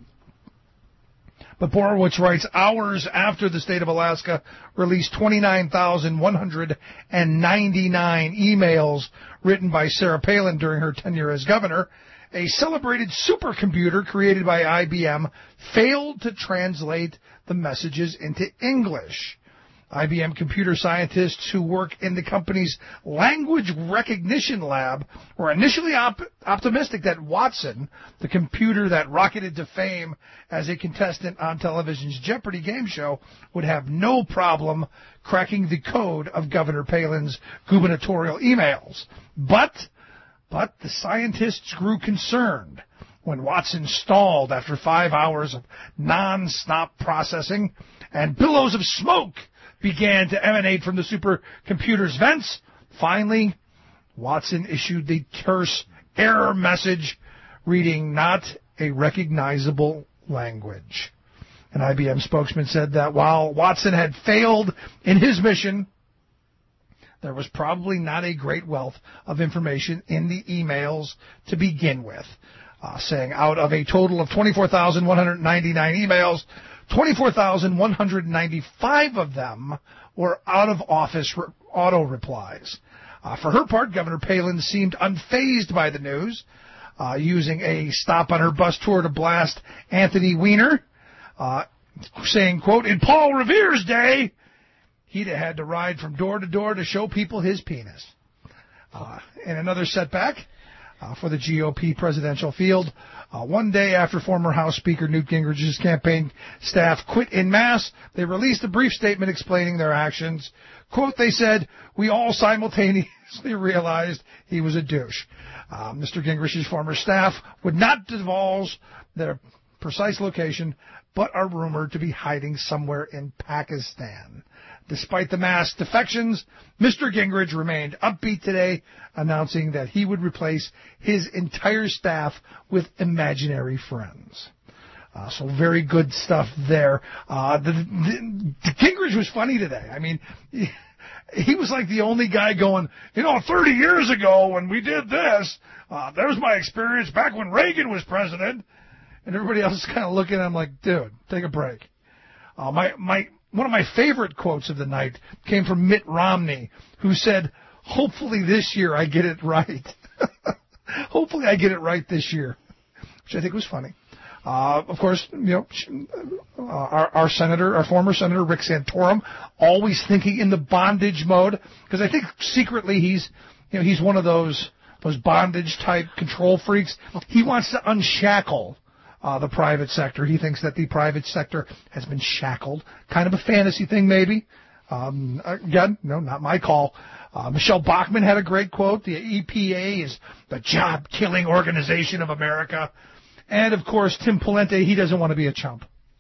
But Borowitz writes, hours after the state of Alaska released twenty-nine thousand one hundred ninety-nine emails written by Sarah Palin during her tenure as governor, a celebrated supercomputer created by I B M failed to translate the messages into English. I B M computer scientists who work in the company's language recognition lab were initially op- optimistic that Watson, the computer that rocketed to fame as a contestant on television's Jeopardy game show, would have no problem cracking the code of Governor Palin's gubernatorial emails. But, but the scientists grew concerned when Watson stalled after five hours of non-stop processing and billows of smoke began to emanate from the supercomputer's vents. Finally, Watson issued the terse error message reading, "Not a recognizable language." An I B M spokesman said that while Watson had failed in his mission, there was probably not a great wealth of information in the emails to begin with, uh, saying out of a total of twenty-four thousand one hundred ninety-nine emails, twenty-four thousand one hundred ninety-five of them were out-of-office re- auto-replies. Uh, for her part, Governor Palin seemed unfazed by the news, uh, using a stop on her bus tour to blast Anthony Weiner, uh, saying, quote, "In Paul Revere's day, he'd have had to ride from door to door to show people his penis." Uh, and another setback uh, for the G O P presidential field. Uh, one day after former House Speaker Newt Gingrich's campaign staff quit en masse, they released a brief statement explaining their actions. Quote, they said, "We all simultaneously realized he was a douche." Uh, Mister Gingrich's former staff would not divulge their precise location, but are rumored to be hiding somewhere in Pakistan. Despite the mass defections, Mister Gingrich remained upbeat today, announcing that he would replace his entire staff with imaginary friends. Uh, so very good stuff there. Uh, the, the, the Gingrich was funny today. I mean, he, he was like the only guy going, you know, thirty years ago when we did this, uh, that was my experience back when Reagan was president. And everybody else is kind of looking at him like, dude, take a break. Uh, my, my, one of my favorite quotes of the night came from Mitt Romney, who said, "Hopefully this year I get it right." Hopefully I get it right this year, which I think was funny. Uh, of course, you know, uh, our, our senator, our former senator, Rick Santorum, always thinking in the bondage mode, because I think secretly he's, you know, he's one of those, those bondage type control freaks. He wants to unshackle Uh, the private sector. He thinks that the private sector has been shackled. Kind of a fantasy thing, maybe. Um, again, no, not my call. Uh, Michelle Bachmann had a great quote. The E P A is the job-killing organization of America. And, of course, Tim Pawlenty, he doesn't want to be a chump.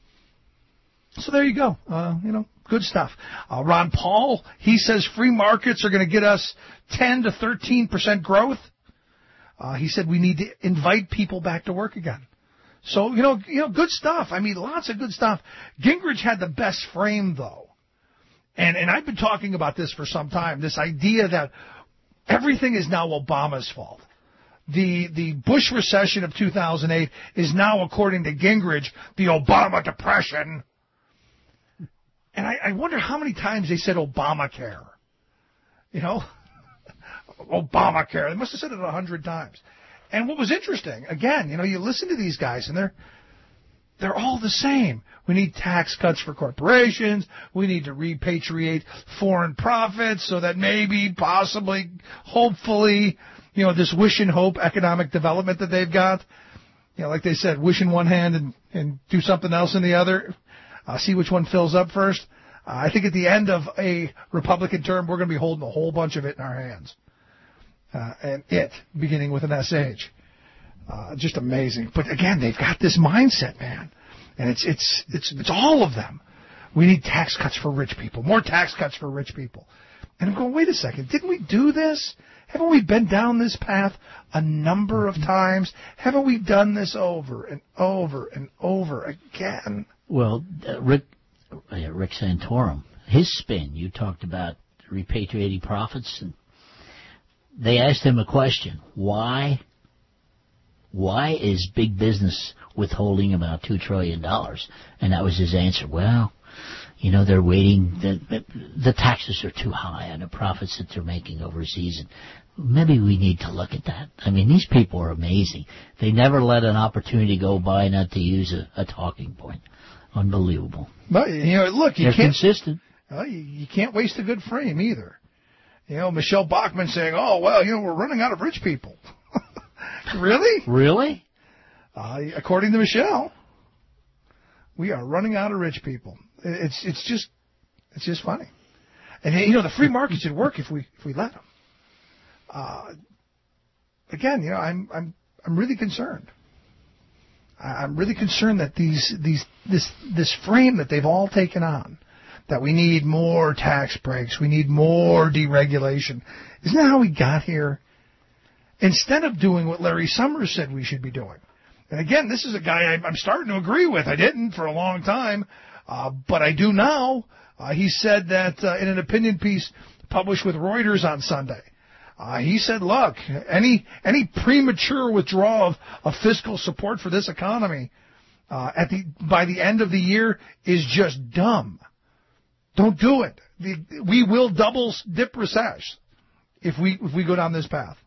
So there you go. Uh, you know, good stuff. Uh, Ron Paul, he says free markets are going to get us ten to thirteen percent growth. Uh, he said we need to invite people back to work again. So, you know, you know, good stuff. I mean, lots of good stuff. Gingrich had the best frame, though. And and I've been talking about this for some time, this idea that everything is now Obama's fault. The the Bush recession of two thousand eight is now, according to Gingrich, the Obama depression. And I, I wonder how many times they said Obamacare. You know? Obamacare. They must have said it a hundred times. And what was interesting, again, you know, you listen to these guys and they're they're all the same. We need tax cuts for corporations. We need to repatriate foreign profits so that maybe, possibly, hopefully, you know, this wish and hope economic development that they've got, you know, like they said, wish in one hand and, and do something else in the other. Uh, see which one fills up first. Uh, I think at the end of a Republican term, we're going to be holding a whole bunch of it in our hands. Uh, and it, beginning with an S H. Uh, just amazing. But again, they've got this mindset, man. And it's, it's, it's, it's all of them. We need tax cuts for rich people. More tax cuts for rich people. And I'm going, wait a second, didn't we do this? Haven't we been down this path a number of times? Haven't we done this over and over and over again? Well, uh, Rick, uh, Rick Santorum, his spin, you talked about repatriating profits, and they asked him a question. Why, why is big business withholding about two trillion dollars? And that was his answer. Well, you know, they're waiting. The, the taxes are too high on the profits that they're making overseas. And maybe we need to look at that. I mean, these people are amazing. They never let an opportunity go by not to use a, a talking point. Unbelievable. But, you know, look, you they're can't... consistent. Well, you, you can't waste a good frame either. You know, Michelle Bachmann saying, oh, well, you know, we're running out of rich people. Really? Really? Uh, according to Michelle, we are running out of rich people. It's it's just it's just funny, and you know the free market should work if we if we let them. Uh, again, you know I'm I'm I'm really concerned. I'm really concerned that these these this this frame that they've all taken on, that we need more tax breaks, we need more deregulation. Isn't that how we got here? Instead of doing what Larry Summers said we should be doing. And again, this is a guy I'm starting to agree with. I didn't for a long time. Uh, but I do now. Uh, he said that uh, in an opinion piece published with Reuters on Sunday, uh, he said, look, any any premature withdrawal of, of fiscal support for this economy uh, at the by the end of the year is just dumb. Don't do it. The, we will double dip recess if we if we go down this path.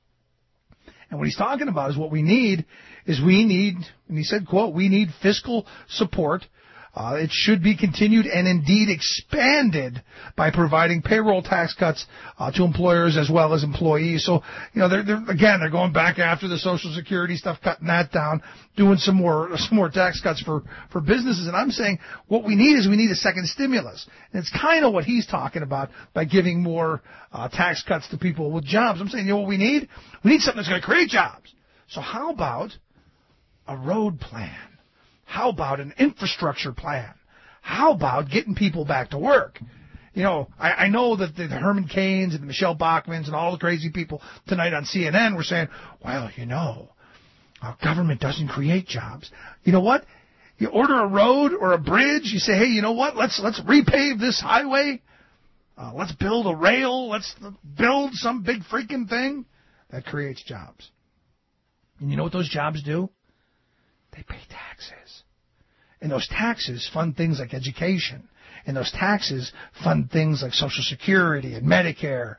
And what he's talking about is what we need is we need, and he said, quote, we need fiscal support. Uh, it should be continued and indeed expanded by providing payroll tax cuts uh, to employers as well as employees. So, you know, they're, they're again, they're going back after the Social Security stuff, cutting that down, doing some more some more tax cuts for, for businesses. And I'm saying what we need is we need a second stimulus. And it's kind of what he's talking about by giving more uh, tax cuts to people with jobs. I'm saying, you know what we need? We need something that's going to create jobs. So how about a road plan? How about an infrastructure plan? How about getting people back to work? You know, I, I know that the Herman Cains and the Michelle Bachmanns and all the crazy people tonight on C N N were saying, well, you know, our government doesn't create jobs. You know what? You order a road or a bridge. You say, hey, you know what? Let's let's repave this highway. Uh, let's build a rail. Let's build some big freaking thing. That creates jobs. And you know what those jobs do? They pay taxes. And those taxes fund things like education. And those taxes fund things like Social Security and Medicare.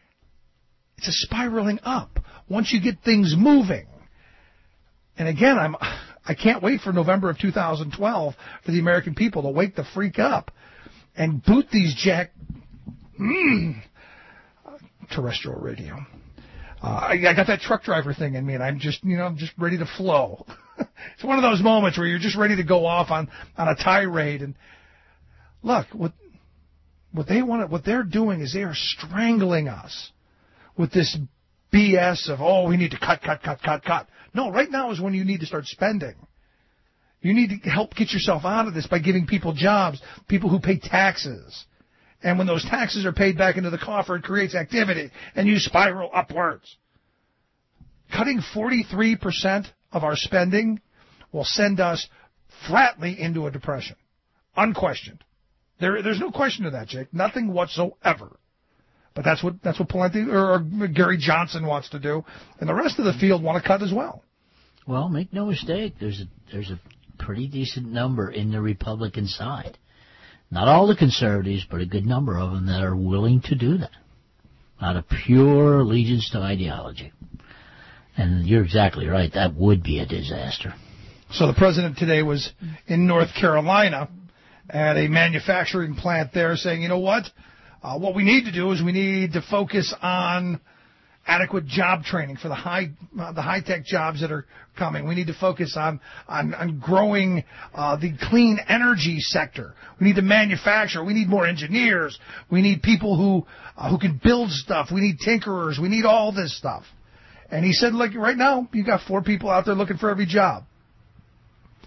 It's a spiraling up once you get things moving. And again, I'm, I can't wait for November of two thousand twelve for the American people to wake the freak up and boot these jack... Mm, terrestrial radio. Uh, I, I got that truck driver thing in me, and I'm just, you know, I'm just ready to flow. It's one of those moments where you're just ready to go off on, on a tirade. And look, what what they want, what they're doing is they are strangling us with this B S of, oh, we need to cut, cut, cut, cut, cut. No, right now is when you need to start spending. You need to help get yourself out of this by giving people jobs, people who pay taxes. And when those taxes are paid back into the coffer, it creates activity, and you spiral upwards. Cutting forty-three percent of our spending will send us flatly into a depression. Unquestioned. There, there's no question of that, Jake. Nothing whatsoever. But that's what that's what Pawlenty or, or Gary Johnson wants to do, and the rest of the field want to cut as well. Well, make no mistake, there's a there's a pretty decent number in the Republican side. Not all the conservatives, but a good number of them that are willing to do that out of pure allegiance to ideology. And you're exactly right. That would be a disaster. So the president today was in North Carolina at a manufacturing plant there saying, you know what? Uh, what we need to do is we need to focus on adequate job training for the high uh, the high-tech jobs that are coming. We need to focus on on, on growing uh, the clean energy sector. We need to manufacture. We need more engineers. We need people who uh, who can build stuff. We need tinkerers. We need all this stuff. And he said, like, right now, you got four people out there looking for every job.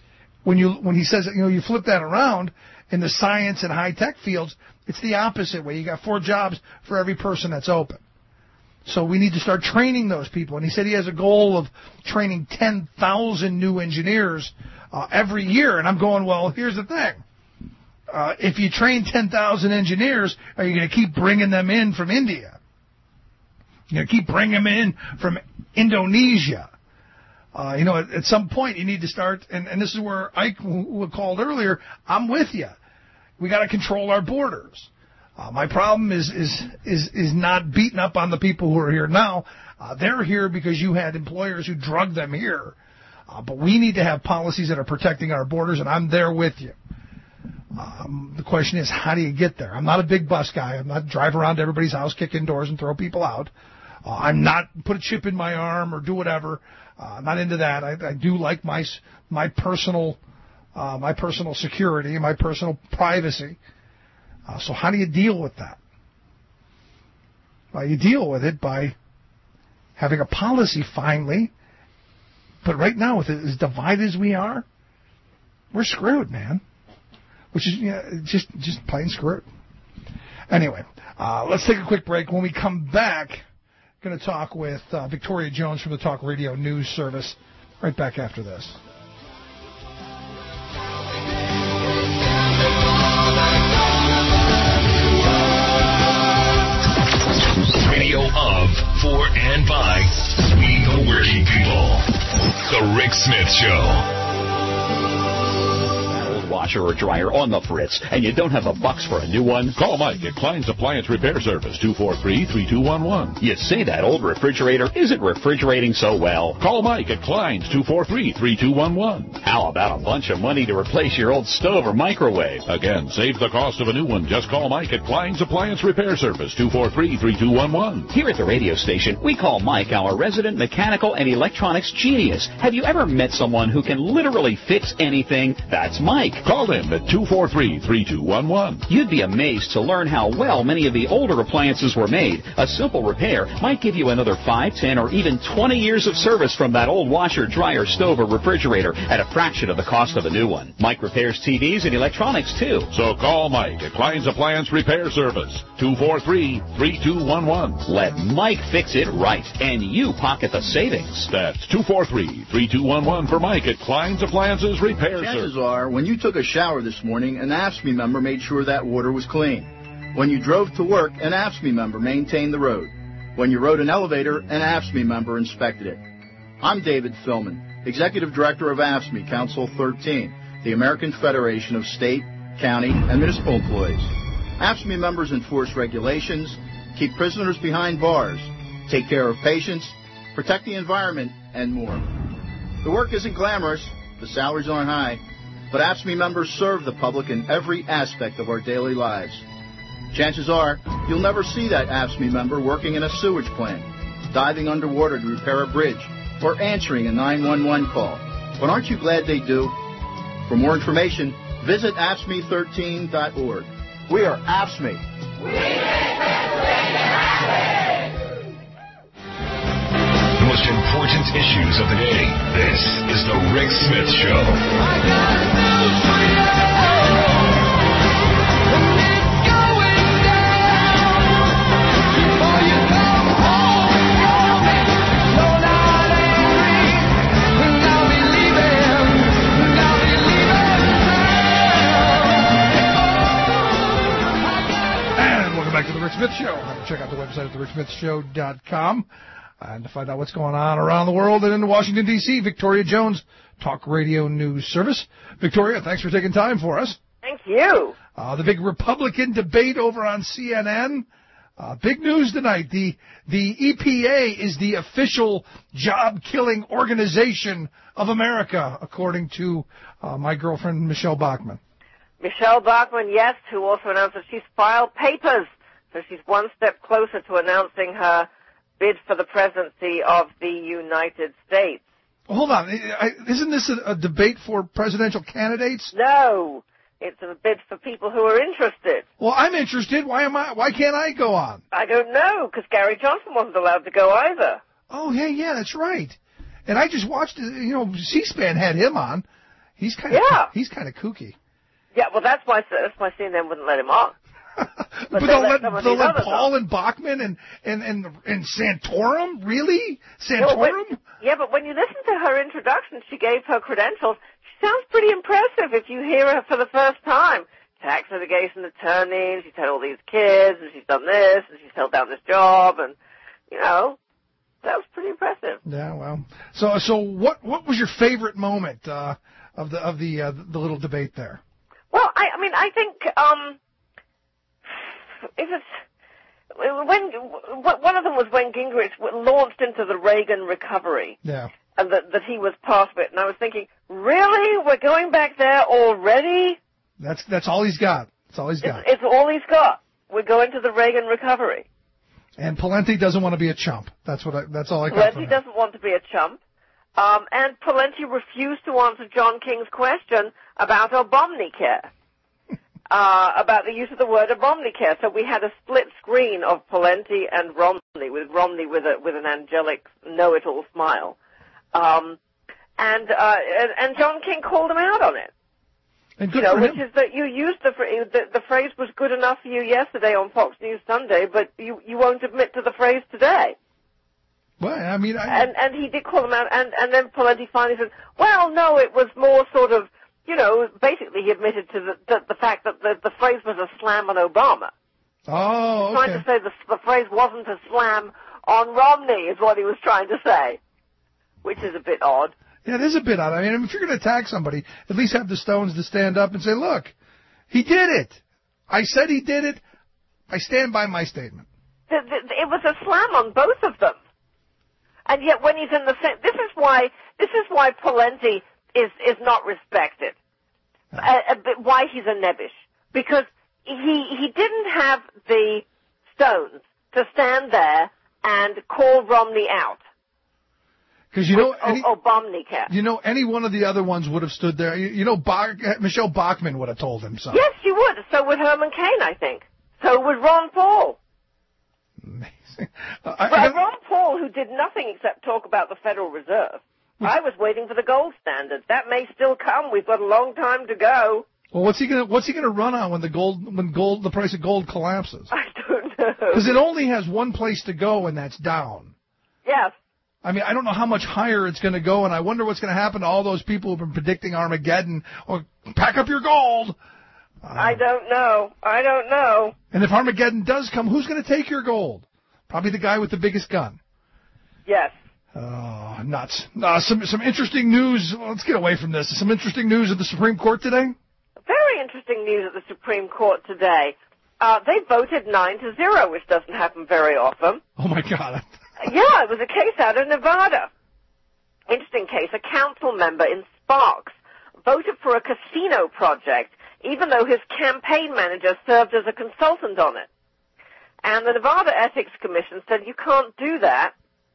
when you when he says, you know, you flip that around in the science and high-tech fields, it's the opposite way. You got four jobs for every person that's open. So we need to start training those people. And he said he has a goal of training ten thousand new engineers uh, every year. And I'm going, well, here's the thing. Uh, if you train ten thousand engineers, are you going to keep bringing them in from India? You're going to keep bringing them in from Indonesia? Uh, you know, at, at some point you need to start, and, and this is where Ike w- called earlier, I'm with you. We got to control our borders. Uh, my problem is, is is is not beating up on the people who are here now. Uh, they're here because you had employers who drug them here. Uh, but we need to have policies that are protecting our borders, and I'm there with you. Um, the question is, how do you get there? I'm not a big bus guy. I'm not drive around to everybody's house, kick in doors, and throw people out. Uh, I'm not put a chip in my arm or do whatever. Uh, I'm not into that. I, I do like my my personal uh, my personal security, my personal privacy. Uh, so how do you deal with that? Well, you deal with it by having a policy finally. But right now, with it as divided as we are, we're screwed, man. Which is you know, just just plain screwed. Anyway, uh, let's take a quick break. When we come back, I'm going to talk with uh, Victoria Jones from the Talk Radio News Service. Right back after this. Radio of, for, and by we the working people. The Rick Smith Show. Washer or dryer on the fritz, and you don't have a bucks for a new one? Call Mike at Klein's Appliance Repair Service, two four three, three two one one. You say that old refrigerator isn't refrigerating so well. Call Mike at Klein's, two four three, three two one one. How about a bunch of money to replace your old stove or microwave? Again, save the cost of a new one. Just call Mike at Klein's Appliance Repair Service, two four three, three two one one. Here at the radio station, we call Mike our resident mechanical and electronics genius. Have you ever met someone who can literally fix anything? That's Mike. Call him at two four three, three two one one. You'd be amazed to learn how well many of the older appliances were made. A simple repair might give you another five, ten, or even twenty years of service from that old washer, dryer, stove, or refrigerator at a fraction of the cost of a new one. Mike repairs T Vs and electronics, too. So call Mike at Klein's Appliance Repair Service, two four three, three two one one. Let Mike fix it right, and you pocket the savings. That's two four three, three two one one for Mike at Klein's Appliances Repair Service. Chances are, when you took a shower this morning, an AFSCME member made sure that water was clean. When you drove to work, an AFSCME member maintained the road. When you rode an elevator, an AFSCME member inspected it. I'm David Philman, Executive Director of AFSCME Council thirteen, the American Federation of State, County, and Municipal Employees. AFSCME members enforce regulations, keep prisoners behind bars, take care of patients, protect the environment, and more. The work isn't glamorous, the salaries aren't high, but AFSCME members serve the public in every aspect of our daily lives. Chances are, you'll never see that AFSCME member working in a sewage plant, diving underwater to repair a bridge, or answering a nine one one call. But aren't you glad they do? For more information, visit A F S C M E thirteen dot org. We are AFSCME. We The most important issues of the day. This is the Rick Smith Show. I got news for you. Back to the Rick Smith Show. Check out the website at the rick smith show dot com and to find out what's going on around the world and in Washington, D C, Victoria Jones, Talk Radio News Service. Victoria, thanks for taking time for us. Thank you. Uh, the big Republican debate over on C N N. Uh, big news tonight. The the E P A is the official job-killing organization of America, according to uh, my girlfriend, Michelle Bachmann. Michelle Bachmann, yes, who also announced that she's filed papers. So she's one step closer to announcing her bid for the presidency of the United States. Well, hold on. Isn't this a, a debate for presidential candidates? No. It's a bid for people who are interested. Well, I'm interested. Why am I? Why can't I go on? I don't know, because Gary Johnson wasn't allowed to go either. Oh, yeah, yeah, that's right. And I just watched, you know, C-SPAN had him on. He's kind of Yeah. he's kind of kooky. Yeah, well, that's why that's why C N N wouldn't let him on. But, But they they'll let let, some of they'll these let others Paul on. and Bachman and and and and Santorum really Yeah, but when- Santorum. yeah, but when you listen to her introduction, she gave her credentials. She sounds pretty impressive if you hear her for the first time. Tax litigation attorney, and she's had all these kids, and she's done this, and she's held down this job, and, you know, that was pretty impressive. Yeah, well. So so what what was your favorite moment uh, of the of the uh, the little debate there? Well, I, I mean, I think um, if it's when one of them was when Gingrich launched into the Reagan recovery, Yeah. and that that he was part of it, and I was thinking, really, we're going back there already? That's that's all he's got. That's all he's It's, got. it's all he's got. We're going to the Reagan recovery. And Palenti doesn't want to be a chump. That's what I, that's all I got from Palenti him. doesn't want to be a chump. Um, and Palenti refused to answer John King's question about Obamacare, uh, about the use of the word Obamacare. So we had a split screen of Palenti and Romney, with Romney with a with an angelic know-it-all smile, um, and, uh, and and John King called him out on it. And You good know, for which him. is that you used the, phr- the the phrase was good enough for you yesterday on Fox News Sunday, but you you won't admit to the phrase today. Well, I mean, I, And and he did call him out, and and then Palenti finally said, well, no, it was more sort of, you know, basically he admitted to the the, the fact that the the phrase was a slam on Obama. oh, Trying okay. to say the the phrase wasn't a slam on Romney is what he was trying to say, which is a bit odd. Yeah, it is a bit odd. I mean, if you're going to attack somebody, at least have the stones to stand up and say, look, he did it. I said he did it. I stand by my statement. The, the, it was a slam on both of them. And yet when he's in the same, this is why, this is why Palenti is, is not respected. Uh, uh, but why he's a nebbish. Because he, he didn't have the stones to stand there and call Romney out. Because you know, With any, O- Obamacare. you know, any one of the other ones would have stood there. You, you know, Bach, Michelle Bachmann would have told him so. Yes, she would. So would Herman Cain, I think. So would Ron Paul. I, But I, Ron Paul, who did nothing except talk about the Federal Reserve, I was waiting for the gold standard. That may still come. We've got a long time to go. well, what's he gonna What's he gonna run on when the gold when gold the price of gold collapses? I don't know. Because it only has one place to go, and that's down. Yes. I mean, I don't know how much higher it's going to go, and I wonder what's going to happen to all those people who've been predicting Armageddon. Or pack up your gold. Uh, I don't know. I don't know. And if Armageddon does come, who's going to take your gold? Probably the guy with the biggest gun. Yes. Oh, nuts. Uh, some some interesting news. Well, let's get away from this. Some interesting news at the Supreme Court today. Very interesting news at the Supreme Court today. Uh, they voted nine to zero, which doesn't happen very often. Oh my God. Yeah, it was a case out of Nevada. Interesting case. A council member in Sparks voted for a casino project, even though his campaign manager served as a consultant on it. And the Nevada Ethics Commission said you can't do that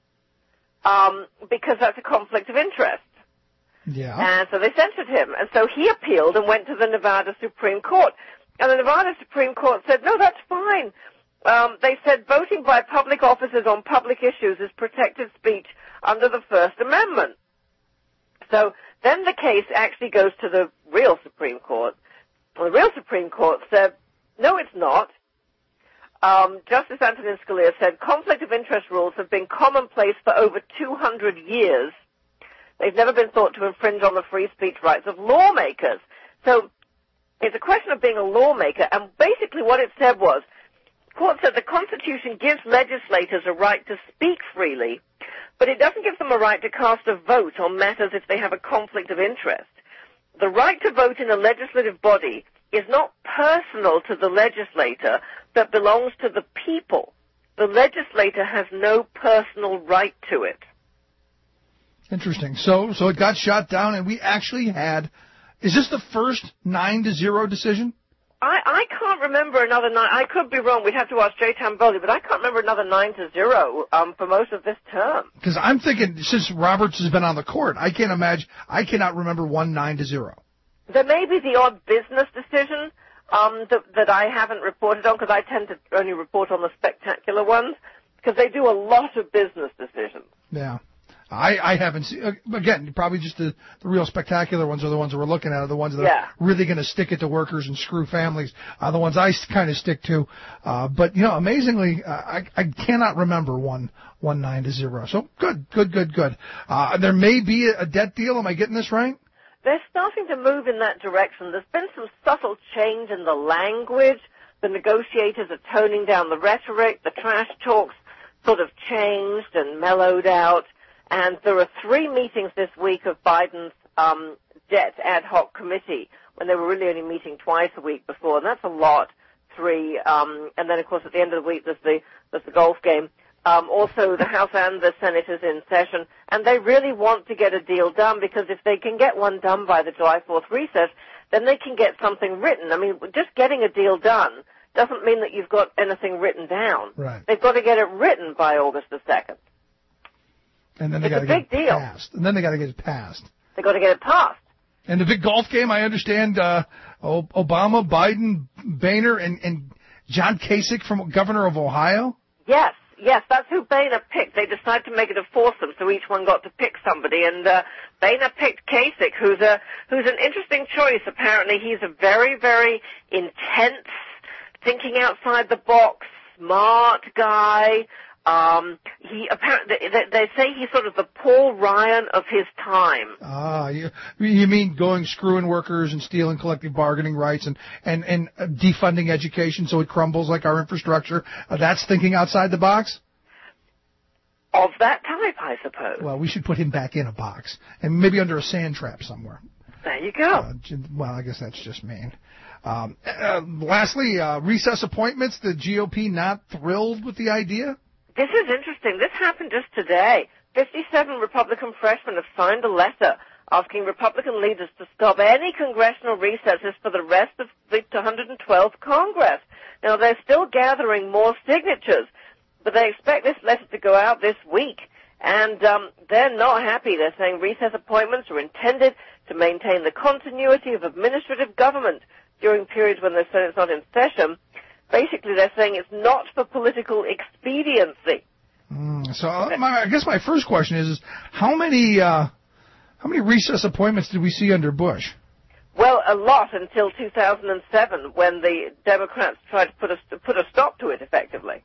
um, because that's a conflict of interest. Yeah. And so they censured him. And so he appealed and went to the Nevada Supreme Court. And the Nevada Supreme Court said, no, that's fine. Um, they said voting by public officers on public issues is protected speech under the First Amendment. So then the case actually goes to the real Supreme Court. And the real Supreme Court said, no, it's not. Um, Justice Antonin Scalia said conflict of interest rules have been commonplace for over two hundred years. They've never been thought to infringe on the free speech rights of lawmakers. So it's a question of being a lawmaker, and basically what it said was, the court said the Constitution gives legislators a right to speak freely, but it doesn't give them a right to cast a vote on matters if they have a conflict of interest. The right to vote in a legislative body is not personal to the legislator, but belongs to the people. The legislator has no personal right to it. Interesting. So, so it got shot down, and we actually had. Is this the first nine to zero decision? I, I can't remember another nine. I could be wrong. We'd have to ask Jay Tamboli, but I can't remember another nine to zero um, for most of this term. Because I'm thinking, since Roberts has been on the court, I can't imagine. I cannot remember one nine to zero. There may be the odd business decision um, that, that I haven't reported on, because I tend to only report on the spectacular ones, because they do a lot of business decisions. Yeah. I, I haven't seen, again, probably just the, the real spectacular ones are the ones that we're looking at, are the ones that Yeah. are really going to stick it to workers and screw families, are the ones I kind of stick to. Uh, but, you know, amazingly, uh, I, I cannot remember one, one nine to zero. So good, good, good, good. Uh, there may be a, a debt deal. Am I getting this right? They're starting to move in that direction. There's been some subtle change in the language. The negotiators are toning down the rhetoric. The trash talks sort of changed and mellowed out. And there are three meetings this week of Biden's um, debt ad hoc committee, when they were really only meeting twice a week before, and that's a lot, three. Um, and then, of course, at the end of the week, there's the, there's the golf game. Um, also, the House and the Senate is in session, and they really want to get a deal done, because if they can get one done by the July fourth recess, then they can get something written. I mean, just getting a deal done doesn't mean that you've got anything written down. Right. They've got to get it written by August the second. And then they It's got a to get big it deal. passed. And then they got to get it passed. They've got to get it passed. And the big golf game, I understand, uh, O- Obama, Biden, Boehner, and, and John Kasich, from Governor of Ohio? Yes, yes, that's who Boehner picked. They decided to make it a foursome, so each one got to pick somebody. And uh, Boehner picked Kasich, who's a who's an interesting choice. Apparently, he's a very, very intense, thinking outside the box, smart guy. Um, he apparently they, they say he's sort of the Paul Ryan of his time. Ah, you, you mean going screwing workers and stealing collective bargaining rights and, and, and defunding education so it crumbles like our infrastructure? Uh, that's thinking outside the box? Of that type, I suppose. Well, we should put him back in a box and maybe under a sand trap somewhere. There you go. Uh, well, I guess that's just mean. Um, uh, lastly, uh, recess appointments. The G O P not thrilled with the idea? This is interesting. This happened just today. fifty-seven Republican freshmen have signed a letter asking Republican leaders to stop any congressional recesses for the rest of the one hundred twelfth Congress. Now, they're still gathering more signatures, but they expect this letter to go out this week. And um, they're not happy. They're saying recess appointments are intended to maintain the continuity of administrative government during periods when the Senate's not in session. Basically, they're saying it's not for political expediency. Mm, so uh, my, I guess my first question is, is how many uh, how many recess appointments did we see under Bush? Well, a lot until two thousand seven, when the Democrats tried to put a, put a stop to it effectively.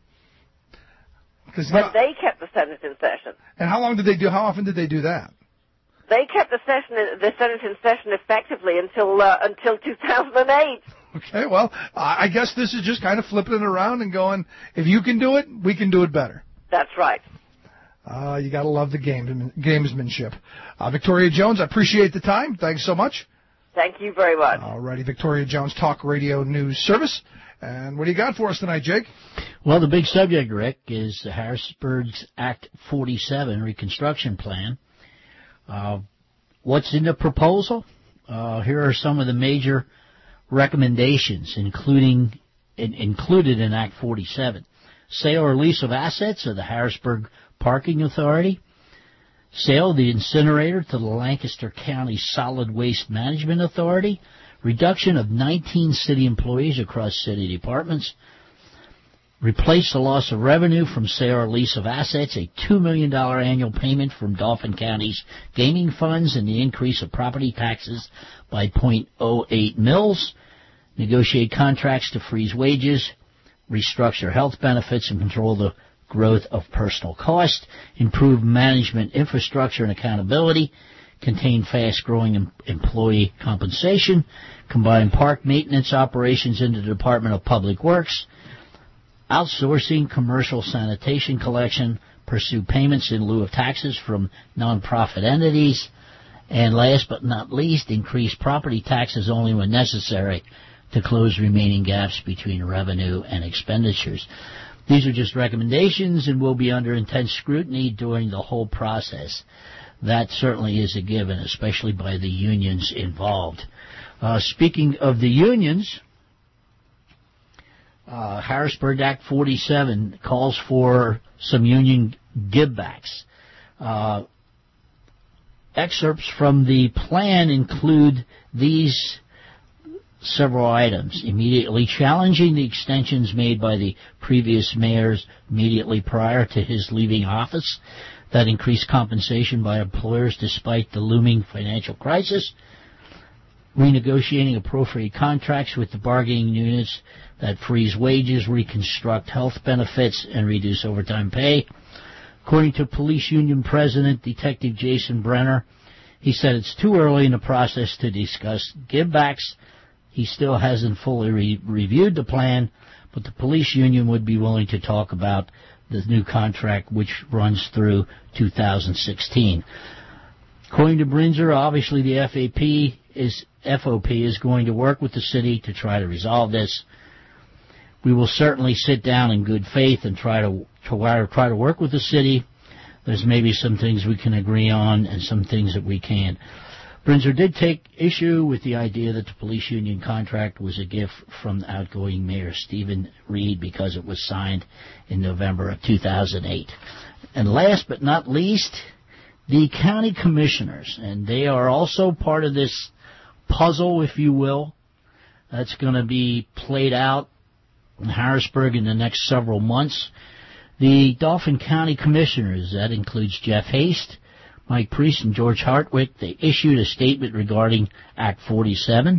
Because when they kept the Senate in session. And how long did they do? How often did they do that? They kept the session, in, the Senate in session effectively until uh, until two thousand eight. Okay, well, I guess this is just kind of flipping it around and going, if you can do it, we can do it better. That's right. Uh, you got to love the game, gamesmanship. Uh, Victoria Jones, I appreciate the time. Thanks so much. Thank you very much. All righty, Victoria Jones, Talk Radio News Service. And what do you got for us tonight, Jake? Well, the big subject, Rick, is Harrisburg's Act forty-seven reconstruction plan. Uh, what's in the proposal? Uh, here are some of the major recommendations, including in, included in Act forty-seven. Sale or lease of assets of the Harrisburg Parking Authority. Sale of the incinerator to the Lancaster County Solid Waste Management Authority. Reduction of nineteen city employees across city departments. Replace the loss of revenue from sale or lease of assets, a two million dollars annual payment from Dauphin County's gaming funds, and the increase of property taxes by zero point zero eight mils. Negotiate contracts to freeze wages. Restructure health benefits and control the growth of personal cost. Improve management infrastructure and accountability. Contain fast-growing em- employee compensation. Combine park maintenance operations into the Department of Public Works. Outsourcing commercial sanitation collection. Pursue payments in lieu of taxes from nonprofit entities. And last but not least, increase property taxes only when necessary to close remaining gaps between revenue and expenditures. These are just recommendations and will be under intense scrutiny during the whole process. That certainly is a given, especially by the unions involved. Uh, speaking of the unions, uh, Harrisburg Act forty-seven calls for some union givebacks. Uh, excerpts from the plan include these several items. Immediately challenging the extensions made by the previous mayors immediately prior to his leaving office. that increased compensation by employers despite the looming financial crisis, renegotiating appropriate contracts with the bargaining units that freeze wages, reconstruct health benefits, and reduce overtime pay. According to Police Union President Detective Jason Brenner, he said it's too early in the process to discuss givebacks. He still hasn't fully re- reviewed the plan, but the police union would be willing to talk about the new contract, which runs through two thousand sixteen. According to Brinzer, obviously the F A P is F O P is going to work with the city to try to resolve this. We will certainly sit down in good faith and try to try, try to work with the city. There's maybe some things we can agree on and some things that we can't. Brinzer did take issue with the idea that the police union contract was a gift from the outgoing Mayor Stephen Reed because it was signed in November of two thousand eight. And last but not least, the county commissioners, and they are also part of this puzzle, if you will, that's going to be played out in Harrisburg in the next several months. The Dauphin County Commissioners, that includes Jeff Haste, Mike Priest, and George Hartwick, they issued a statement regarding Act forty-seven.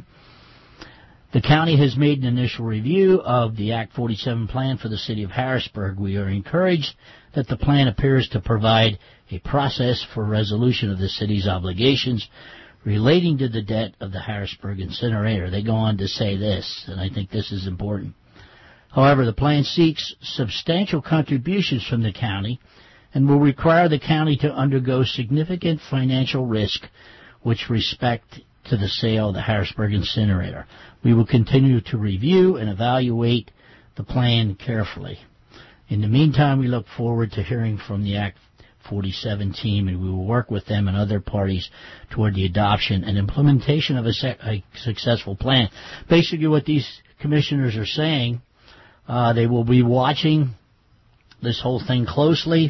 The county has made an initial review of the Act forty-seven plan for the city of Harrisburg. We are encouraged that the plan appears to provide a process for resolution of the city's obligations relating to the debt of the Harrisburg incinerator. They go on to say this, and I think this is important. However, the plan seeks substantial contributions from the county and will require the county to undergo significant financial risk with respect to the sale of the Harrisburg incinerator. We will continue to review and evaluate the plan carefully. In the meantime, we look forward to hearing from the Act forty-seven team, and we will work with them and other parties toward the adoption and implementation of a, se- a successful plan. Basically, what these commissioners are saying, uh, they will be watching this whole thing closely,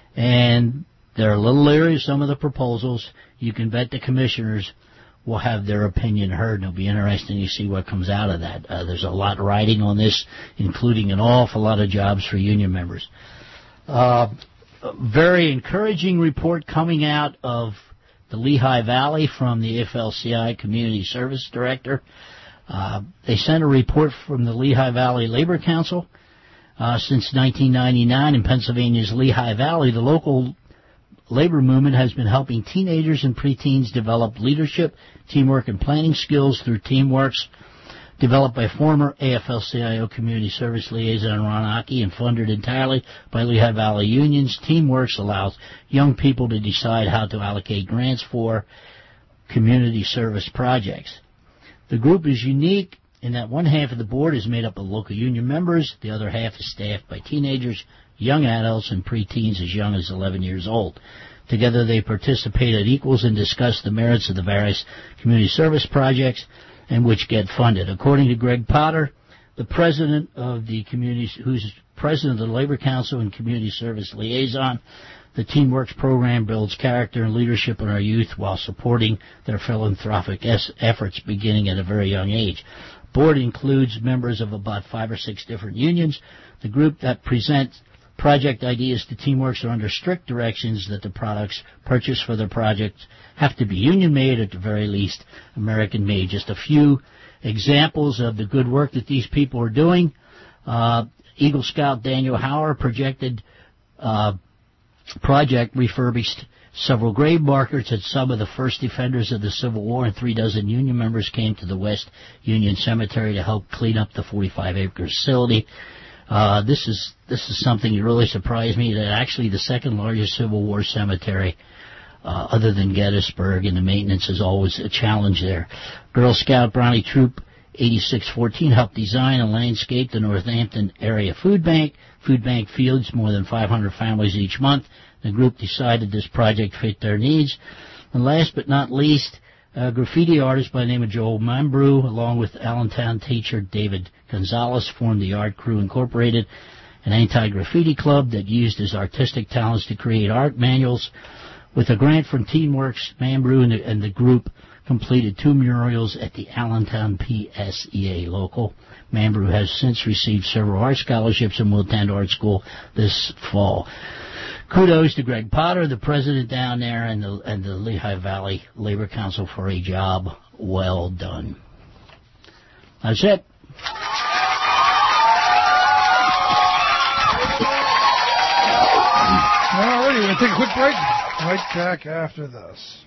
and they're a little leery of some of the proposals. You can bet the commissioners will have their opinion heard, and it'll be interesting to see what comes out of that. Uh, there's a lot riding on this, including an awful lot of jobs for union members. Uh, a very encouraging report coming out of the Lehigh Valley from the A F L C I Community Service Director. Uh, they sent a report from the Lehigh Valley Labor Council. Uh, since nineteen ninety-nine in Pennsylvania's Lehigh Valley, the local labor movement has been helping teenagers and preteens develop leadership, teamwork, and planning skills through Teamworks, developed by former A F L C I O Community Service Liaison Ron Aki and funded entirely by Lehigh Valley unions. Teamworks allows young people to decide how to allocate grants for community service projects. The group is unique in that one half of the board is made up of local union members, the other half is staffed by teenagers, young adults, and preteens as young as eleven years old. Together they participate at equals and discuss the merits of the various community service projects and which get funded. According to Greg Potter, the president of the community, who's president of the Labor Council and Community Service Liaison, the Teamworks program builds character and leadership in our youth while supporting their philanthropic es- efforts beginning at a very young age. Board includes members of about five or six different unions. The group that presents project ideas to Teamworks are under strict directions that the products purchased for their projects have to be union-made, at the very least American-made. Just a few examples of the good work that these people are doing. Uh, Eagle Scout Daniel Hauer projected uh, project refurbished several grave markers at some of the first defenders of the Civil War, and three dozen union members came to the West Union Cemetery to help clean up the forty-five acre facility. Uh, this is this is something that really surprised me, that actually the second largest Civil War cemetery, uh, other than Gettysburg, and the maintenance is always a challenge there. Girl Scout Brownie Troop eighty-six fourteen helped design and landscape the Northampton Area Food Bank. Food Bank feeds more than five hundred families each month. The group decided this project fit their needs. And last but not least, a graffiti artist by the name of Joel Mambrou, along with Allentown teacher David Gonzalez, formed the Art Crew Incorporated, an anti-graffiti club that used his artistic talents to create art manuals. With a grant from Teamworks, Mambrou and the, and the group completed two murals at the Allentown P S E A local. Mambrou has since received several art scholarships and will attend art school this fall. kudos to Greg Potter, the president down there, and the, and the Lehigh Valley Labor Council for a job well done. That's it. All righty, we're going to take a quick break. Right back after this.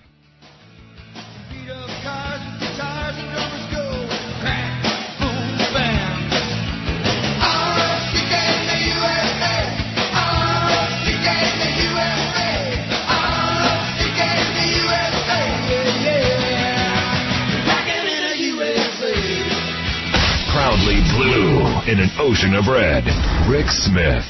Proudly blue in an ocean of red. Rick Smith.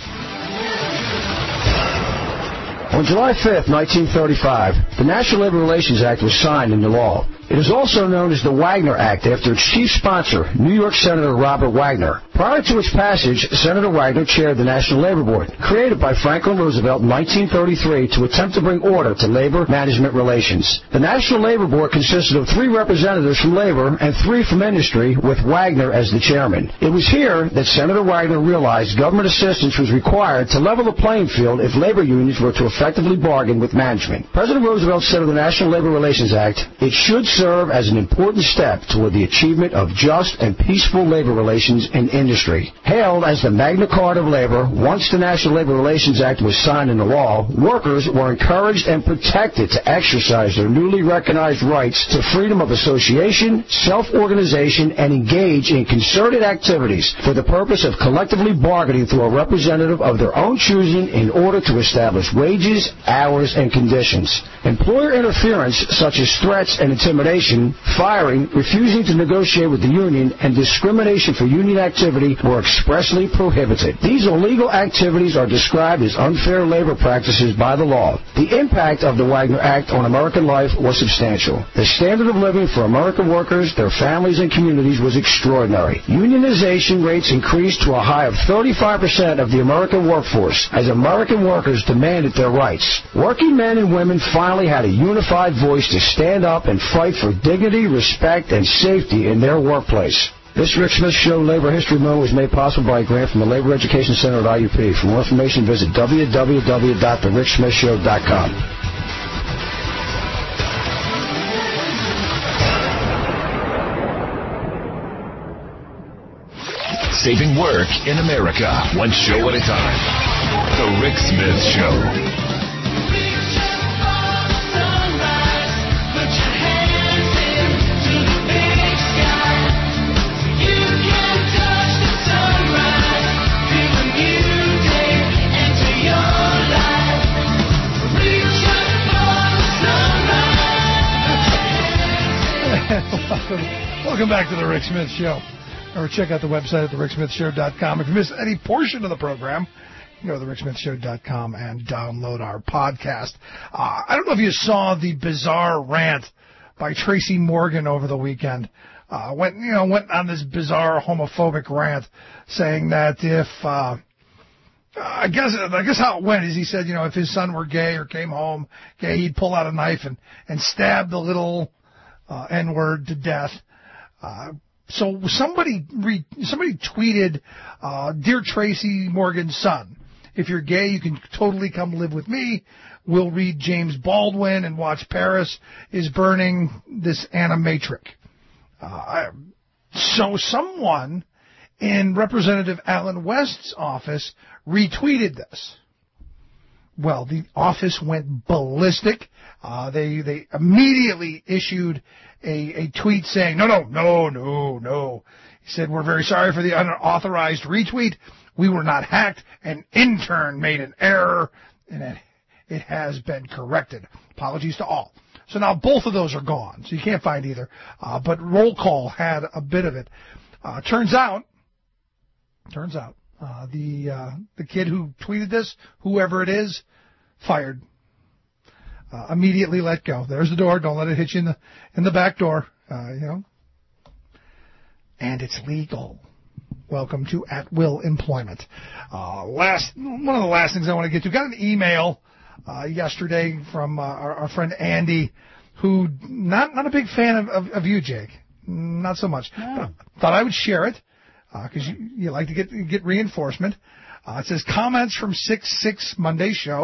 On July fifth, nineteen thirty-five, the National Labor Relations Act was signed into law. It is also known as the Wagner Act after its chief sponsor, New York Senator Robert Wagner. Prior to its passage, Senator Wagner chaired the National Labor Board, created by Franklin Roosevelt in nineteen thirty-three to attempt to bring order to labor management relations. The National Labor Board consisted of three representatives from labor and three from industry, with Wagner as the chairman. It was here that Senator Wagner realized government assistance was required to level the playing field if labor unions were to effectively bargain with management. President Roosevelt said of the National Labor Relations Act, it should serve as an important step toward the achievement of just and peaceful labor relations in industry. Hailed as the Magna Carta of labor, once the National Labor Relations Act was signed into law, workers were encouraged and protected to exercise their newly recognized rights to freedom of association, self-organization, and engage in concerted activities for the purpose of collectively bargaining through a representative of their own choosing in order to establish wages, hours, and conditions. Employer interference, such as threats and intimidation, firing, refusing to negotiate with the union, and discrimination for union activity were expressly prohibited. These illegal activities are described as unfair labor practices by the law. The impact of the Wagner Act on American life was substantial. The standard of living for American workers, their families, and communities was extraordinary. Unionization rates increased to a high of thirty-five percent of the American workforce as American workers demanded their rights. Working men and women finally had a unified voice to stand up and fight for dignity, respect, and safety in their workplace. This Rick Smith Show Labor History Moment was made possible by a grant from the Labor Education Center at I U P. For more information, visit w w w dot the rick smith show dot com. Saving work in America, one show at a time. The Rick Smith Show. welcome, welcome back to the Rick Smith Show. Or check out the website at the rick smith show dot com. If you missed any portion of the program, you can go to the rick smith show dot com and download our podcast. Uh, I don't know if you saw the bizarre rant by Tracy Morgan over the weekend. Uh, went, you know, went on this bizarre homophobic rant saying that if, uh, I guess, I guess how it went is he said, you know, if his son were gay or came home gay, he'd pull out a knife and, and stab the little, uh, N-word to death. Uh, So somebody re, somebody tweeted, uh, Dear Tracy Morgan's son, if you're gay, you can totally come live with me. We'll read James Baldwin and watch Paris is Burning, this animatrix. Uh, so someone in Representative Alan West's office retweeted this. Well, the office went ballistic. Uh, they, they immediately issued a, a tweet saying, no, no, no, no, no. He said, we're very sorry for the unauthorized retweet. We were not hacked. An intern made an error, and it, it has been corrected. Apologies to all. So now both of those are gone, so you can't find either. Uh, but Roll Call had a bit of it. Uh, turns out, turns out, uh, the, uh, the kid who tweeted this, whoever it is, fired. Uh, immediately let go. There's the door. Don't let it hit you in the in the back door. Uh, you know. And it's legal. Welcome to at-will employment. Uh, last one of the last things I want to get to. Got an email uh, yesterday from uh, our, our friend Andy, who not not a big fan of, of, of you, Jake. Not so much. No. But thought I would share it because uh, you, you like to get get reinforcement. Uh, it says comments from six six Monday show.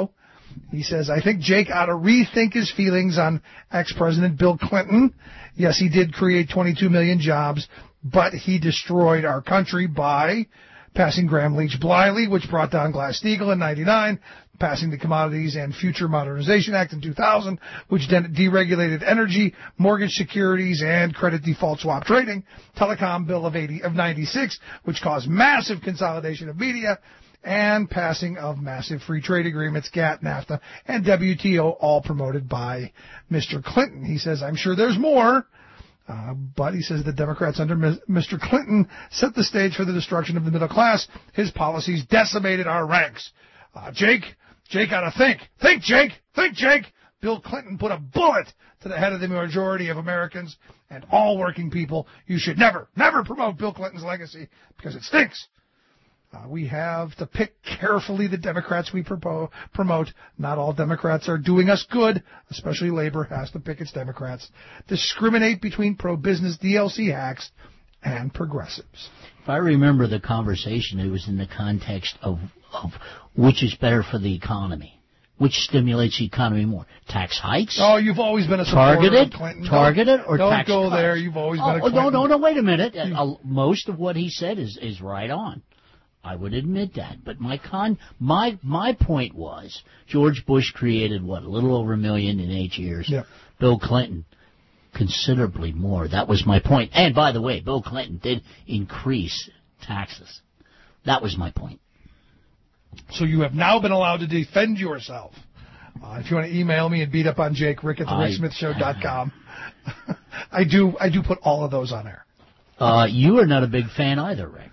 He says, I think Jake ought to rethink his feelings on ex-President Bill Clinton. Yes, he did create twenty-two million jobs, but he destroyed our country by passing Gramm-Leach-Bliley, which brought down Glass-Steagall in ninety-nine, passing the Commodities and Future Modernization Act in two thousand, which de- deregulated energy, mortgage securities, and credit default swap trading, Telecom Bill of eighty of ninety-six, which caused massive consolidation of media, and passing of massive free trade agreements, GATT, NAFTA, and W T O, all promoted by Mister Clinton. He says, I'm sure there's more, uh, but he says the Democrats under Mister Clinton set the stage for the destruction of the middle class. His policies decimated our ranks. Uh, Jake, Jake ought to think. Think, Jake! Think, Jake! Bill Clinton put a bullet to the head of the majority of Americans and all working people. You should never, never promote Bill Clinton's legacy because it stinks. Uh, we have to pick carefully the Democrats we propo- promote. Not all Democrats are doing us good, especially labor has to pick its Democrats. Discriminate between pro-business D L C hacks and progressives. If I remember the conversation, it was in the context of, of which is better for the economy. Which stimulates the economy more? Tax hikes? Oh, you've always been a supporter targeted, of Clinton. Targeted don't, or don't tax Don't go cuts? there. You've always oh, been a Clinton. No, no, no, wait a minute. Uh, most of what he said is, is right on. I would admit that. But my con, my my point was, George Bush created, what, a little over a million in eight years. Yeah. Bill Clinton, considerably more. That was my point. And by the way, Bill Clinton did increase taxes. That was my point. So you have now been allowed to defend yourself. Uh, if you want to email me and beat up on Jake, Rick at the Rick Smith Show dot com. I do I do put all of those on air. Uh, you are not a big fan either, Rick.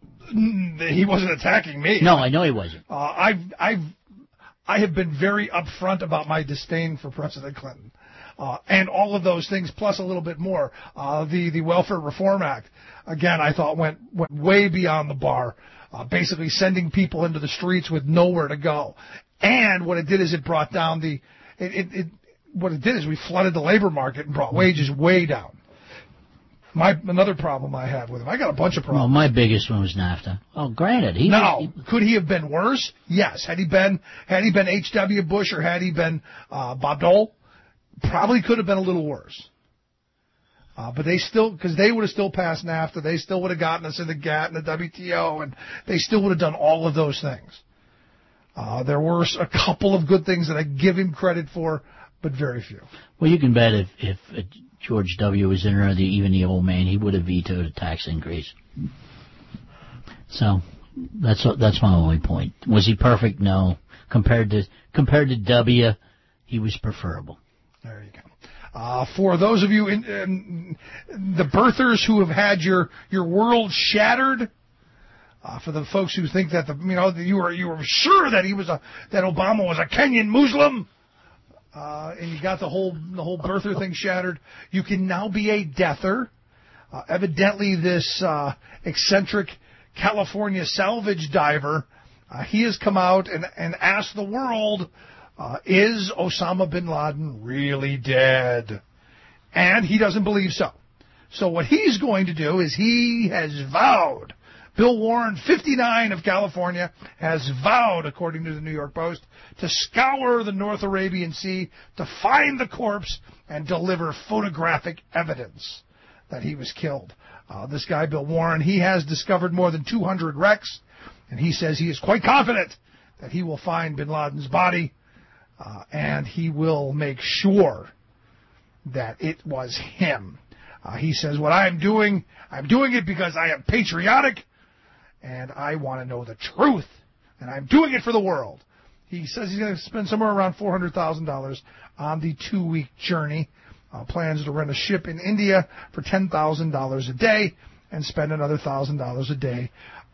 He wasn't attacking me. No, I know he wasn't. Uh, I've I've I have been very upfront about my disdain for President Clinton. Uh, and all of those things, plus a little bit more. Uh, the, the Welfare Reform Act, again, I thought went, went way beyond the bar, uh, basically sending people into the streets with nowhere to go. And what it did is it brought down the, it, it, it what it did is we flooded the labor market and brought wages way down. My another problem I have with him, I got a bunch of problems. Well, my biggest one was NAFTA. Oh, granted, he. No, he, could he have been worse? Yes. Had he been had he been H W. Bush or had he been uh, Bob Dole, probably could have been a little worse. Uh, but they still, because they would have still passed NAFTA, they still would have gotten us in the GATT and the W T O, and they still would have done all of those things. Uh, there were a couple of good things that I give him credit for, but very few. Well, you can bet if if uh, George W. was in there, the, even the old man, he would have vetoed a tax increase. So that's that's my only point. Was he perfect? No. Compared to compared to W, he was preferable. There you go. Uh, for those of you in, in the birthers who have had your your world shattered. Uh, for the folks who think that the you know you were you were sure that he was a that Obama was a Kenyan Muslim, uh, and you got the whole the whole birther thing shattered. You can now be a deather. Uh, evidently, this uh, eccentric California salvage diver, uh, he has come out and and asked the world, uh, is Osama bin Laden really dead? And he doesn't believe so. So what he's going to do is he has vowed. Bill Warren, fifty-nine of California, has vowed, according to the New York Post, to scour the North Arabian Sea to find the corpse and deliver photographic evidence that he was killed. Uh, this guy, Bill Warren, he has discovered more than two hundred wrecks, and he says he is quite confident that he will find bin Laden's body, uh, and he will make sure that it was him. Uh, he says, what I am doing, I'm doing it because I am patriotic, and I want to know the truth, and I'm doing it for the world. He says he's going to spend somewhere around four hundred thousand dollars on the two-week journey. Uh, plans to rent a ship in India for ten thousand dollars a day and spend another one thousand dollars a day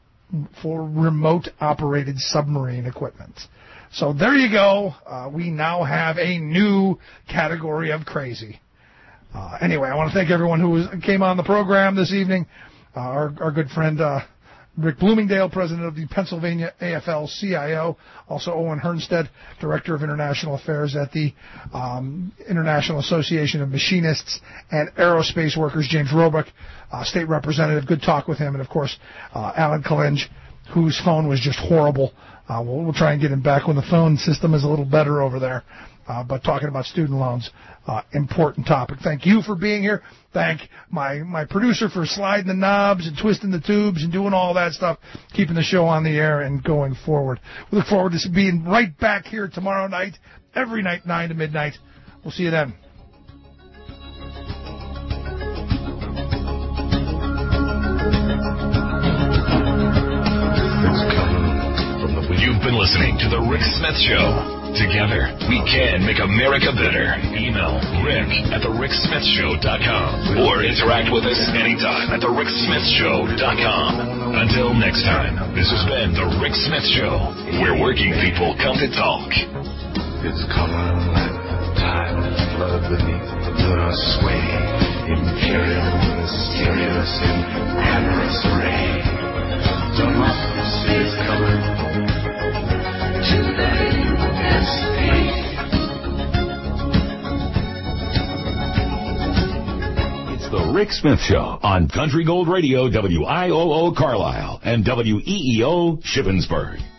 for remote-operated submarine equipment. So there you go. Uh, we now have a new category of crazy. Uh, anyway, I want to thank everyone who was, came on the program this evening. Uh, our, our good friend uh, Rick Bloomingdale, president of the Pennsylvania A F L C I O. Also Owen Hernstead, director of international affairs at the um, International Association of Machinists and Aerospace Workers. James Roebuck, uh, state representative. Good talk with him. And, of course, uh, Alan Kalinge, whose phone was just horrible. Uh, we'll, we'll try and get him back when the phone system is a little better over there. Uh, but talking about student loans, uh, important topic. Thank you for being here. Thank my, my producer for sliding the knobs and twisting the tubes and doing all that stuff, keeping the show on the air and going forward. We look forward to being right back here tomorrow night, every night, nine to midnight. We'll see you then. You've been listening to The Rick Smith Show. Together, we can make America better. Email Rick at the rick smith show dot com or interact with us anytime at the rick smith show dot com. Until next time, this has been The Rick Smith Show, where working people come to talk. It's coming like the tide of flood beneath the sway. Imperial, mysterious, in amorous ray. Democracy is coming to the U S A. It's The Rick Smith Show on Country Gold Radio, W I O O Carlisle, and W E E O Shippensburg.